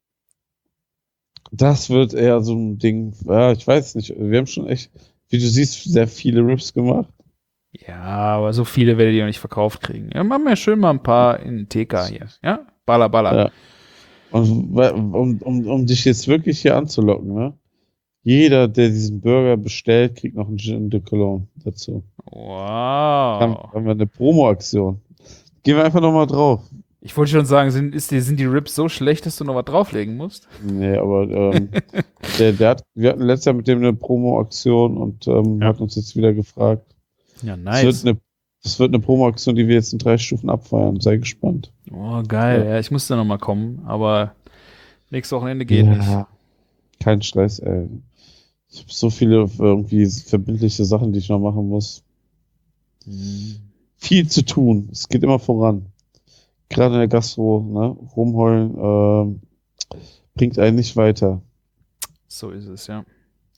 das wird eher so ein Ding. Ja, ich weiß nicht. Wir haben schon echt, wie du siehst, sehr viele Rips gemacht. Ja, aber so viele werdet ihr auch nicht verkauft kriegen. Ja, machen wir schön mal ein paar in T K hier. Ja, baller, baller. Ja. Und weil- um, um, um dich jetzt wirklich hier anzulocken, ne? Jeder, der diesen Burger bestellt, kriegt noch einen Gin de Cologne dazu. Haben, Wow. haben wir eine Promo-Aktion. Gehen wir einfach nochmal drauf. Ich wollte schon sagen, sind, ist die, sind die Ribs so schlecht, dass du noch was drauflegen musst? Nee, aber ähm, der, der hat, wir hatten letztes Jahr mit dem eine Promo-Aktion und ähm, Ja. hat uns jetzt wieder gefragt. Ja, Das wird eine, das wird eine Promo-Aktion, die wir jetzt in drei Stufen abfeiern. Sei gespannt. Oh, geil. Ja, ich muss da noch mal kommen, aber nächstes Wochenende geht nicht. Kein Stress, ey. Ich habe so viele irgendwie verbindliche Sachen, die ich noch machen muss. Hm. Viel zu tun. Es geht immer voran. Gerade in der Gastro, ne? Rumheulen ähm, bringt einen nicht weiter. So ist es, ja.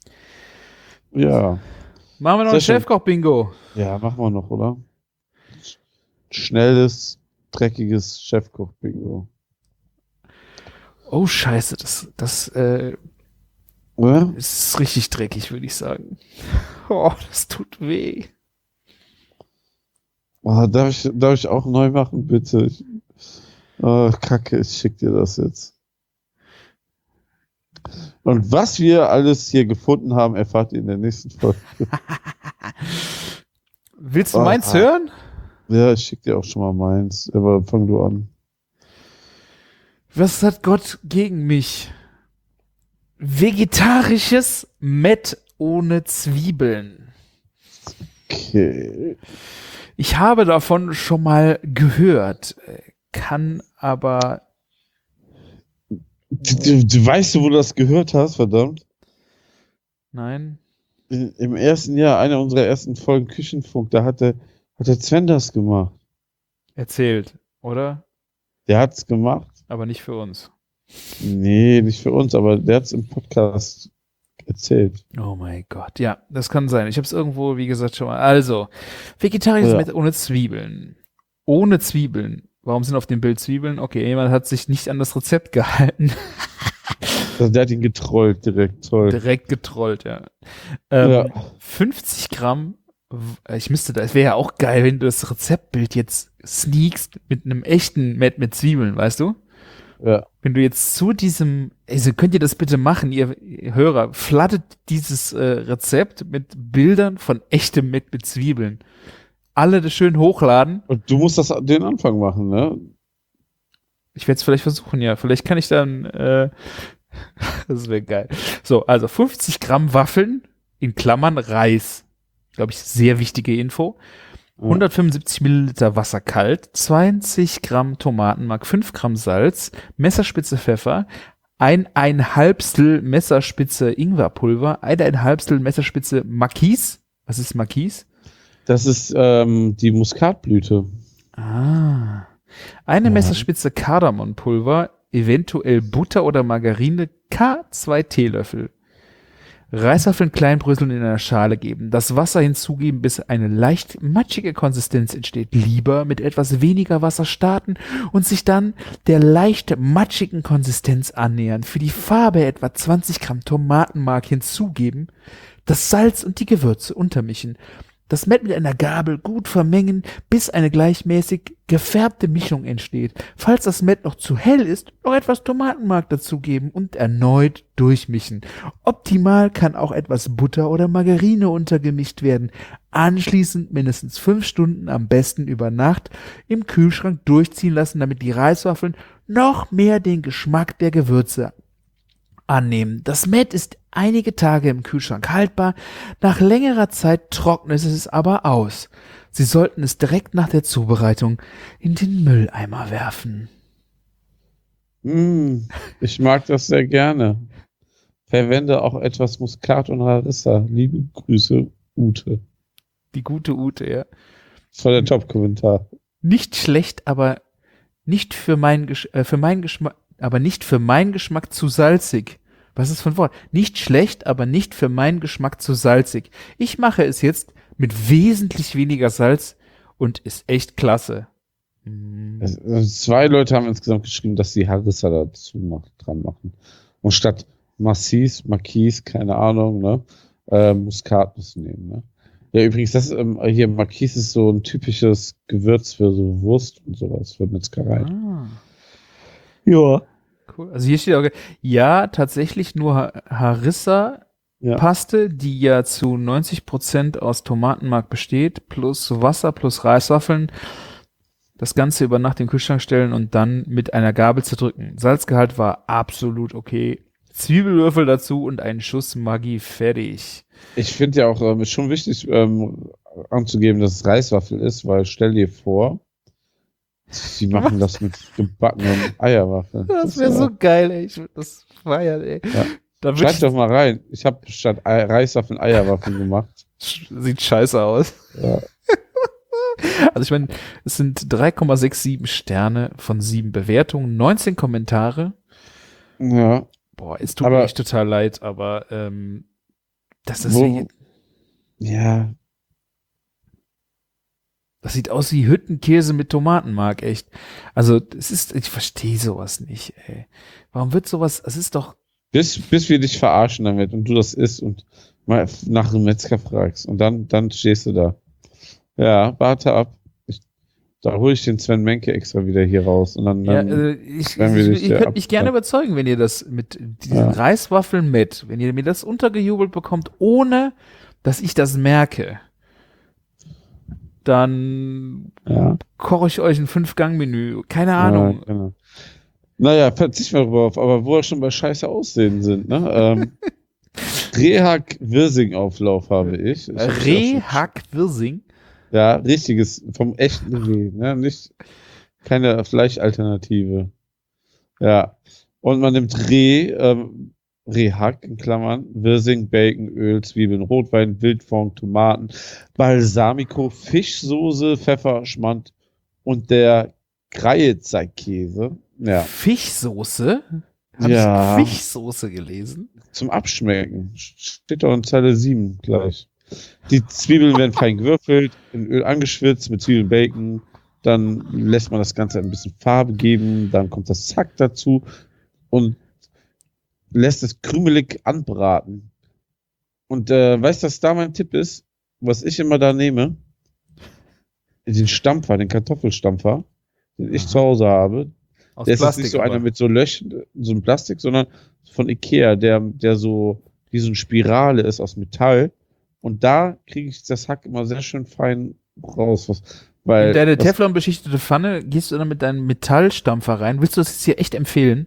Ja. Machen wir noch Sehr ein schön. Chefkoch-Bingo. Ja, machen wir noch, oder? Schnelles, dreckiges Chefkoch-Bingo. Oh, scheiße, das, das äh, Oder? ist richtig dreckig, würde ich sagen. Oh, das tut weh. Oh, darf, ich, darf ich auch neu machen, bitte? Ich, oh, Kacke, ich schick dir das jetzt. Und was wir alles hier gefunden haben, erfahrt ihr in der nächsten Folge. Willst du Oh, meins ah. hören? Ja, ich schick dir auch schon mal meins, aber fang du an. Was hat Gott gegen mich? Vegetarisches Mett ohne Zwiebeln. Okay. Ich habe davon schon mal gehört, äh, kann aber Du, du, du weißt, wo du das gehört hast, verdammt? nein. In, Im ersten Jahr, einer unserer ersten Folgen Küchenfunk, da hat der, hat der Sven das gemacht. Erzählt, oder? Der hat's gemacht. Aber nicht für uns. Nee, nicht für uns, aber der hat's im Podcast erzählt. Oh mein Gott, ja, das kann sein. Ich habe es irgendwo, wie gesagt, schon mal. Also, vegetarisches Ja. Met ohne Zwiebeln. Ohne Zwiebeln. Warum sind auf dem Bild Zwiebeln? Okay, jemand hat sich nicht an das Rezept gehalten. Also der hat ihn getrollt direkt, toll. Direkt getrollt, ja. Ähm, Ja. fünfzig Gramm, w- ich müsste da, es wäre ja auch geil, wenn du das Rezeptbild jetzt sneakst mit einem echten Met mit Zwiebeln, weißt du? Ja. Wenn du jetzt zu diesem, also könnt ihr das bitte machen, ihr, ihr Hörer, flattet dieses äh, Rezept mit Bildern von echtem Met mit Zwiebeln. Alle das schön hochladen. Und du musst das den Anfang machen, ne? Ich werde es vielleicht versuchen, ja. Vielleicht kann ich dann, äh, das wäre geil. So, also fünfzig Gramm Waffeln, in Klammern Reis. Glaube ich, sehr wichtige Info. hundertfünfundsiebzig Milliliter Wasser kalt, zwanzig Gramm Tomatenmark, fünf Gramm Salz, Messerspitze Pfeffer, ein ein Halbstel Messerspitze Ingwerpulver, ein ein Halbstel Messerspitze Makis. Was ist Makis? Das ist ähm, die Muskatblüte. Ah. Eine Ja. Messerspitze Kardamonpulver, eventuell Butter oder Margarine, K zwei Teelöffel. Reiswaffeln kleinbröseln in einer Schale geben, das Wasser hinzugeben, bis eine leicht matschige Konsistenz entsteht. Lieber mit etwas weniger Wasser starten und sich dann der leicht matschigen Konsistenz annähern. Für die Farbe etwa zwanzig Gramm Tomatenmark hinzugeben, das Salz und die Gewürze untermischen. Das Met mit einer Gabel gut vermengen, bis eine gleichmäßig gefärbte Mischung entsteht. Falls das Met noch zu hell ist, noch etwas Tomatenmark dazugeben und erneut durchmischen. Optimal kann auch etwas Butter oder Margarine untergemischt werden. Anschließend mindestens fünf Stunden, am besten über Nacht, im Kühlschrank durchziehen lassen, damit die Reiswaffeln noch mehr den Geschmack der Gewürze annehmen. Das Met ist einige Tage im Kühlschrank haltbar. Nach längerer Zeit trocknet es aber aus. Sie sollten es direkt nach der Zubereitung in den Mülleimer werfen. Mm, ich mag das sehr gerne. Verwende auch etwas Muskat und Harissa. Liebe Grüße, Ute. Die gute Ute, ja. Das war der Top-Kommentar. Nicht schlecht, aber nicht für meinen Gesch äh, für meinen Geschmack, aber nicht für meinen Geschmack zu salzig. Was ist für ein Wort? Nicht schlecht, aber nicht für meinen Geschmack zu salzig. Ich mache es jetzt mit wesentlich weniger Salz und ist echt klasse. Mm. Es- also zwei Leute haben insgesamt geschrieben, dass sie Harissa dazu macht, dran machen. Und statt Massis, Marquis, keine Ahnung, ne, äh, Muskatnuss nehmen, ne. Ja, übrigens, das ähm, hier Marquis ist so ein typisches Gewürz für so Wurst und sowas, für Metzgerei. Ah. Ja. Cool. Also hier steht auch, ja, tatsächlich nur Ha- Harissa-Paste, Ja. die ja zu neunzig Prozent aus Tomatenmark besteht, plus Wasser, plus Reiswaffeln. Das Ganze über Nacht im Kühlschrank stellen und dann mit einer Gabel zerdrücken. Salzgehalt war absolut okay. Zwiebelwürfel dazu und einen Schuss Maggi, fertig. Ich finde ja auch, ähm, ist schon wichtig ähm, anzugeben, dass es Reiswaffel ist, weil stell dir vor, sie machen das mit gebackenen Eierwaffeln. Das wäre ist so ja- geil, ey. Ich würde das feiern, ey. Ja. Da würd Schreibt ich, doch mal rein. Ich habe statt Ei- Reiswaffeln Eierwaffeln gemacht. sieht scheiße aus. Ja. Also ich meine, es sind drei Komma siebenundsechzig Sterne von sieben Bewertungen, neunzehn Kommentare. Ja. Boah, es tut Aber- mir echt total leid, aber ähm, das ist Wo- wie, Ja. das sieht aus wie Hüttenkäse mit Tomatenmark, echt. Also, es ist, ich verstehe sowas nicht, ey. Warum wird sowas, es ist doch, Bis, bis wir dich verarschen damit und du das isst und mal nach einem Metzger fragst. Und dann, dann stehst du da. Ja, warte ab. Ich, da hole ich den Sven Menke extra wieder hier raus. Und dann, ja, dann äh, ich, werden wir ich, dich ihr sehr könnt mich gerne ab- überzeugen, wenn ihr das mit diesen Ja. Reiswaffeln mit, wenn ihr mir das untergejubelt bekommt, ohne, dass ich das merke, dann ja. koche ich euch ein Fünf-Gang-Menü. Keine Ahnung. Ja, genau. Naja, verzichten wir drauf, aber wo wir schon bei scheiße Aussehen sind, ne? ähm, Rehhack-Wirsing-Auflauf habe ich. ich hab das auch schon- Rehhack-Wirsing. Ja, richtiges, vom echten Reh, ne? Nicht, keine Fleischalternative. Ja. Und man nimmt Reh, ähm, Rehhack in Klammern, Wirsing, Bacon, Öl, Zwiebeln, Rotwein, Wildfond, Tomaten, Balsamico, Fischsoße, Pfeffer, Schmand und der Kreiezeigkäse. Ja, Fischsoße? Habe Ja. ich Fischsoße gelesen? Zum Abschmecken. Steht doch in Zeile sieben gleich. Die Zwiebeln werden fein gewürfelt, in Öl angeschwitzt mit Zwiebeln, Bacon. Dann lässt man das Ganze ein bisschen Farbe geben. Dann kommt das Hack dazu und lässt es krümelig anbraten. Und äh, weißt du, was da mein Tipp ist? Was ich immer da nehme? Den Stampfer, den Kartoffelstampfer, den ich Aha. zu Hause habe. Aus Der ist jetzt nicht so einer aber. mit so Löchern, so ein Plastik, sondern von Ikea, der, der so wie so eine Spirale ist aus Metall. Und da kriege ich das Hack immer sehr schön fein raus. Was, weil In deine das, Teflon-beschichtete Pfanne gehst du dann mit deinem Metallstampfer rein. Willst du das jetzt hier echt empfehlen?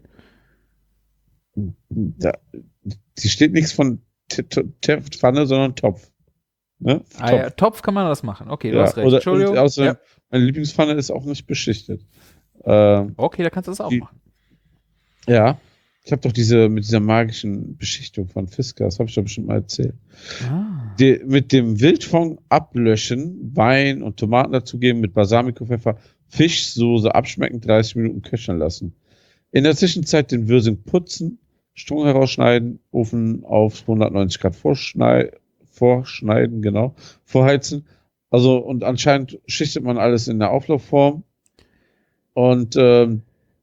da, die steht nichts von T- T- T- Pfanne, sondern Topf. Ne? Ah, ja, Topf kann man das machen. Okay, du Ja, hast recht. oder, Entschuldigung. und außerdem, Ja. meine Lieblingspfanne ist auch nicht beschichtet. Ähm, Okay, da kannst du das auch Die- machen. ja, ich habe doch diese mit dieser magischen Beschichtung von Fisker, das habe ich doch bestimmt mal erzählt. Ah. Die, mit dem Wildfond ablöschen, Wein und Tomaten dazugeben, mit Balsamico-Pfeffer, Fischsoße abschmecken, dreißig Minuten köcheln lassen. In der Zwischenzeit den Würsing putzen, Strunk herausschneiden, Ofen auf hundertneunzig Grad vorschnei vorschneiden, genau, vorheizen. Also, und anscheinend schichtet man alles in der Auflaufform. Und ähm,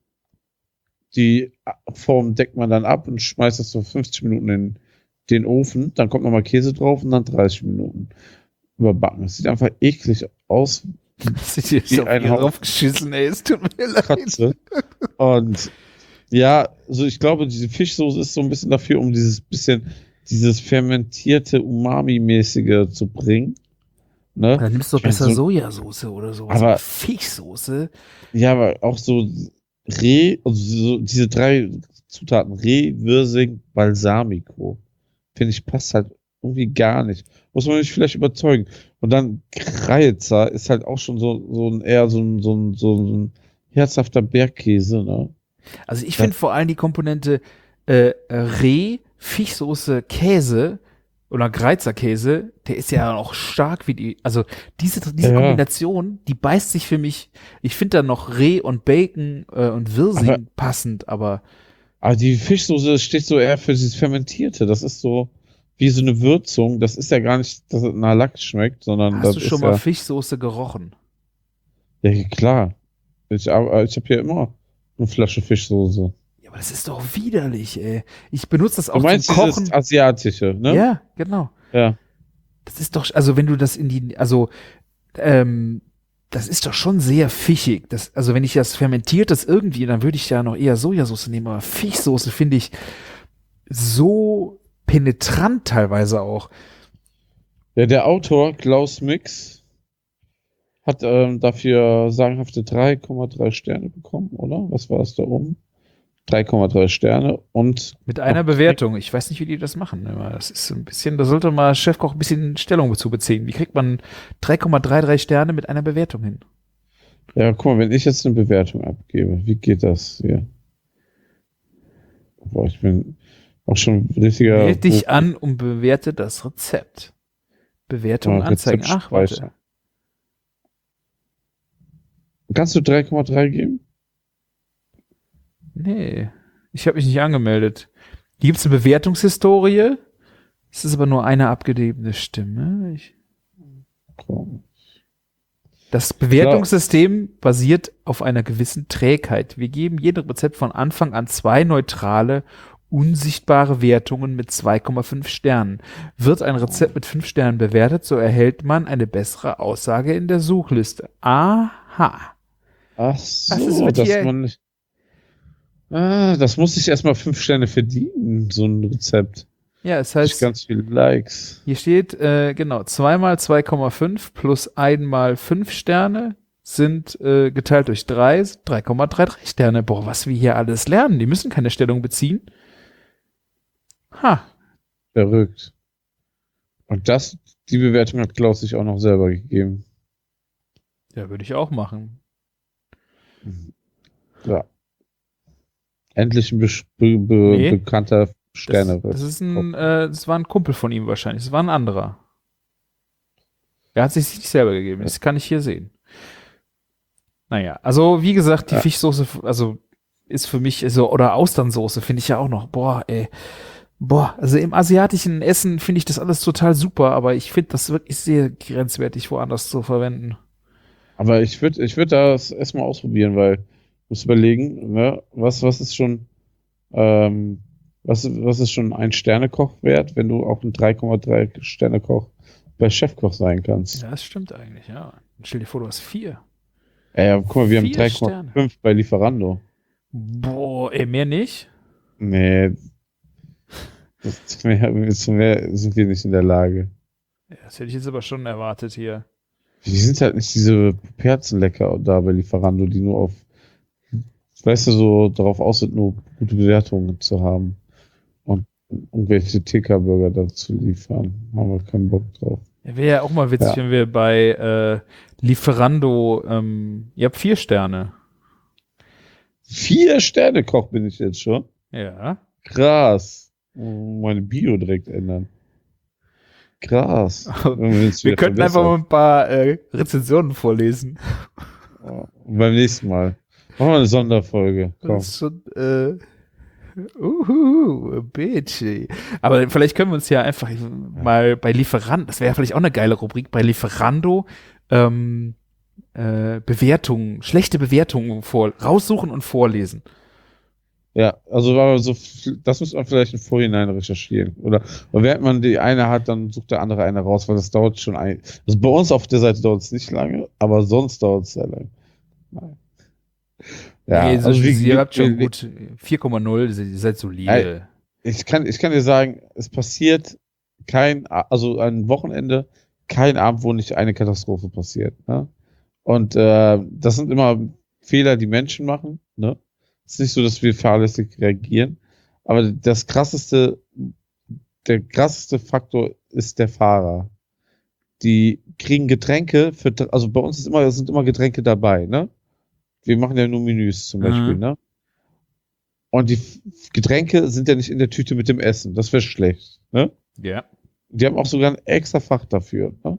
die Form deckt man dann ab und schmeißt das so fünfzig Minuten in den Ofen. Dann kommt nochmal Käse drauf und dann dreißig Minuten überbacken. Das sieht einfach eklig aus, Das ist hier Wie so ein viel Haufen- draufgeschissen, ey. Es tut mir leid. Katze. Und ja, also ich glaube, diese Fischsoße ist so ein bisschen dafür, um dieses bisschen, dieses fermentierte Umami-mäßige zu bringen. Ne? Dann nimmst du doch Ich mein, besser so- Sojasauce oder so. Aber- Fischsoße. Ja, aber auch so Reh, also so diese drei Zutaten, Reh, Würsing, Balsamico, finde ich, passt halt irgendwie gar nicht. Muss man mich vielleicht überzeugen. Und dann Kreizer ist halt auch schon so, so ein eher so ein, so ein, so ein herzhafter Bergkäse, ne? Also ich Ja. finde vor allem die Komponente äh, Reh, Fischsoße, Käse oder Greizerkäse, der ist ja auch stark wie die, also diese, diese Ja. Kombination, die beißt sich für mich, ich finde da noch Reh und Bacon äh, und Wirsing Aber- passend, aber Aber die Fischsoße steht so eher für dieses Fermentierte. Das ist so wie so eine Würzung. Das ist ja gar nicht, dass es nach Lachs schmeckt, sondern hast das du ist schon ja, mal Fischsoße gerochen? ja klar. Ich, aber ich habe hier immer eine Flasche Fischsoße. Ja, aber das ist doch widerlich, ey. Ich benutze das Du auch meinst zum Kochen. dieses asiatische, ne? Ja, genau. Ja. Das ist doch, also wenn du das in die, also ähm, das ist doch schon sehr fischig. Das, also wenn ich das fermentiertes irgendwie, dann würde ich ja noch eher Sojasauce nehmen, aber Fischsoße finde ich so penetrant teilweise auch. Ja, der Autor Klaus Mix hat ähm, dafür sagenhafte drei Komma drei Sterne bekommen, oder? Was war es da oben? drei Komma drei Sterne und Mit einer Bewertung. Ich weiß nicht, wie die das machen. Aber das ist so ein bisschen, da sollte mal Chefkoch ein bisschen Stellung zu beziehen. Wie kriegt man drei Komma dreiunddreißig Sterne mit einer Bewertung hin? ja, guck mal, wenn ich jetzt eine Bewertung abgebe, wie geht das hier? Boah, ich bin auch schon ein richtiger. Meld dich an und bewerte das Rezept. Bewertung Ja, anzeigen. Rezept Ach, warte. speichern. Kannst du drei Komma drei geben? Nee, ich habe mich nicht angemeldet. Hier gibt's eine Bewertungshistorie. Es ist aber nur eine abgegebene Stimme. Ich, Komm. das Bewertungssystem basiert auf einer gewissen Trägheit. Wir geben jedem Rezept von Anfang an zwei neutrale, unsichtbare Wertungen mit zwei Komma fünf Sternen. Wird ein Rezept mit fünf Sternen bewertet, so erhält man eine bessere Aussage in der Suchliste. Aha. Ach ist so, mit dass hier? man nicht. Ah, das muss ich erstmal fünf Sterne verdienen, so ein Rezept. Ja, es Nicht heißt, ganz viele Likes. hier steht, äh, genau, zweimal zwei Komma fünf plus einmal fünf Sterne sind äh, geteilt durch drei, drei Komma dreiunddreißig Sterne. Boah, was wir hier alles lernen. Die müssen keine Stellung beziehen. Ha. Verrückt. Und das, die Bewertung hat Klaus sich auch noch selber gegeben. Ja, würde ich auch machen. Ja. Endlich ein be be be Nee. bekannter Sterne. Das, das ist ein, äh, das war ein Kumpel von ihm wahrscheinlich. Das war ein anderer. Er hat sich nicht selber gegeben. Das kann ich hier sehen. Naja, also wie gesagt, die Ja. Fischsoße, also ist für mich so, oder Austernsoße finde ich ja auch noch. Boah, ey. Boah, also im asiatischen Essen finde ich das alles total super, aber ich finde das wirklich sehr grenzwertig, woanders zu verwenden. Aber ich würde ich würd das erstmal ausprobieren, weil du musst überlegen, ne, was, was ist schon, ähm, was, was ist schon ein Sternekoch wert, wenn du auch ein drei Komma drei Sternekoch bei Chefkoch sein kannst. Ja, das stimmt eigentlich, ja. Stell dir vor, du hast vier. Ey, ja, guck mal, wir haben Vier drei Komma fünf bei Lieferando. Boah, ey, mehr nicht? Nee, das, zu mehr, zu mehr sind wir nicht in der Lage. Ja, das hätte ich jetzt aber schon erwartet hier. Die sind halt nicht diese Perzenlecker da bei Lieferando, die nur auf, weißt du, so darauf aus sind, nur gute Bewertungen zu haben und irgendwelche T K-Burger dazu liefern. Haben wir keinen Bock drauf. Ja, wäre ja auch mal witzig, Ja. wenn wir bei äh, Lieferando, ähm, ihr habt vier Sterne. Vier Sterne Koch bin ich jetzt schon. Ja. Krass. Meine Bio direkt ändern. Krass. Wir könnten einfach mal ein paar äh, Rezensionen vorlesen. Und beim nächsten Mal. Machen wir eine Sonderfolge. Komm. Das ist schon, äh, uhu, bitchy. Aber vielleicht können wir uns ja einfach mal bei Lieferando, das wäre ja vielleicht auch eine geile Rubrik, bei Lieferando ähm, äh, Bewertungen, schlechte Bewertungen vor, raussuchen und vorlesen. Ja, also aber so, das muss man vielleicht im Vorhinein recherchieren. Oder, oder während man die eine hat, dann sucht der andere eine raus, weil das dauert schon ein. Also bei uns auf der Seite dauert es nicht lange, aber sonst dauert es sehr lange. Nein. Ja, nee, so also wie, ihr habt schon wie, gut vier Komma null, ihr seid solide. Ich kann, ich kann dir sagen, es passiert kein, also ein Wochenende, kein Abend, wo nicht eine Katastrophe passiert. Ne? Und äh, das sind immer Fehler, die Menschen machen. Ne? Es ist nicht so, dass wir fahrlässig reagieren. Aber das krasseste, der krasseste Faktor ist der Fahrer. Die kriegen Getränke für, also bei uns ist immer, sind immer Getränke dabei, ne? Wir machen ja nur Menüs zum Beispiel, Mhm. ne? Und die Getränke sind ja nicht in der Tüte mit dem Essen. Das wäre schlecht, ne? Ja. Die haben auch sogar ein extra Fach dafür, ne?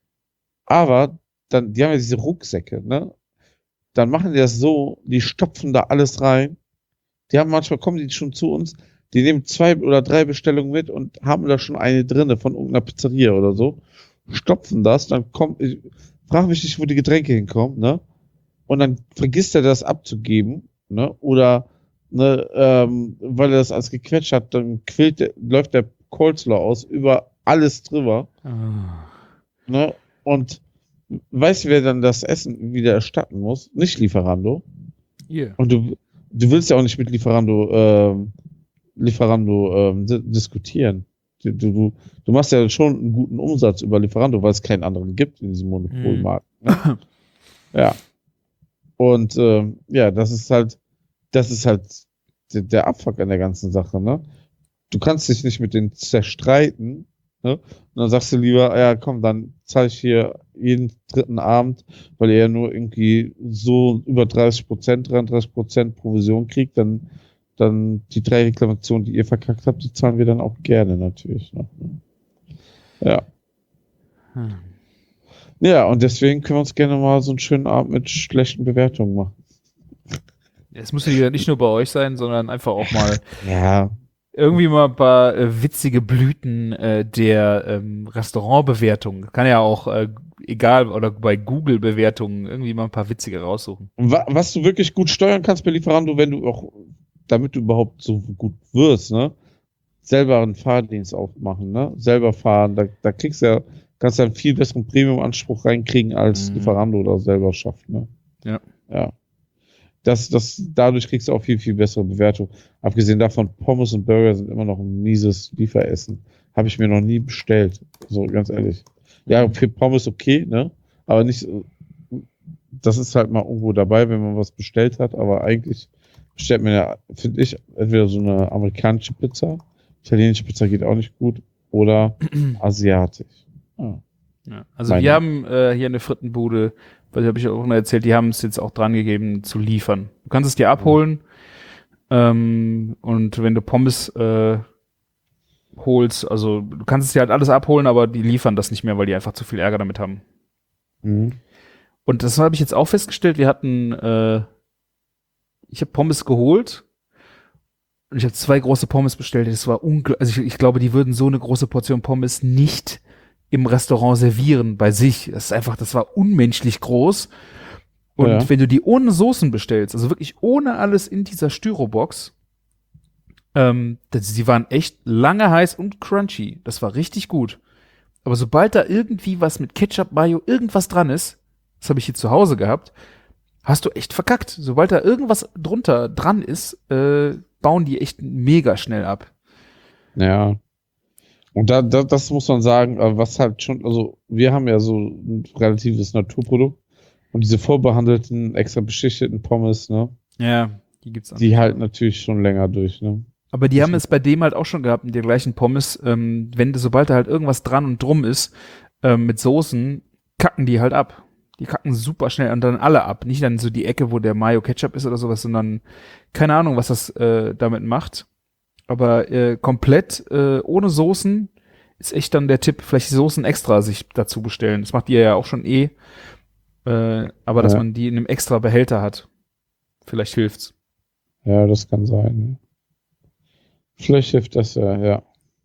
Aber dann, die haben ja diese Rucksäcke, ne? Dann machen die das so, die stopfen da alles rein. Die haben manchmal, kommen die schon zu uns, die nehmen zwei oder drei Bestellungen mit und haben da schon eine drinne von irgendeiner Pizzeria oder so. Stopfen das, dann kommt, ich frage mich nicht, wo die Getränke hinkommen, ne? Und dann vergisst er das abzugeben, ne? Oder, ne, ähm, weil er das alles gequetscht hat, dann quillt der, läuft der Coleslaw aus über alles drüber, Ah. ne? Und weißt du, wer dann das Essen wieder erstatten muss? Nicht Lieferando. Hier. Und du, du willst ja auch nicht mit Lieferando, ähm, Lieferando ähm, di- diskutieren. Du, du, du machst ja schon einen guten Umsatz über Lieferando, weil es keinen anderen gibt in diesem Monopolmarkt. Ne? Ja. Und ähm, ja, das ist halt, das ist halt der, der Abfuck an der ganzen Sache, ne? Du kannst dich nicht mit denen zerstreiten, ne? Und dann sagst du lieber, ja komm, dann zahle ich hier jeden dritten Abend, weil ihr ja nur irgendwie so über dreißig Prozent, dreiunddreißig Prozent Provision kriegt, dann, dann die drei Reklamationen, die ihr verkackt habt, die zahlen wir dann auch gerne natürlich noch. Ne? Ja. Hm. Ja, und deswegen können wir uns gerne mal so einen schönen Abend mit schlechten Bewertungen machen. Es muss ja nicht nur bei euch sein, sondern einfach auch mal Ja. irgendwie mal ein paar äh, witzige Blüten äh, der ähm, Restaurantbewertungen. Kann ja auch, äh, egal, oder bei Google-Bewertungen irgendwie mal ein paar witzige raussuchen. Und wa was du wirklich gut steuern kannst bei Lieferando, wenn du auch, damit du überhaupt so gut wirst, ne, selber einen Fahrdienst aufmachen, ne, selber fahren, da, da kriegst du ja, kannst du einen viel besseren Premium-Anspruch reinkriegen, als Mhm. Lieferando oder selber schafft, ne. Ja. Ja. Das, das, dadurch kriegst du auch viel, viel bessere Bewertung. Abgesehen davon, Pommes und Burger sind immer noch ein mieses Lieferessen. Habe ich mir noch nie bestellt. So, ganz ehrlich. Ja, für Pommes okay, ne? Aber nicht, das ist halt mal irgendwo dabei, wenn man was bestellt hat, aber eigentlich bestellt man ja, finde ich, entweder so eine amerikanische Pizza, italienische Pizza geht auch nicht gut, oder asiatisch. Ja. Ja. Also Meine- wir haben äh, hier eine Frittenbude, weil habe ich auch mal erzählt, die haben es jetzt auch dran gegeben zu liefern. Du kannst es dir abholen ähm, und wenn du Pommes äh, holst, also du kannst es dir halt alles abholen, aber die liefern das nicht mehr, weil die einfach zu viel Ärger damit haben. Mhm. Und das habe ich jetzt auch festgestellt, wir hatten äh, ich habe Pommes geholt und ich habe zwei große Pommes bestellt. Das war unglaublich. Also ich, ich glaube, die würden so eine große Portion Pommes nicht im Restaurant servieren bei sich. Das ist einfach, das war unmenschlich groß. Und Ja. wenn du die ohne Soßen bestellst, also wirklich ohne alles in dieser Styrobox, ähm, das, die waren echt lange heiß und crunchy. Das war richtig gut. Aber sobald da irgendwie was mit Ketchup, Mayo, irgendwas dran ist, das habe ich hier zu Hause gehabt, hast du echt verkackt. Sobald da irgendwas drunter dran ist, äh, bauen die echt mega schnell ab. Ja. Und da, da, das muss man sagen, äh, was halt schon, also wir haben ja so ein relatives Naturprodukt und diese vorbehandelten, extra beschichteten Pommes, ne, Ja, die gibt's auch. die halten natürlich schon länger durch, ne. Aber die haben es bei dem halt auch schon gehabt, mit der gleichen Pommes, ähm, wenn, sobald da halt irgendwas dran und drum ist, ähm, mit Soßen, kacken die halt ab. Die kacken super schnell und dann alle ab. Nicht dann so die Ecke, wo der Mayo Ketchup ist oder sowas, sondern keine Ahnung, was das äh, damit macht. Aber äh, komplett äh, ohne Soßen ist echt dann der Tipp, vielleicht die Soßen extra sich dazu bestellen. Das macht ihr ja auch schon eh. Äh, aber dass Ja. man die in einem extra Behälter hat. Vielleicht hilft's. Ja, das kann sein. Ne? Vielleicht hilft das ja, ja.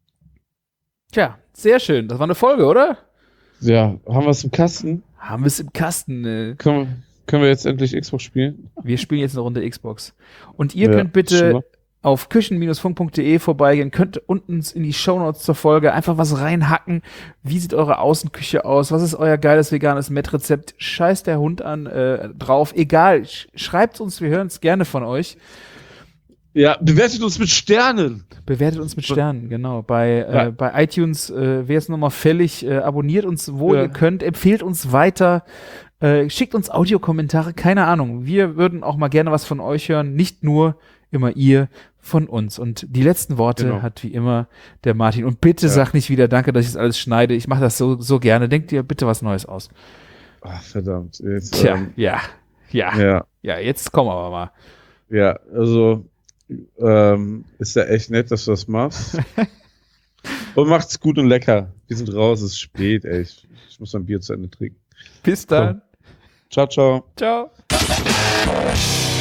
Tja, sehr schön. Das war eine Folge, oder? Ja, haben wir es im Kasten? Haben wir es im Kasten. Äh. Können, können wir jetzt endlich Xbox spielen? Wir spielen jetzt eine Runde Xbox. Und ihr Ja, könnt bitte schon mal. auf küchen Bindestrich funk punkt de vorbeigehen, könnt unten in die Shownotes zur Folge einfach was reinhacken. Wie sieht eure Außenküche aus? Was ist euer geiles veganes Met-Rezept? Scheiß der Hund an äh, drauf. Egal, sch- schreibt uns, wir hören es gerne von euch. Ja, bewertet uns mit Sternen. Bewertet uns mit Sternen, genau. Bei, Ja. äh, bei iTunes äh, wäre es nochmal fällig. Äh, abonniert uns, wo Ja. ihr könnt. Empfehlt uns weiter. Äh, schickt uns Audiokommentare. Keine Ahnung. Wir würden auch mal gerne was von euch hören. Nicht nur immer ihr von uns. Und die letzten Worte Genau. hat wie immer der Martin. Und bitte Ja. sag nicht wieder danke, dass ich das alles schneide. Ich mache das so, so gerne. Denkt dir bitte was Neues aus. Ach, verdammt. Jetzt, Tja, ähm, ja. Ja. Ja. ja, Jetzt kommen wir aber mal. ja, also ähm, ist ja echt nett, dass du das machst. Und macht's gut und lecker. Wir sind raus, es ist spät, ey. Ich, ich muss mein Bier zu Ende trinken. Bis dann. Ciao, ciao. Ciao.